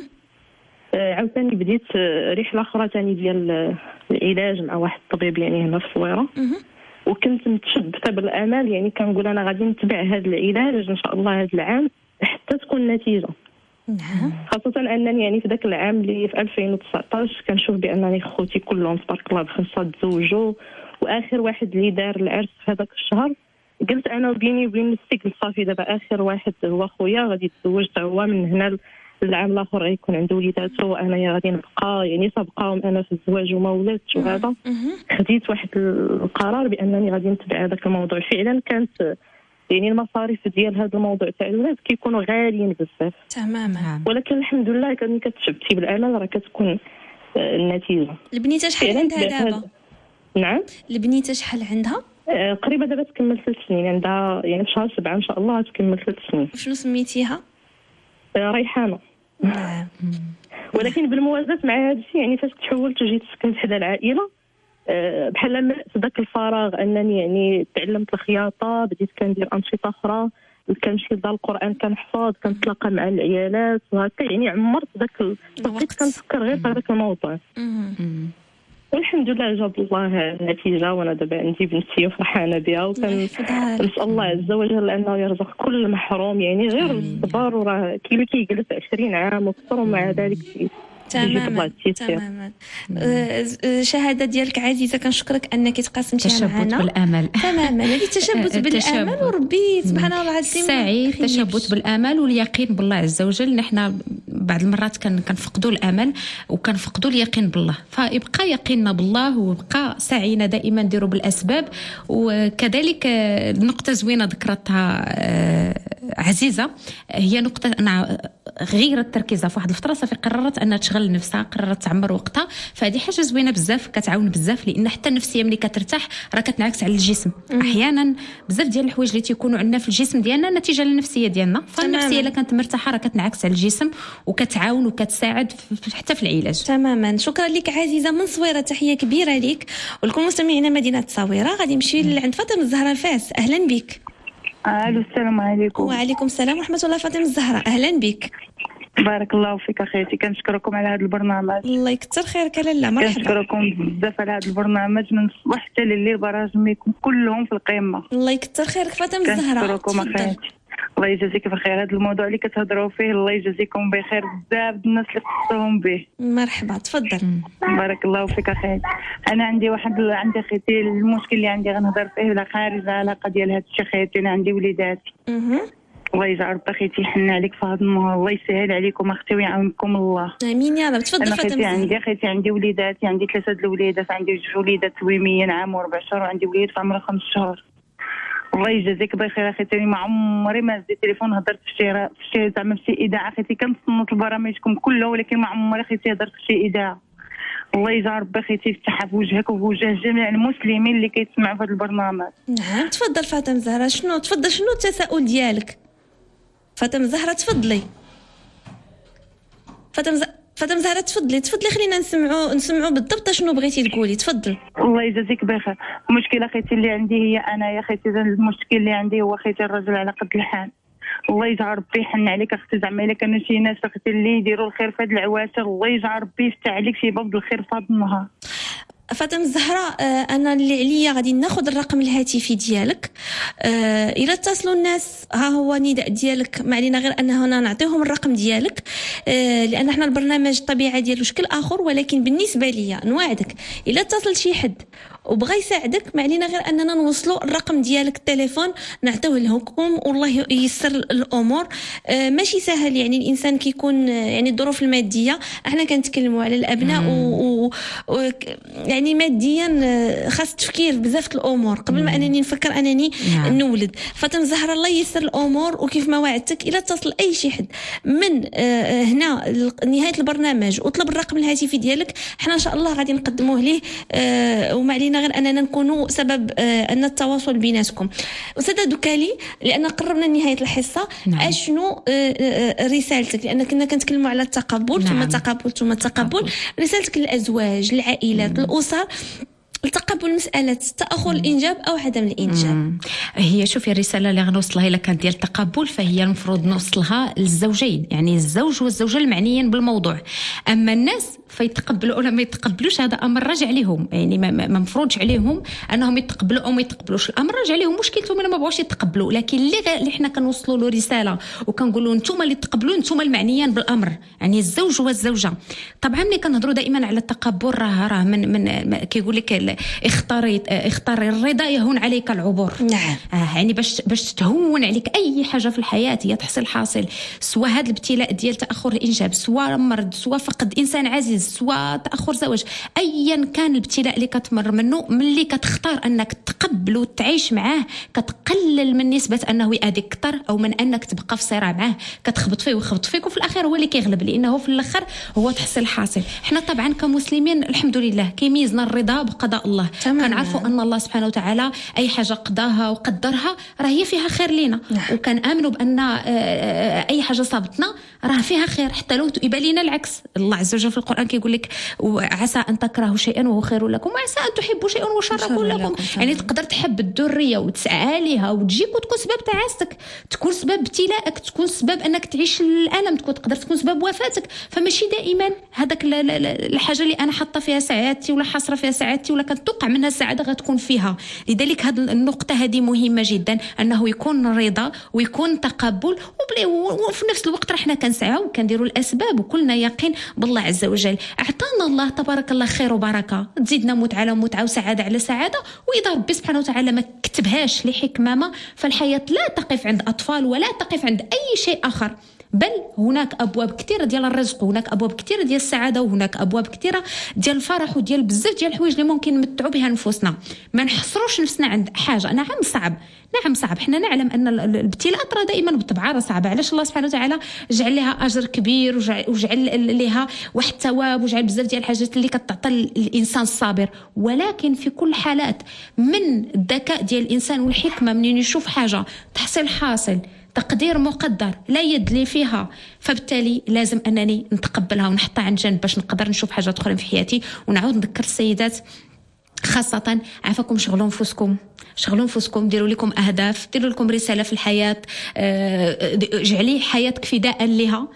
آه عاوتاني بديت رحله اخرى ثاني ديال العلاج مع واحد الطبيب يعني هنا في الصويره، وكنت متشبثه بالامال، يعني كنقول انا غادي نتبع هذا العلاج ان شاء الله هذا العام حتى تكون نتيجه. نعم. خاصة أنني يعني في ذاك العام اللي في ألفين وتسعطاش كنشوف بأنني خوتي كلهم تبارك الله بخمسة تزوجوا، وآخر واحد اللي دار العرس في هذاك الشهر قلت أنا وبيني وبين نفسي قلت صافي دابا آخر واحد هو خويا غادي يتزوج حتى هو، من هنا العام الآخر غيكون عنده وليداته وأنا غادي نبقى يعني سابقاهم أنا في الزواج وما ولدتش. وهذا خديت واحد القرار بأنني غادي نتبع هذاك الموضوع. فعلا كانت يعني المصاريف ديال هذا الموضوع تاع الولاد كيكونوا غاليين بزاف تماما، ولكن الحمد لله كان كتشبتي بالامل راه كتكون النتيجه. البنيته شحال عندها دابا؟ نعم البنيته شحال عندها؟ آه قريبه دابا تكمل ثلاث سنين، عندها يعني في شهر سبعة ان شاء الله تكمل ثلاث سنين. وشنو سميتيها؟ آه ريحانه. نعم. ولكن بالموازاه مع هذا الشيء يعني فاش تحولت وجيت سكنت حدا العائله أه بحال في ذاك الفراغ انني يعني تعلمت الخياطه، بديت كندير انشطه اخرى، كنمشي لدار القران كنحفظ، كنتلاقى مع العيالات وهكا، يعني عمرت ذاك الوقت كنفكر غير في هذاك الموضوع. والحمد لله جاب الله النتيجه، وانا دابا عندي بنتي وفرحانه بها، وكنسال الله عز وجل انه يرزق كل محروم يعني غير الصبر، وراه كي كيجلس عشرين عام وكثر ومع ذلك تماما تماما. شهاده ديالك عزيزه، كنشكرك انك تقاسمتيها معنا. تشبت بالامل تماما، هذه تشبت بالامل، وربي سبحانه الله العظيم سعيد. تشبت بالامل واليقين بالله عز وجل. نحن بعض المرات كنفقدوا الامل وكنفقدوا اليقين بالله، فيبقى يقيننا بالله ويبقى سعينا دائما نديروا بالاسباب. وكذلك نقطه زوينه ذكرتها عزيزه هي نقطه انا غيرت تركيزها في واحد الفتره، صافي قررت انها تشغل نفسها، قررت تعمر وقتها. فهذه حاجه زوينه بزاف، كتعاون بزاف، لان حتى النفسيه ملي كترتاح راه كتنعكس على الجسم. مم. احيانا بزاف ديال الحوايج اللي تيكونوا عندنا في الجسم ديالنا نتيجه للنفسيه ديالنا، فالنفسيه الا كانت مرتاحه راه كتنعكس على الجسم وكتعاون وكتساعد حتى في العلاج. تماما. شكرا لك عزيزه من صويره، تحيه كبيره لك ولكل مستمعينا مدينه صويره. غادي نمشي عند فاطمه الزهراء الفاس. اهلا بك. الو السلام عليكم. وعليكم السلام ورحمه الله. فاطمه الزهراء اهلا بك. بارك الله فيك اخيتي، كنشكركم على هذا البرنامج. الله يكثر خيرك لاله، مرحبا. كنشكركم بزاف على هذا البرنامج من الصباح حتى لليل، برامجكم كلهم في القمه. الله يكثر خيرك فاطمه الزهراء. كنشكركم اخيتي، الله يجازيك بخير. هذا الموضوع اللي كتهضروا فيه الله يجازيكم بخير، بزاف الناس اللي خصهم به. مرحبا تفضل. بارك الله فيك اخيتي. انا عندي واحد عندي اخيتي المشكل اللي عندي غنهضر فيه ولا خارج العلاقه ديال هذا الشيء اخيتي. انا عندي وليداتي. اها الله يجعل اخيتي يحن عليك في هذا النهار، الله يسهل عليكم اختي ويعاونكم الله. امين يا رب. تفضل فاطمه. انا عندي اخيتي عندي وليداتي، عندي ثلاثه د الوليدات، عندي جوج وليدات تويميين عام وربع شهور، وعندي وليد في عمره خمس شهور. الله يجازيك بخير اخيتي. ما عمري ما هزيت التليفون هضرت في شي في شي زعما في شي اذاعه اخيتي، كنصنت برامجكم كلها ولكن ما عمري اخيتي هضرت في شي اذاعه. الله يجعل ربي اخيتي يفتحها في وجهك وفي وجه جميع المسلمين اللي كيسمعوا في هذا البرنامج. نعم تفضل فاطمه الزهراء. شنو تفضل شنو التساؤل ديالك فاطمه الزهراء؟ تفضلي فاطمه فاطمه الزهراء، تفضلي تفضلي خلينا نسمعوا نسمعوا بالضبط شنو بغيتي تقولي. تفضل. الله يجازيك بخير. المشكله اخيتي اللي عندي هي انا يا اخيتي، المشكل اللي عندي هو اخيتي الرجل على قد الحال. الله يجعل ربي يحن عليك اختي، زعما الا كانوا شي ناس اختي اللي يديروا الخير في هاد العواشر، الله يجعل ربي يفتح عليك شي باب الخير في هذا النهار. فاطمه الزهراء، انا اللي عليا غادي ناخذ الرقم الهاتفي ديالك. الى اتصلوا الناس ها هو نداء ديالك، ما علينا غير ان هنا نعطيهم الرقم ديالك، لان احنا البرنامج الطبيعه ديالو شكل اخر. ولكن بالنسبه ليا نوعدك الى اتصل شي حد وبغى يساعدك، ما علينا غير اننا نوصلوا الرقم ديالك التليفون نعطيوه لكم، والله ييسر الامور. ماشي سهل يعني، الانسان كيكون يعني الظروف الماديه، احنا كنتكلموا على الابناء و, و... يعني ماديا خاص تفكير بزاف الامور قبل ما انني نفكر انني نعم. نولد. فاطمه الزهراء الله ييسر الامور، وكيف ما وعدتك الى اتصل اي شي حد من هنا نهايه البرنامج وطلب الرقم الهاتفي ديالك، احنا ان شاء الله غادي نقدموه ليه، وما علينا غير اننا نكونوا سبب ان التواصل بيناتكم. استاذه دوكالي، لان قربنا نهايه الحصه، نعم. اشنو رسالتك؟ لان كنا كنتكلموا على التقبل، نعم. ثم التقبل ثم التقبل. رسالتك للازواج، للعائلات، الاسر، التقبل مسألة تأخر الإنجاب أو عدم الإنجاب. مم. هي شوفي الرسالة اللي غنوصلها إلا كانت ديال التقبل، فهي المفروض نوصلها للزوجين، يعني الزوج والزوجة المعنيين بالموضوع. أما الناس فيتقبلوا ولا ما يتقبلوش هذا امر راجع عليهم، يعني ما, ما مفروضش عليهم انهم يتقبلوا او ما يتقبلوش، الامر راجع عليهم، مشكلتهم ما بغاوش يتقبلوا. لكن اللي اللي حنا كنوصلوا له رساله وكنقولوا نتوما اللي تقبلوا، نتوما المعنيين بالامر، يعني الزوج والزوجه. طبعا ملي كنهضروا دائما على التقبل راه راه من من كيقول لك اختاري اختاري الرضا يهون عليك العبور. نعم. آه يعني باش باش تهون عليك اي حاجه في الحياه هي تحصل حاصل، سواء هذا الابتلاء ديال تاخر الانجاب، سواء مرض، سواء فقد انسان عزيز، سواء تاخر زواج، ايا كان الابتلاء اللي كتمر منه، ملي كتختار انك تقبل وتعيش معاه كتقلل من نسبه انه يأذيك اكثر او من انك تبقى في صراع معاه، كتخبط فيه ويخبط فيك وفي الاخير هو اللي كيغلب، لانه في الاخر هو تحصل حاصل. احنا طبعا كمسلمين الحمد لله كيميزنا الرضا بقضاء الله، كنعرفوا ان الله سبحانه وتعالى اي حاجه قضاها وقدرها راه هي فيها خير لينا، وكنامنوا بان اي حاجه صابتنا راه فيها خير، حتى لو يبان لنا العكس. الله عز وجل في القران كيقول لك عسى ان تكرهوا شيئا وهو خير لكم، وعسى ان تحبوا شيئا وهو شر لكم. يعني تقدر تحب الذريه وتسعى لها وتجيك وتكون سبب تعاستك، تكون سبب ابتلائك، تكون سبب انك تعيش الالم، تكون تقدر تكون سبب وفاتك. فماشي دائما هذاك الحاجه اللي انا حاطه فيها سعادتي ولا حاصره فيها سعادتي ولا كتوقع منها السعاده غتكون فيها. لذلك هذه النقطه هذه مهمه جدا، انه يكون رضا ويكون تقبل، وفي نفس الوقت رحنا كنسعاو وكنديروا الاسباب وكلنا يقين بالله عز وجل. اعطانا الله تبارك الله خير وبركه، تزيدنا متعه على متعه وسعاده على سعاده، واذا ربي سبحانه وتعالى ما كتبهاش لحكمه ما، فالحياه لا تقف عند اطفال ولا تقف عند اي شيء اخر، بل هناك ابواب كثيره ديال الرزق، وهناك ابواب كثيره ديال السعاده، وهناك ابواب كثيره ديال الفرح وديال بزاف ديال الحوايج اللي ممكن نمتعوا بها نفوسنا. ما نحصروش نفسنا عند حاجه. نعم صعب، نعم صعب، حنا نعلم ان الابتلاءات راه دائما بالطبع صعبه. علاش الله سبحانه وتعالى جعل لها اجر كبير وجعل لها واحد الثواب وجعل بزاف ديال الحاجات اللي كتعطى الانسان الصابر. ولكن في كل حالات من الذكاء ديال الانسان والحكمه، منين يشوف حاجه تحصيل حاصل، تقدير مقدر لا يد لي فيها، فبالتالي لازم انني نتقبلها ونحطها عند جنب باش نقدر نشوف حاجات اخرى في حياتي. ونعاود نذكر السيدات خاصة، عافاكم شغلوا نفوسكم، شغلوا نفوسكم، ديروا لكم أهداف، ديروا لكم رسالة في الحياة، جعلي حياتك فداء لها،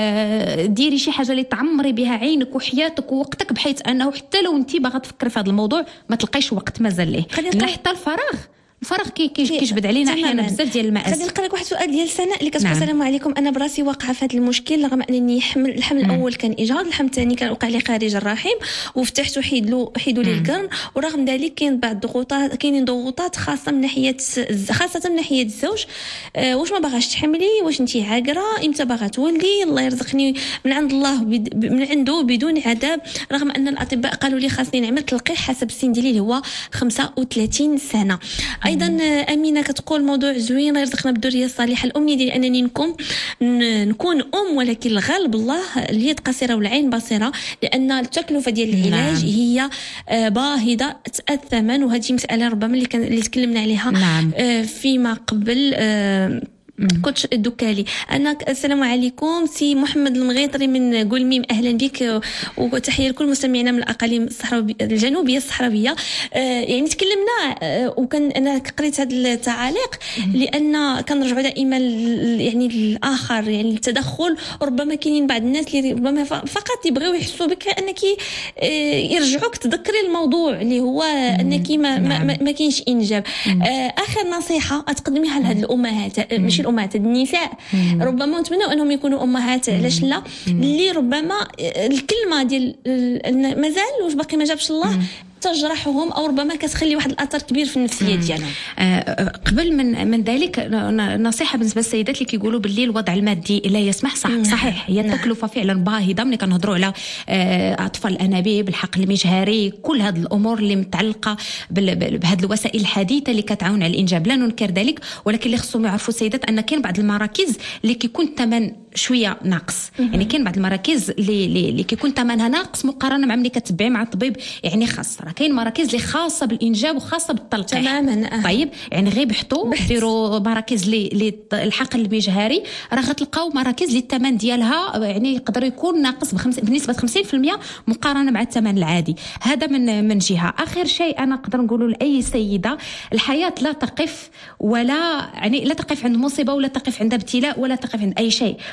ديري شي حاجة اللي تعمري بها عينك وحياتك ووقتك، بحيث أنه حتى لو أنت باغا تفكري في هذا الموضوع ما تلقايش وقت مازال ليه. حتى الفراغ الفراغ كي كيجبد علينا احيانا بزاف ديال المآسي. غادي نقرا لك واحد السؤال ديال سناء اللي كتقول: نعم. السلام عليكم، انا براسي واقعه في هذا المشكل، رغم انني حمل الحمل مم. الاول كان اجهاض، الحمل الثاني كان وقع لي خارج الرحم وفتحت وحيد له حيدوا لي القرن، ورغم ذلك كاين بعض الضغوطات، كاينين ضغوطات خاصه من ناحيه خاصه من ناحيه الزوج. أه واش ما باغاش تحملي، واش انت عاقره، امتى باغا تولدي، الله يرزقني من عند الله بد... من عنده بدون عذاب، رغم ان الاطباء قالوا لي خاصني نعمل تلقيح حسب السن ديالي اللي هو خمسة وثلاثين سنه. ايضا امين كتقول موضوع زوين، يرزقنا بالذريه الصالحه. الامنيه ديالي انني نكون نكون ام، ولكن الغالب الله اليد قصيره والعين بصيره، لان التكلفه ديال العلاج نعم. هي باهظه الثمن، وهذه مساله ربما اللي كان اللي تكلمنا عليها نعم. فيما قبل. كوتش الدكالي. انا السلام عليكم، سي محمد المغيطري من قلميم، اهلا بك وتحيه لكل مستمعينا من الاقاليم الصحراويه الجنوبيه الصحراويه. آه يعني تكلمنا آه وكان انا قريت هذه التعاليق لان كنرجعوا دائما يعني الاخر، يعني التدخل. ربما كاينين بعض الناس اللي ربما فقط يبغيو يحسوا بك انك آه يرجعوك تذكري الموضوع اللي هو انك ما ما, ما, ما كاينش انجاب. آه اخر نصيحه تقدميها لهاد الامهات، ماشي الامهات النساء، ربما نتمنوا انهم يكونوا امهات، علاش لا، اللي ربما الكلمه ديال مازال واش باقي ما جابش الله تجرحهم، او ربما كتخلي واحد الاثر كبير في النفسيه ديالهم. آه قبل من من ذلك نصيحه بالنسبه للسيدات اللي كيقولوا باللي الوضع المادي لا يسمح. صح نعم. صحيح، هي التكلفه فعلا باهظه ملي كنهضروا على آه اطفال الانابيب، الحقل المجهري، كل هذه الامور اللي متعلقه بهذه الوسائل الحديثه اللي كتعاون على الانجاب، لا ننكر ذلك. ولكن اللي خصهم يعرفوا السيدات ان كاين بعض المراكز اللي كيكون الثمن شويه ناقص، يعني كاين بعض المراكز اللي اللي كيكون ثمنها ناقص مقارنه مع ملي كتبعي مع الطبيب يعني خاص. كاين مراكز اللي خاصه بالانجاب وخاصه بالتلقيح تماما. طيب يعني غير بحثوا ديروا مراكز لي الحقل المجهري، راه غتلقاو مراكز اللي الثمن ديالها يعني يقدر يكون ناقص بنسبه خمسين بالمئة مقارنه مع الثمن العادي. هذا من من جهه. اخر شيء انا نقدر نقوله لاي سيده، الحياه لا تقف ولا يعني لا تقف عند مصيبه ولا تقف عند ابتلاء ولا تقف عند اي شيء،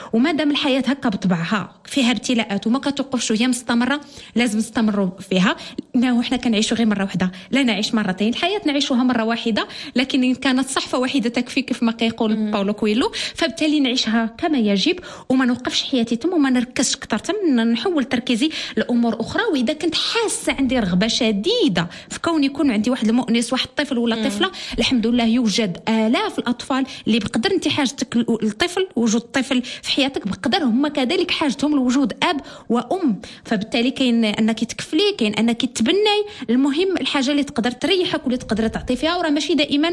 وما دام الحياه هكا بطبعها فيها ابتلاءات وما كتوقفش وهي مستمره لازم نستمروا فيها، لانه احنا كنعيشوا غير مره واحده لا نعيش مرتين. الحياه نعيشوها مره واحده لكن ان كانت صحفه واحده تكفي كيف ما كيقول باولو كويلو، فبالتالي نعيشها كما يجب وما نوقفش حياتي تم وما نركزش اكثر تم، نحول تركيزي لامور اخرى. واذا كنت حاسه عندي رغبه شديده في كون يكون عندي واحد المؤنس واحد طفل ولا طفله، الحمد لله يوجد آلاف الاطفال اللي بقدر انت حاجتك الطفل وجود طفل في حياتك بقدر هم كذلك حاجتهم لوجود اب وام. فبالتالي كاين انك تكفلي، كاين انك تبني، المهم الحاجه اللي تقدر تريحك واللي تقدر تعطي فيها. وراه ماشي دائما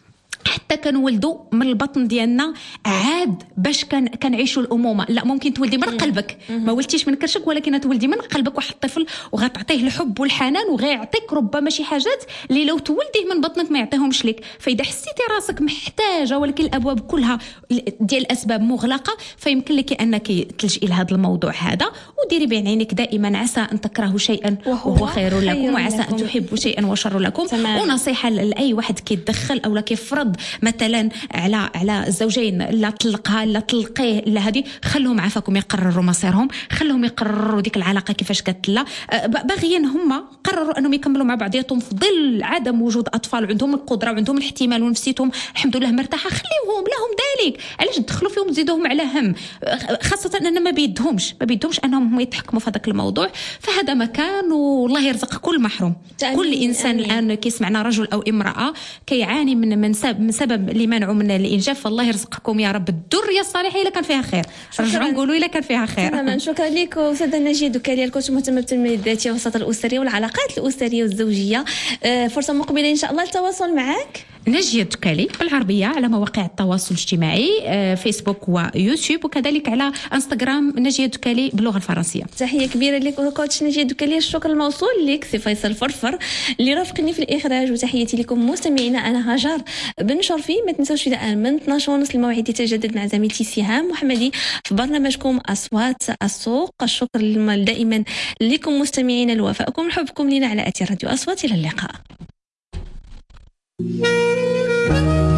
حتى كنولدوا من البطن ديالنا عاد باش كان كنعيشوا الامومه، لا ممكن تولدي من قلبك ما ولدتيش من كرشك ولكن تولدي من قلبك واحد الطفل وغتعطيه الحب والحنان وغيعطيك ربما شي حاجات اللي لو تولديه من بطنك ما يعطيهمش لك. فاذا حسيتي راسك محتاجه ولكن الابواب كلها ديال الاسباب مغلقه فيمكن لك انك تلجئي لهذا الموضوع هذا وديري بين عينيك دائما عسى ان تكرهوا شيئا وهو خير لكم وعسى ان تحبوا شيئا وشر لكم. ونصيحه لاي واحد كيتدخل او كيفرض مثلا على على الزوجين لا طلقها لا طلقيه لا هذه، خلوهم عافاكم يقرروا مصيرهم، خلوهم يقرروا ديك العلاقه كيفاش كتلا. باغيين هم قرروا انهم يكملوا مع بعضياتهم في ظل عدم وجود اطفال وعندهم القدره وعندهم الاحتمال ونفسيتهم الحمد لله مرتاحه، خليوهم لهم ذلك. علاش تدخلوا فيهم تزيدوهم على هم، خاصه ان ما بيدهمش ما بيدهمش انهم هم يتحكموا في هذاك الموضوع. فهذا مكان والله يرزق كل محروم. كل انسان الان كيسمعنا رجل او امراه كيعاني من من من سبب اللي منعوا من الانجاب، فالله يرزقكم يا رب الذريه الصالحه الا كان فيها خير. رجعوا نقولوا الا كان فيها خير. تماما. شكرا لك استاذه نجيه دوكالي، كنت مهتمه بالتنميه الذاتيه والوسط الاسري والعلاقات الاسريه والزوجيه. فرصه مقبله ان شاء الله للتواصل معك. نجيه دوكالي بالعربيه على مواقع التواصل الاجتماعي فيسبوك ويوتيوب وكذلك على انستغرام نجيه دوكالي باللغه الفرنسيه. تحيه كبيره لك كوتش نجيه دوكالي. الشكر الموصول لك سي فيصل فرفر اللي رافقني في الاخراج، وتحياتي لكم مستمعينا. انا هاجر بن شرفي. ما تنسوش بدءا من اثناش ونص الموعد يتجدد مع زميلتي سهام محمدي في برنامجكم اصوات السوق. الشكر دائما لكم مستمعينا لوفائكم وحبكم لنا على اثير راديو اصوات. الى اللقاء.